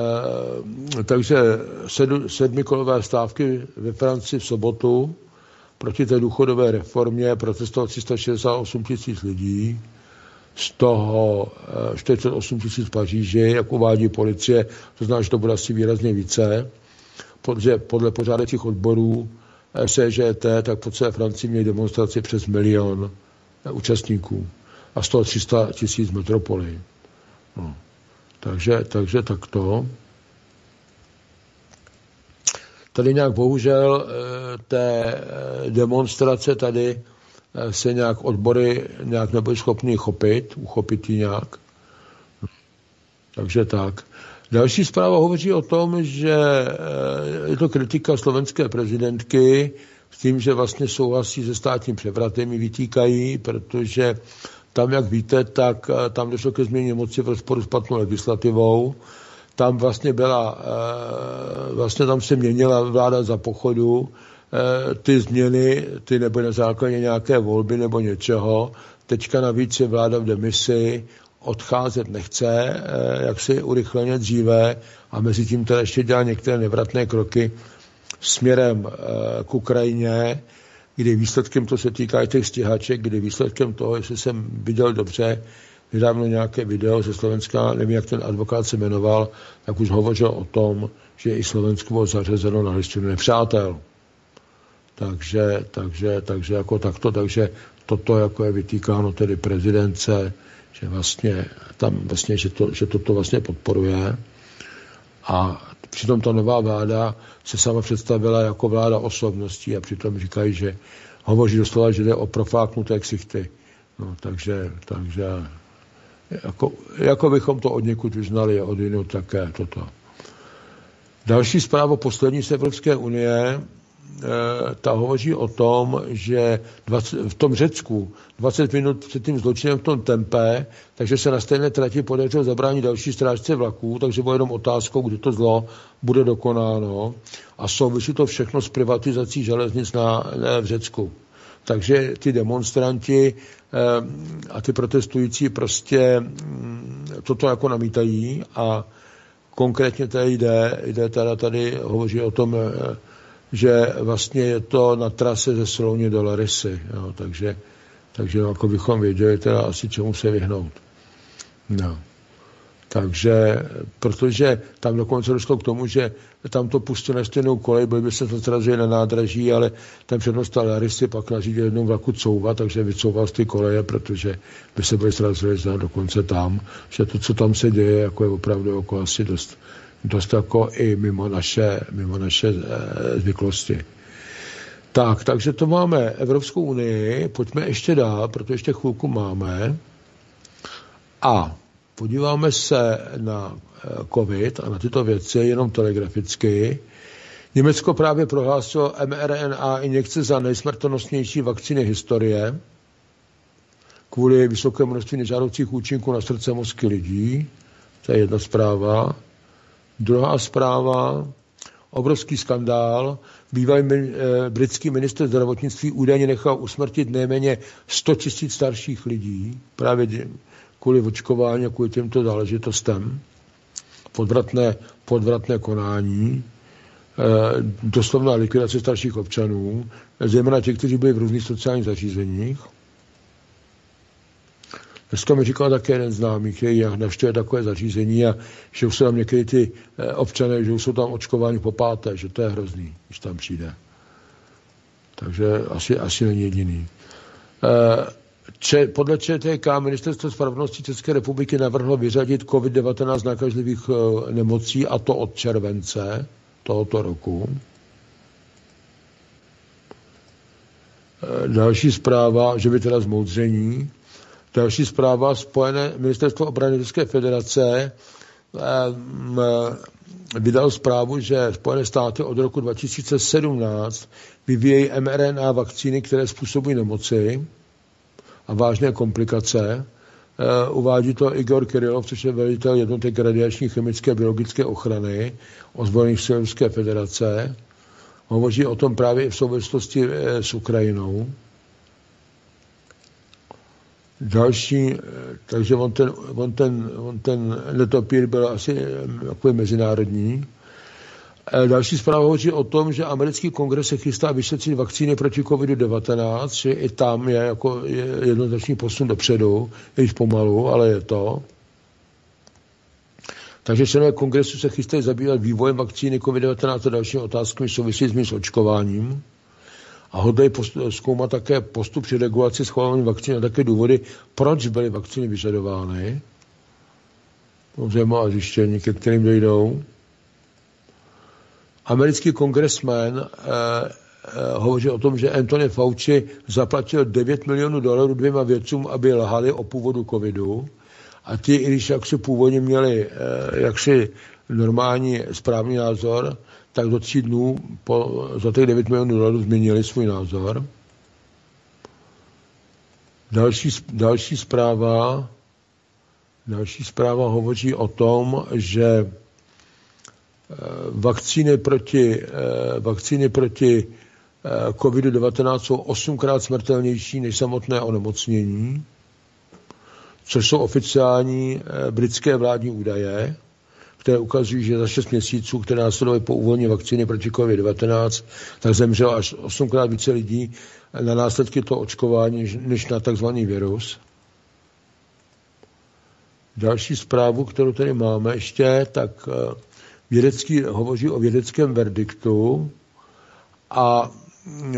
takže sedmikolové stávky ve Francii v sobotu proti té důchodové reformě protestovalo tři sta šedesát osm tisíc lidí, z toho čtyřicet osm tisíc v Paříži, jak uvádí policie, to znamená, že to bude asi výrazně více, protože podle pořádacích odborů C G T, tak po celé Francii měli demonstraci přes milion účastníků a z toho tři sta tisíc v metropoli. No. Takže, takže takto. Tady nějak bohužel té demonstrace tady se nějak odbory nějak nebyly schopni chopit, uchopit ji nějak. Takže tak. Další zpráva hovoří o tom, že je to kritika slovenské prezidentky s tím, že vlastně souhlasí se státním převratem, ji vytýkají, protože tam, jak víte, tak tam došlo ke změně moci v rozporu s platnou legislativou. Tam vlastně byla, vlastně tam se měnila vláda za pochodu, ty změny, ty nebyly na základě nějaké volby nebo něčeho. Teďka navíc je vláda v demisi, odcházet nechce, jak si urychleně dříve a mezi tím teda ještě dělá některé nevratné kroky směrem k Ukrajině, kdy výsledkem, to se týká i těch stíhaček, kdy výsledkem toho, jestli jsem viděl dobře, nedávno nějaké video ze Slovenska, nevím, jak ten advokát se jmenoval, tak už hovořil o tom, že i Slovensko bylo zařazeno na listinu nepřátel. Takže, takže, takže jako takto, takže toto jako je vytýkáno tedy prezidence, že vlastně tam vlastně, že, to, že toto vlastně podporuje. A přitom ta nová vláda se sama představila jako vláda osobností a přitom říkají, že hovoří doslova, že jde o profáknuté ksichty. No, takže, takže jako, jako bychom to od někud vyznali, od jinou také toto. Další zpráva poslední z Evropské unie, ta hovoří o tom, že v tom Řecku dvacet minut před tím zločinem v tom Tempe, takže se na stejné trati podařilo zabránit další strážce vlaků, takže bylo jenom otázkou, kdy to zlo bude dokonáno a souvisí to všechno s privatizací železnic na, na v Řecku. Takže ty demonstranti a ty protestující prostě toto jako namítají a konkrétně tady jde, jde teda tady hovoří o tom, že vlastně je to na trase ze Slouně do Larissy. Jo, takže, takže jako bychom věděli teda asi čemu se vyhnout. No. Takže, protože tam dokonce došlo k tomu, že tam to pustili na stejnou kolej, byli by se to srazili na nádraží, ale ten přednostal Larissy pak nařídil jednou vlaku couvat, takže vycouval z ty koleje, protože by se byli srazili dokonce tam, že to, co tam se děje, jako je opravdu jako asi dost dost jako i mimo naše, mimo naše e, zvyklosti. Tak, takže to máme Evropskou unii, pojďme ještě dál, protože ještě chvilku máme. A podíváme se na COVID a na tyto věci jenom telegraficky. Německo právě prohlásilo mRNA injekce za nejsmrtonosnější vakcíny historie kvůli vysokému množství nežádoucích účinků na srdce mozky lidí. To je jedna zpráva. Druhá zpráva, obrovský skandál. Bývalý e, britský ministr zdravotnictví údajně nechal usmrtit nejméně sto tisíc starších lidí, právě kvůli očkování a kvůli těmto záležitostem. Podvratné, podvratné konání, e, doslovná likvidace starších občanů, zejména těch, kteří byli v různých sociálních zařízeních. Dneska mi říkal také jeden známý, který navštěvuje takové zařízení a že už jsou tam někdy ty občané, že už jsou tam očkováni po páté, že to je hrozný, když tam přijde. Takže asi, asi není jediný. Če, podle ČTK Ministerstvo spravedlnosti České republiky navrhlo vyřadit covid devatenáct nákazlivých nemocí, a to od července tohoto roku. Další zpráva, že by teda zmoudření. Další zpráva, Spojené ministerstvo obrany Ruské federace vydal zprávu, že Spojené státy od roku dva tisíce sedmnáct vyvíjejí mRNA vakcíny, které způsobují nemoci a vážné komplikace. Uvádí to Igor Kirillov, což je velitel jednotek radiační, chemické a biologické ochrany ozbrojených sil Ruské federace. Hovoří o tom právě i v souvislosti s Ukrajinou. Další, takže on ten, on ten, on ten netopír byl asi takový mezinárodní. Další zpráva hovoří o tom, že americký kongres se chystá vyšetřit vakcíny proti covid devatenáct, že i tam je jako jednoznačný posun dopředu, je již pomalu, ale je to. Takže členové kongresu se chystají zabývat vývojem vakcíny covid devatenáct a dalšími otázkami souvisejícími s očkováním. A hodlají zkoumat také postup při regulaci schvalování vakcín a také důvody, proč byly vakcíny vyžadovány. To má zjištění, ke kterým dojdou. Americký kongresmen eh, eh, hovoří o tom, že Anthony Fauci zaplatil devět milionů dolarů dvěma vědcům, aby lhali o původu covidu. A ti, i když jaksi původně měli eh, jaksi normální správný názor, tak do tří dnů po, za těch devět milionů dolarů změnili svůj názor. Další, další zpráva další zpráva hovoří o tom, že vakcíny proti, vakcíny proti covid devatenáct jsou osmkrát smrtelnější než samotné onemocnění, což jsou oficiální britské vládní údaje, které ukazují, že za šest měsíců, které následovaly po uvolnění vakcíny proti covid devatenáct, tak zemřelo až osmkrát více lidí na následky toho očkování, než na takzvaný virus. další zprávu, kterou tady máme ještě, tak vědecký, hovoří o vědeckém verdiktu a e,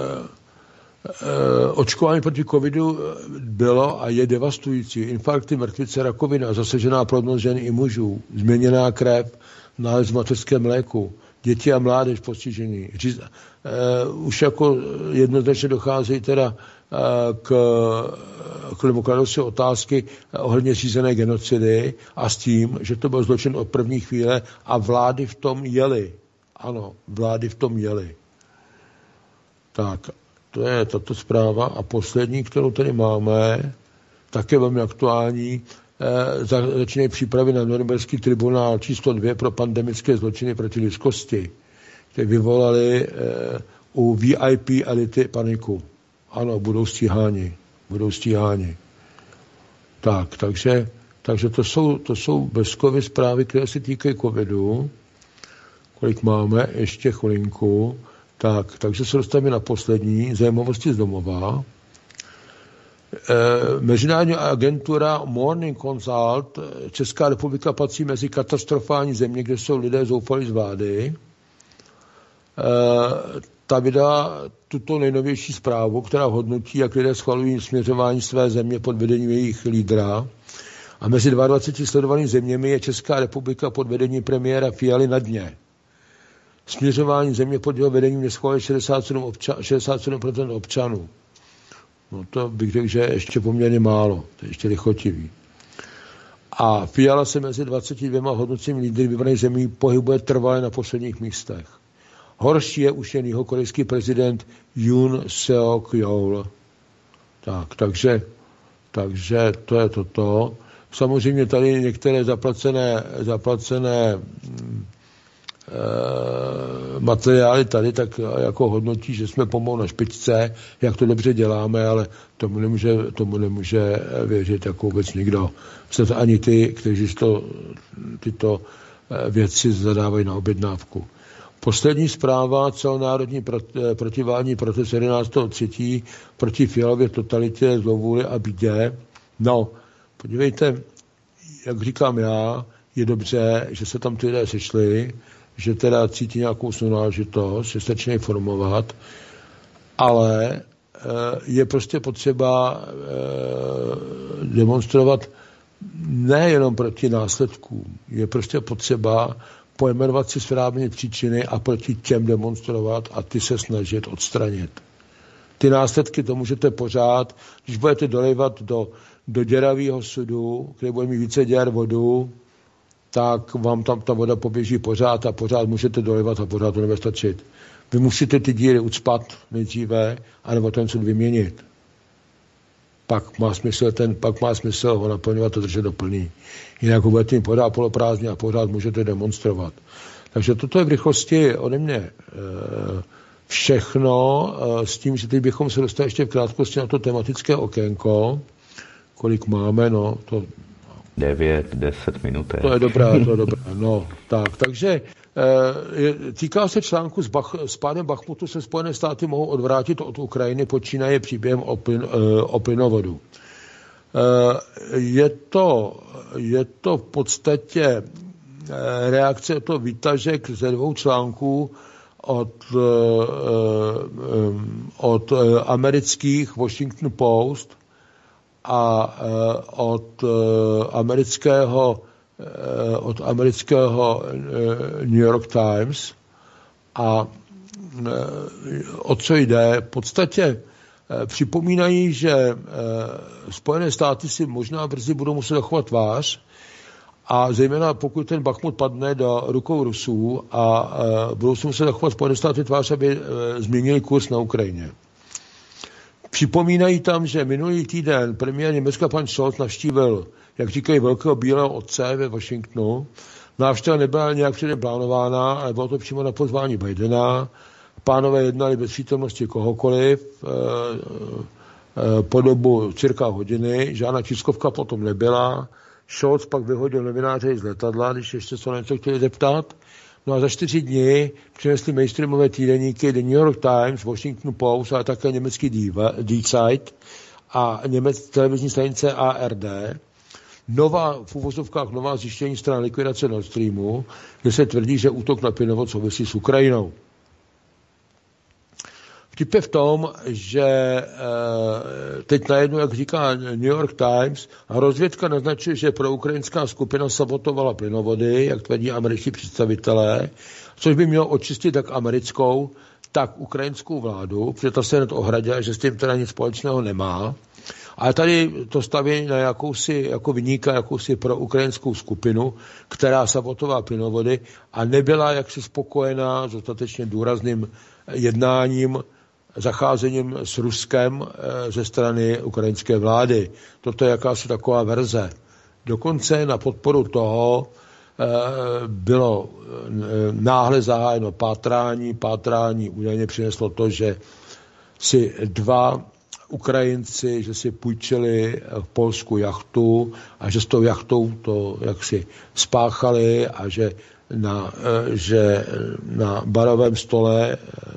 e, očkování proti covidu bylo a je devastující. Infarkty, mrtvice, rakovina, zasažená plodnost žen i mužů, změněná krev, nález v mateřském mléku, děti a mládež postižení. E, už jako jednoznačně dochází teda k, k kladou si otázky ohledně řízené genocidy a s tím, že to byl zločin od první chvíle a vlády v tom jeli. Ano, vlády v tom jeli. Tak, to je tato zpráva a poslední, kterou tady máme, také velmi aktuální, eh, začínají přípravy na Norimberský tribunál číslo dvě pro pandemické zločiny proti lidskosti, které vyvolali eh, u V I P elity paniku. Ano, budou stíháni. Budou stíháni. Tak, takže, takže to jsou, to jsou bezkovy zprávy, které se týkají covidu. Kolik máme? Ještě chvilinku. Tak, takže se dostaneme na poslední zajímavosti z domova. E, Mezinárodní agentura Morning Consult, Česká republika patří mezi katastrofální země, kde jsou lidé zoufalí z vlády. E, ta vydala tuto nejnovější zprávu, která hodnotí, jak lidé schvalují směřování své země pod vedením jejich lídra. A mezi dvaceti dvěma sledovanými zeměmi je Česká republika pod vedením premiéra Fialy na dně. Směřování země pod jeho vedením neschvaluje šedesát sedm, obča- šedesát sedm procent občanů. No to bych řekl, že je ještě poměrně málo. To je ještě lichotivý. A Fiala se mezi dvaceti dvěma hodnocími lídry vybraných zemí pohybuje trvale na posledních místech. Horší je už jen jihokorejský prezident Yoon Seok Yeol. Tak, takže, takže to je toto. Samozřejmě tady některé zaplacené, zaplacené mm, e, materiály tady tak jako hodnotí, že jsme pomalu na špičce, jak to dobře děláme, ale tomu nemůže, tomu nemůže věřit jako vůbec nikdo. Snad ani ty, kteří to, tyto věci zadávají na objednávku. Poslední zpráva, celonárodní protivládní protest jedenáctého třetího proti Fialově totalitě, zlovůli a bídě. No, podívejte, jak říkám já, je dobře, že se tam ty lidé sešli, že teda cítí nějakou sounáležitost, že se začínají formovat, ale je prostě potřeba demonstrovat nejenom proti následkům, je prostě potřeba pojmenovat si správně příčiny a proti těm demonstrovat a ty se snažit odstranit. Ty následky to můžete pořád, když budete dolejvat do, do děravého sudu, kde bude mít více děr vodu, tak vám tam ta voda poběží pořád a pořád můžete dolejvat a pořád to nebude stačit. Vy musíte ty díry ucpat nejdříve, anebo ten sud vyměnit. Pak má smysl, ten, pak má smysl ho naplňovat a držet do plný. Jinak ho budete mít pořád poloprázdně a pořád můžete demonstrovat. Takže toto je v rychlosti ode mě všechno s tím, že teď bychom se dostali ještě v krátkosti na to tematické okénko. Kolik máme, no, to... devět, deset minut. To je dobré, to je dobré, no, tak, takže e, týká se článku s, Bach, s pádem Bachmutu se Spojené státy mohou odvrátit od Ukrajiny, počínaje příběhem o, plyn, e, o plynovodu. E, je to, je to v podstatě e, reakce, to výtažek ze dvou článků od, e, od e, amerických Washington Post a e, od e, amerického e, od amerického e, New York Times. A e, o co jde? V podstatě e, připomínají, že e, Spojené státy si možná brzy budou muset zachovat tvář a zejména pokud ten Bachmut padne do rukou Rusů a e, budou si muset zachovat Spojené státy tvář, aby e, změnili kurz na Ukrajině. Připomínají tam, že minulý týden premiér Německa pan Scholz navštívil, jak říkají, velkého bílého otce ve Washingtonu. Návštěva nebyla nějak předem plánována, ale bylo to přímo na pozvání Bidena. Pánové jednali bez přítomnosti kohokoliv e, e, po dobu cirka hodiny. Žádná tiskovka potom nebyla. Scholz pak vyhodil novináře z letadla, když ještě se něco chtěli zeptat. No a za čtyři dny přinesli mainstreamové týdeníky The New York Times, Washington Post, ale také německý Die Zeit a německé televizní stanice A R D. nová, v uvozovkách nová zjištění stran likvidace Nord Streamu, kde se tvrdí, že útok na plynovod souvisí s Ukrajinou. Vtip je v tom, že teď najednou, jak říká New York Times, rozvědka naznačuje, že proukrajinská skupina sabotovala plynovody, jak tvrdí američtí představitelé, což by mělo očistit tak americkou, tak ukrajinskou vládu, protože ta se hned ohradila, že s tím teda nic společného nemá. Ale tady to staví na jakousi, jako vyníka, jakousi proukrajinskou skupinu, která sabotovala plynovody a nebyla jaksi spokojená s dostatečně důrazným jednáním, zacházením s Ruskem ze strany ukrajinské vlády. Toto je jakási taková verze. Dokonce na podporu toho bylo náhle zahájeno pátrání. Pátrání údajně přineslo to, že si dva Ukrajinci, že si půjčili v Polsku jachtu a že s tou jachtou to jaksi spáchali a že na, že na barovém stole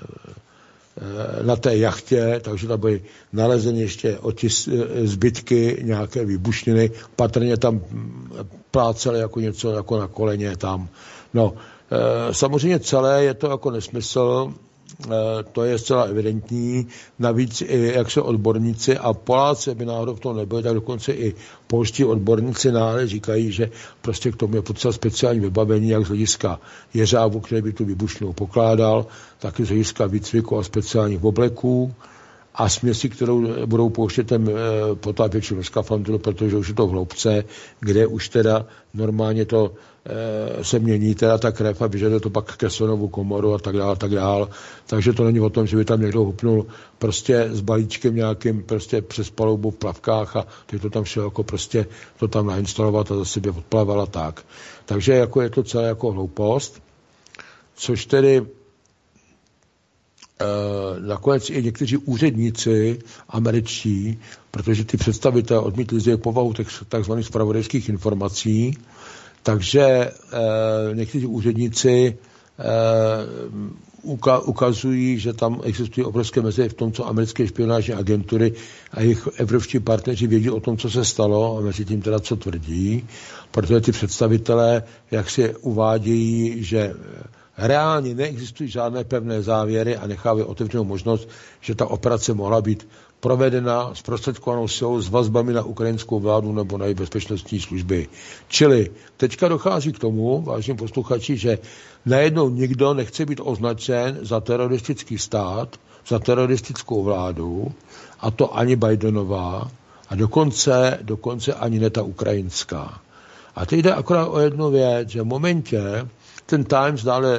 na té jachtě, takže tam byly nalezeny ještě otis, zbytky nějaké výbušniny, patrně tam pláceli jako něco jako na koleně tam. No, samozřejmě celé je to jako nesmysl, to je zcela evidentní, navíc i jak se odborníci a Poláci, aby náhodou v tom nebyli, tak dokonce i polští odborníci náhle říkají, že prostě k tomu je potřeba speciální vybavení, jak z hlediska jeřábu, který by tu výbušninu pokládal, tak i z hlediska výcviku a speciálních obleků a směsi, kterou budou pouštět ten potápěčům skafandru, protože už je to v hloubce, kde už teda normálně to e, se mění teda ta krev a vyžaduje to pak Kessonovu komoru a tak dále, a tak dále. Takže to není o tom, že by tam někdo hupnul prostě s balíčkem nějakým prostě přes paloubu v plavkách a teď to tam šel jako prostě to tam nainstalovat a zase by odplaval a tak. Takže jako je to celé jako hloupost, což tedy Uh, nakonec i někteří úředníci američtí, protože ty představitelé odmítli zjevit povahu takzvaných zpravodajských informací, takže uh, někteří úředníci uh, uka- ukazují, že tam existují obrovské mezery v tom, co americké špionážní agentury a jejich evropští partneři vědí o tom, co se stalo a mezi tím teda, co tvrdí, protože ty představitelé jak si uvádějí, že reálně neexistují žádné pevné závěry a nechávají otevřenou možnost, že ta operace mohla být provedena zprostředkovanou silou s vazbami na ukrajinskou vládu nebo na její bezpečnostní služby. Čili teďka dochází k tomu, vážení posluchači, že najednou nikdo nechce být označen za teroristický stát, za teroristickou vládu, a to ani Bidenová, a dokonce, dokonce ani ne ta ukrajinská. A teď jde akorát o jednu věc, že v momentě ten Times dále,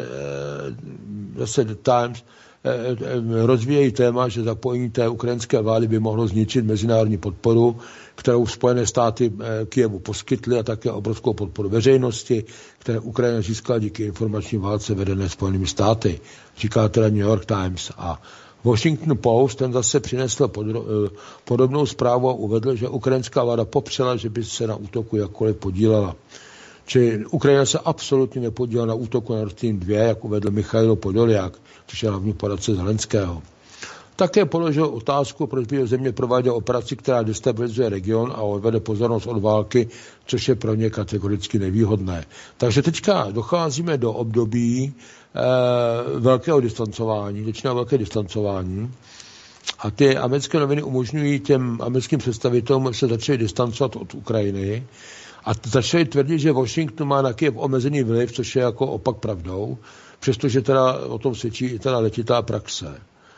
zase The Times, rozvíjejí téma, že zapojení té ukrajinské vlády by mohlo zničit mezinárodní podporu, kterou Spojené státy Kyjevu poskytly a také obrovskou podporu veřejnosti, které Ukrajina získala díky informační válce vedené Spojenými státy. Říká teda New York Times. A Washington Post ten zase přinesl podobnou zprávu a uvedl, že ukrajinská vláda popřela, že by se na útoku jakkoliv podílela. Či Ukrajina se absolutně nepodílela na útoku na Nord Stream dva, jak uvedl Michailo Podolyak, což je hlavní poradce Zelenského. Také položil otázku, proč by země prováděla operaci, která destabilizuje region a odvede pozornost od války, což je pro ně kategoricky nevýhodné. Takže teďka docházíme do období eh, velkého distancování, začíná velké distancování a ty americké noviny umožňují těm americkým představitelům, že se začali distancovat od Ukrajiny, a začali tvrdit, že Washington má na Kyjev omezený vliv, což je jako opak pravdou, přestože teda o tom svědčí i teda letitá praxe.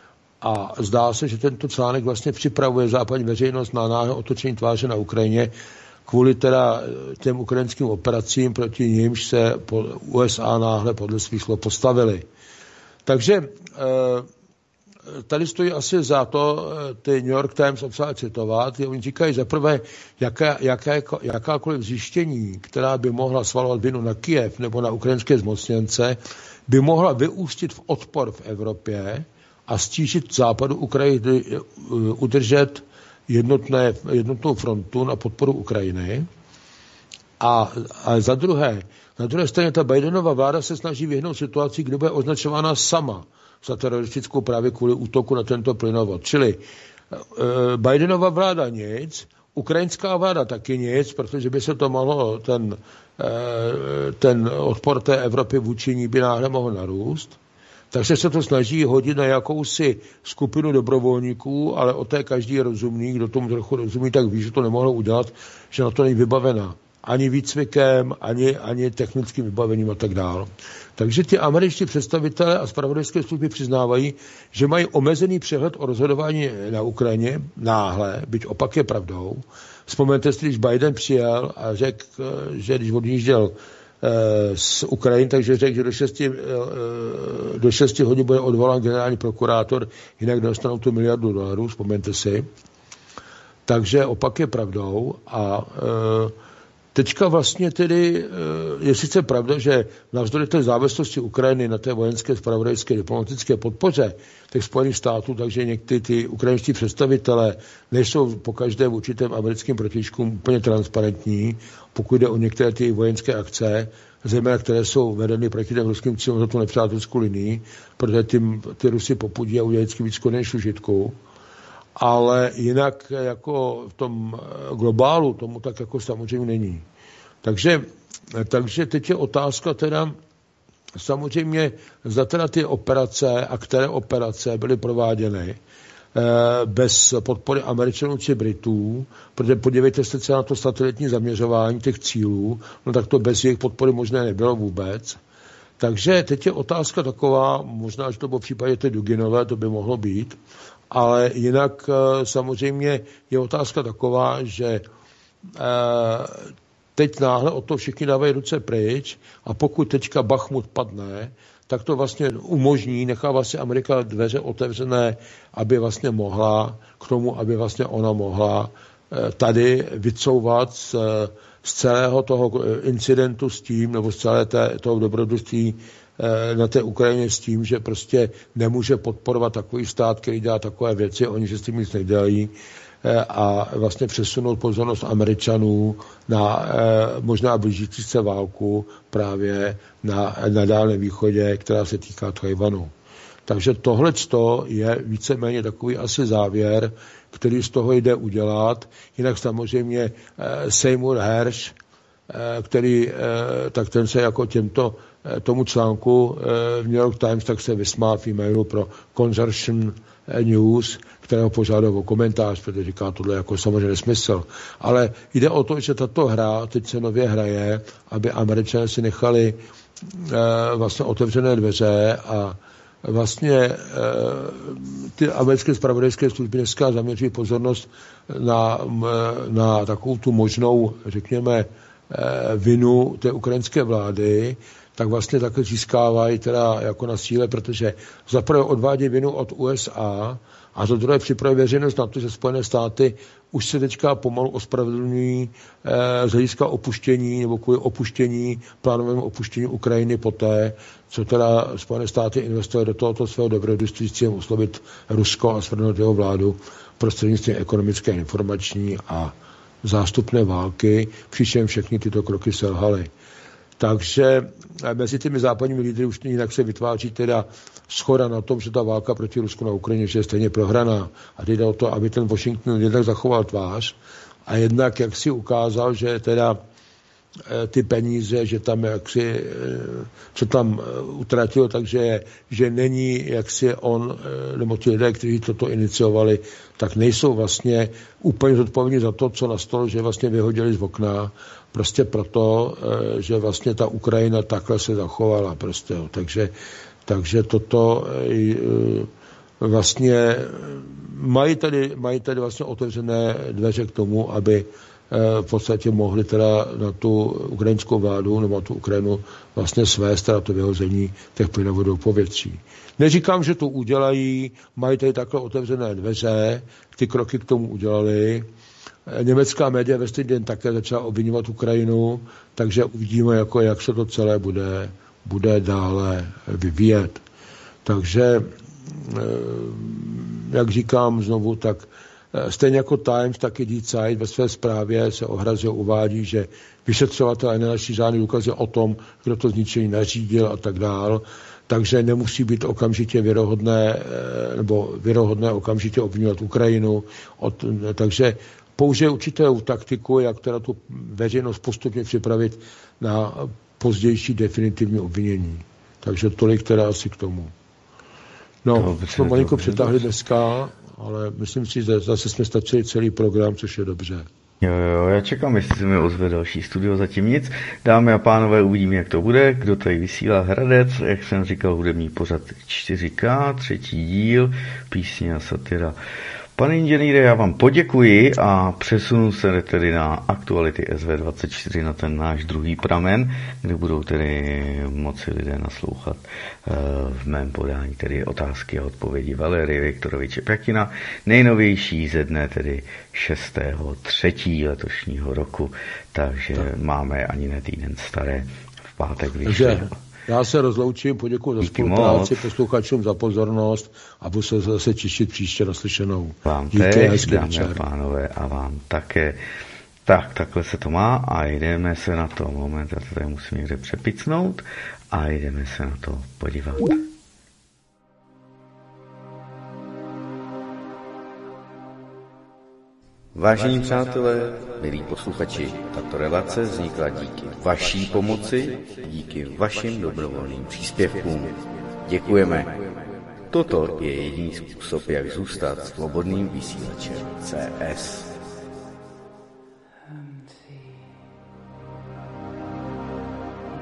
A zdá se, že tento článek vlastně připravuje západní veřejnost na náhle otočení tváře na Ukrajině kvůli teda těm ukrajinským operacím, proti nímž se U S A náhle podle svých slov postavili. Takže tady stojí asi za to ty New York Times obsáhle citovat. Oni říkají za prvé, jaká, jaké, jakákoliv zjištění, která by mohla svalovat vinu na Kyjev nebo na ukrajinské zmocněnce, by mohla vyústit v odpor v Evropě a stížit západu Ukrajiny udržet jednotné, jednotnou frontu na podporu Ukrajiny. A, a za druhé, na druhé straně ta Bidenova vláda se snaží vyhnout situaci, kdy bude označována sama za teroristickou právě kvůli útoku na tento plynovod. Čili e, Bidenova vláda nic, Ukrajinská vláda taky nic, protože by se to mohlo, ten, ten odpor té Evropy vůči ní by náhle mohl narůst. Takže se to snaží hodit na jakousi skupinu dobrovolníků, ale o té každý rozumný, kdo tomu trochu rozumí, tak ví, že to nemohlo udělat, že na to není vybavená. Ani výcvikem, ani, ani technickým vybavením a tak dále. Takže ti američtí představitelé a zpravodajské služby přiznávají, že mají omezený přehled o rozhodování na Ukrajině náhle, byť opak je pravdou. Vzpomeňte si, když Biden přijel a řekl, že když odjížděl z Ukrajiny, takže řekl, že do šesti, do šesti hodin bude odvolán generální prokurátor, jinak dostanou tu miliardu dolarů, vzpomeňte si. Takže opak je pravdou a teďka vlastně tedy je sice pravda, že navzdory té závislosti Ukrajiny na té vojenské, zpravodajské, diplomatické podpoře těch Spojených států, takže někteří ty ukrajinští představitelé nejsou po každé v určitém americkým protižkům úplně transparentní, pokud jde o některé ty vojenské akce, zejména které jsou vedeny proti těm ruským cílům za tu nepřátelskou linii, protože tím, ty Rusy popudí a udělají vždycky víc než užitku. Ale jinak jako v tom globálu tomu tak jako samozřejmě není. Takže, takže teď je otázka teda samozřejmě, zda teda ty operace a které operace byly prováděny bez podpory Američanů či Britů, protože podívejte se třeba na to satelitní zaměřování těch cílů, no tak to bez jejich podpory možné nebylo vůbec. Takže teď je otázka taková, možná, že to bylo v případě té Duginové, to by mohlo být, ale jinak samozřejmě je otázka taková, že teď náhle o to všichni dávají ruce pryč a pokud teďka Bachmut padne, tak to vlastně umožní, nechá vlastně Amerika dveře otevřené, aby vlastně mohla, k tomu, aby vlastně ona mohla tady vycouvat z, z celého toho incidentu s tím, nebo z celé té, toho dobrodružství na té Ukrajině s tím, že prostě nemůže podporovat takový stát, který dělá takové věci, oni že s tím nic nedělají a vlastně přesunout pozornost Američanů na možná blížící se válku právě na, na Dálném východě, která se týká Tchajwanu. Takže tohleto je víceméně takový asi závěr, který z toho jde udělat. Jinak samozřejmě Seymour Hersh, který, tak ten se jako těmto, tomu článku v New York Times tak se vysmál v e-mailu pro Consortium News, kterého požádal o komentář, protože říká, tohle jako samozřejmě nesmysl. Ale jde o to, že tato hra teď se nově hraje, aby Američané si nechali vlastně otevřené dveře a vlastně ty americké zpravodajské služby dneska zaměřují pozornost na, na takovou tu možnou, řekněme, vinu té ukrajinské vlády, tak vlastně takhle získávají teda jako na síle, protože zaprvé odvádí vinu od U S A a za druhé připraví veřejnost na to, že Spojené státy už se teďka pomalu ospravedlňují eh, z hlediska opuštění nebo kvůli opuštění, plánovému opuštění Ukrajiny poté, co teda Spojené státy investovaly do tohoto svého dobrodružství s cílem oslovit Rusko a svrhnout jeho vládu prostřednictvím ekonomické, informační a zástupné války, přičemž všechny tyto kroky selhaly. Takže mezi těmi západními lídry už jinak se vytváří teda shoda na tom, že ta válka proti Rusku na Ukrajině je stejně prohraná. A jde o to, aby ten Washington jednak zachoval tvář a jednak jak si ukázal, že teda ty peníze, že tam jaksi, co tam utratil, takže že není jaksi on, nebo ti lidé, kteří toto iniciovali, tak nejsou vlastně úplně zodpovědní za to, co nastalo, že vlastně vyhodili z okna, prostě proto, že vlastně ta Ukrajina takhle se zachovala prostě. Takže, takže toto vlastně mají tady, mají tady vlastně otevřené dveře k tomu, aby v podstatě mohli teda na tu ukrajinskou vládu nebo na tu Ukrajinu vlastně svést teda to vyhození těch plynovodů povětří. Neříkám, že to udělají, mají tady takhle otevřené dveře, ty kroky k tomu udělali. Německá média ve stejný den také začala obviňovat Ukrajinu, takže uvidíme, jako, jak se to celé bude, bude dále vyvíjet. Takže, jak říkám znovu, tak stejně jako Times, tak i Die Zeit ve své zprávě se ohrazil, uvádí, že vyšetřovatelé nenašli žádný důkazy o tom, kdo to zničení nařídil a tak dál, takže nemusí být okamžitě věrohodné, nebo věrohodné okamžitě obvinovat Ukrajinu. Od, takže použije určitou taktiku, jak teda tu veřejnost postupně připravit na pozdější definitivní obvinění. Takže tolik teda asi k tomu. No, jsme malinko přetáhli dneska, ale myslím si, že zase jsme stačili celý program, což je dobře. Jo, jo, já čekám, jestli se mi ozve další studio, zatím nic. Dámy a pánové, uvidíme, jak to bude. Kdo tady vysílá Hradec, jak jsem říkal, hudební pořad čtyři ká, třetí díl, písně a satira. Pane inženýre, já vám poděkuji a přesunu se tedy na aktuality S V dvacet čtyři, na ten náš druhý pramen, kde budou tedy moci lidé naslouchat v mém podání, tedy otázky a odpovědi Valerie Viktoroviče Pjakina, nejnovější ze dne tedy šestého třetího letošního roku, takže tak. Máme ani ne týden staré, v pátek vyšlo. Já se rozloučím, poděkuji za spolupráci, posluchačům za pozornost a budu se zase těšit příště naslyšenou. Vám tež, dámy a pánové, a vám také. Tak, takhle se to má a jdeme se na to. Moment, já to tady musím někde přepicnout a jdeme se na to podívat. Vážení přátelé, milí posluchači, tato relace vznikla díky vaší pomoci, díky vašim dobrovolným příspěvkům. Děkujeme. Toto je jediný způsob, jak zůstat svobodným vysílačem C S.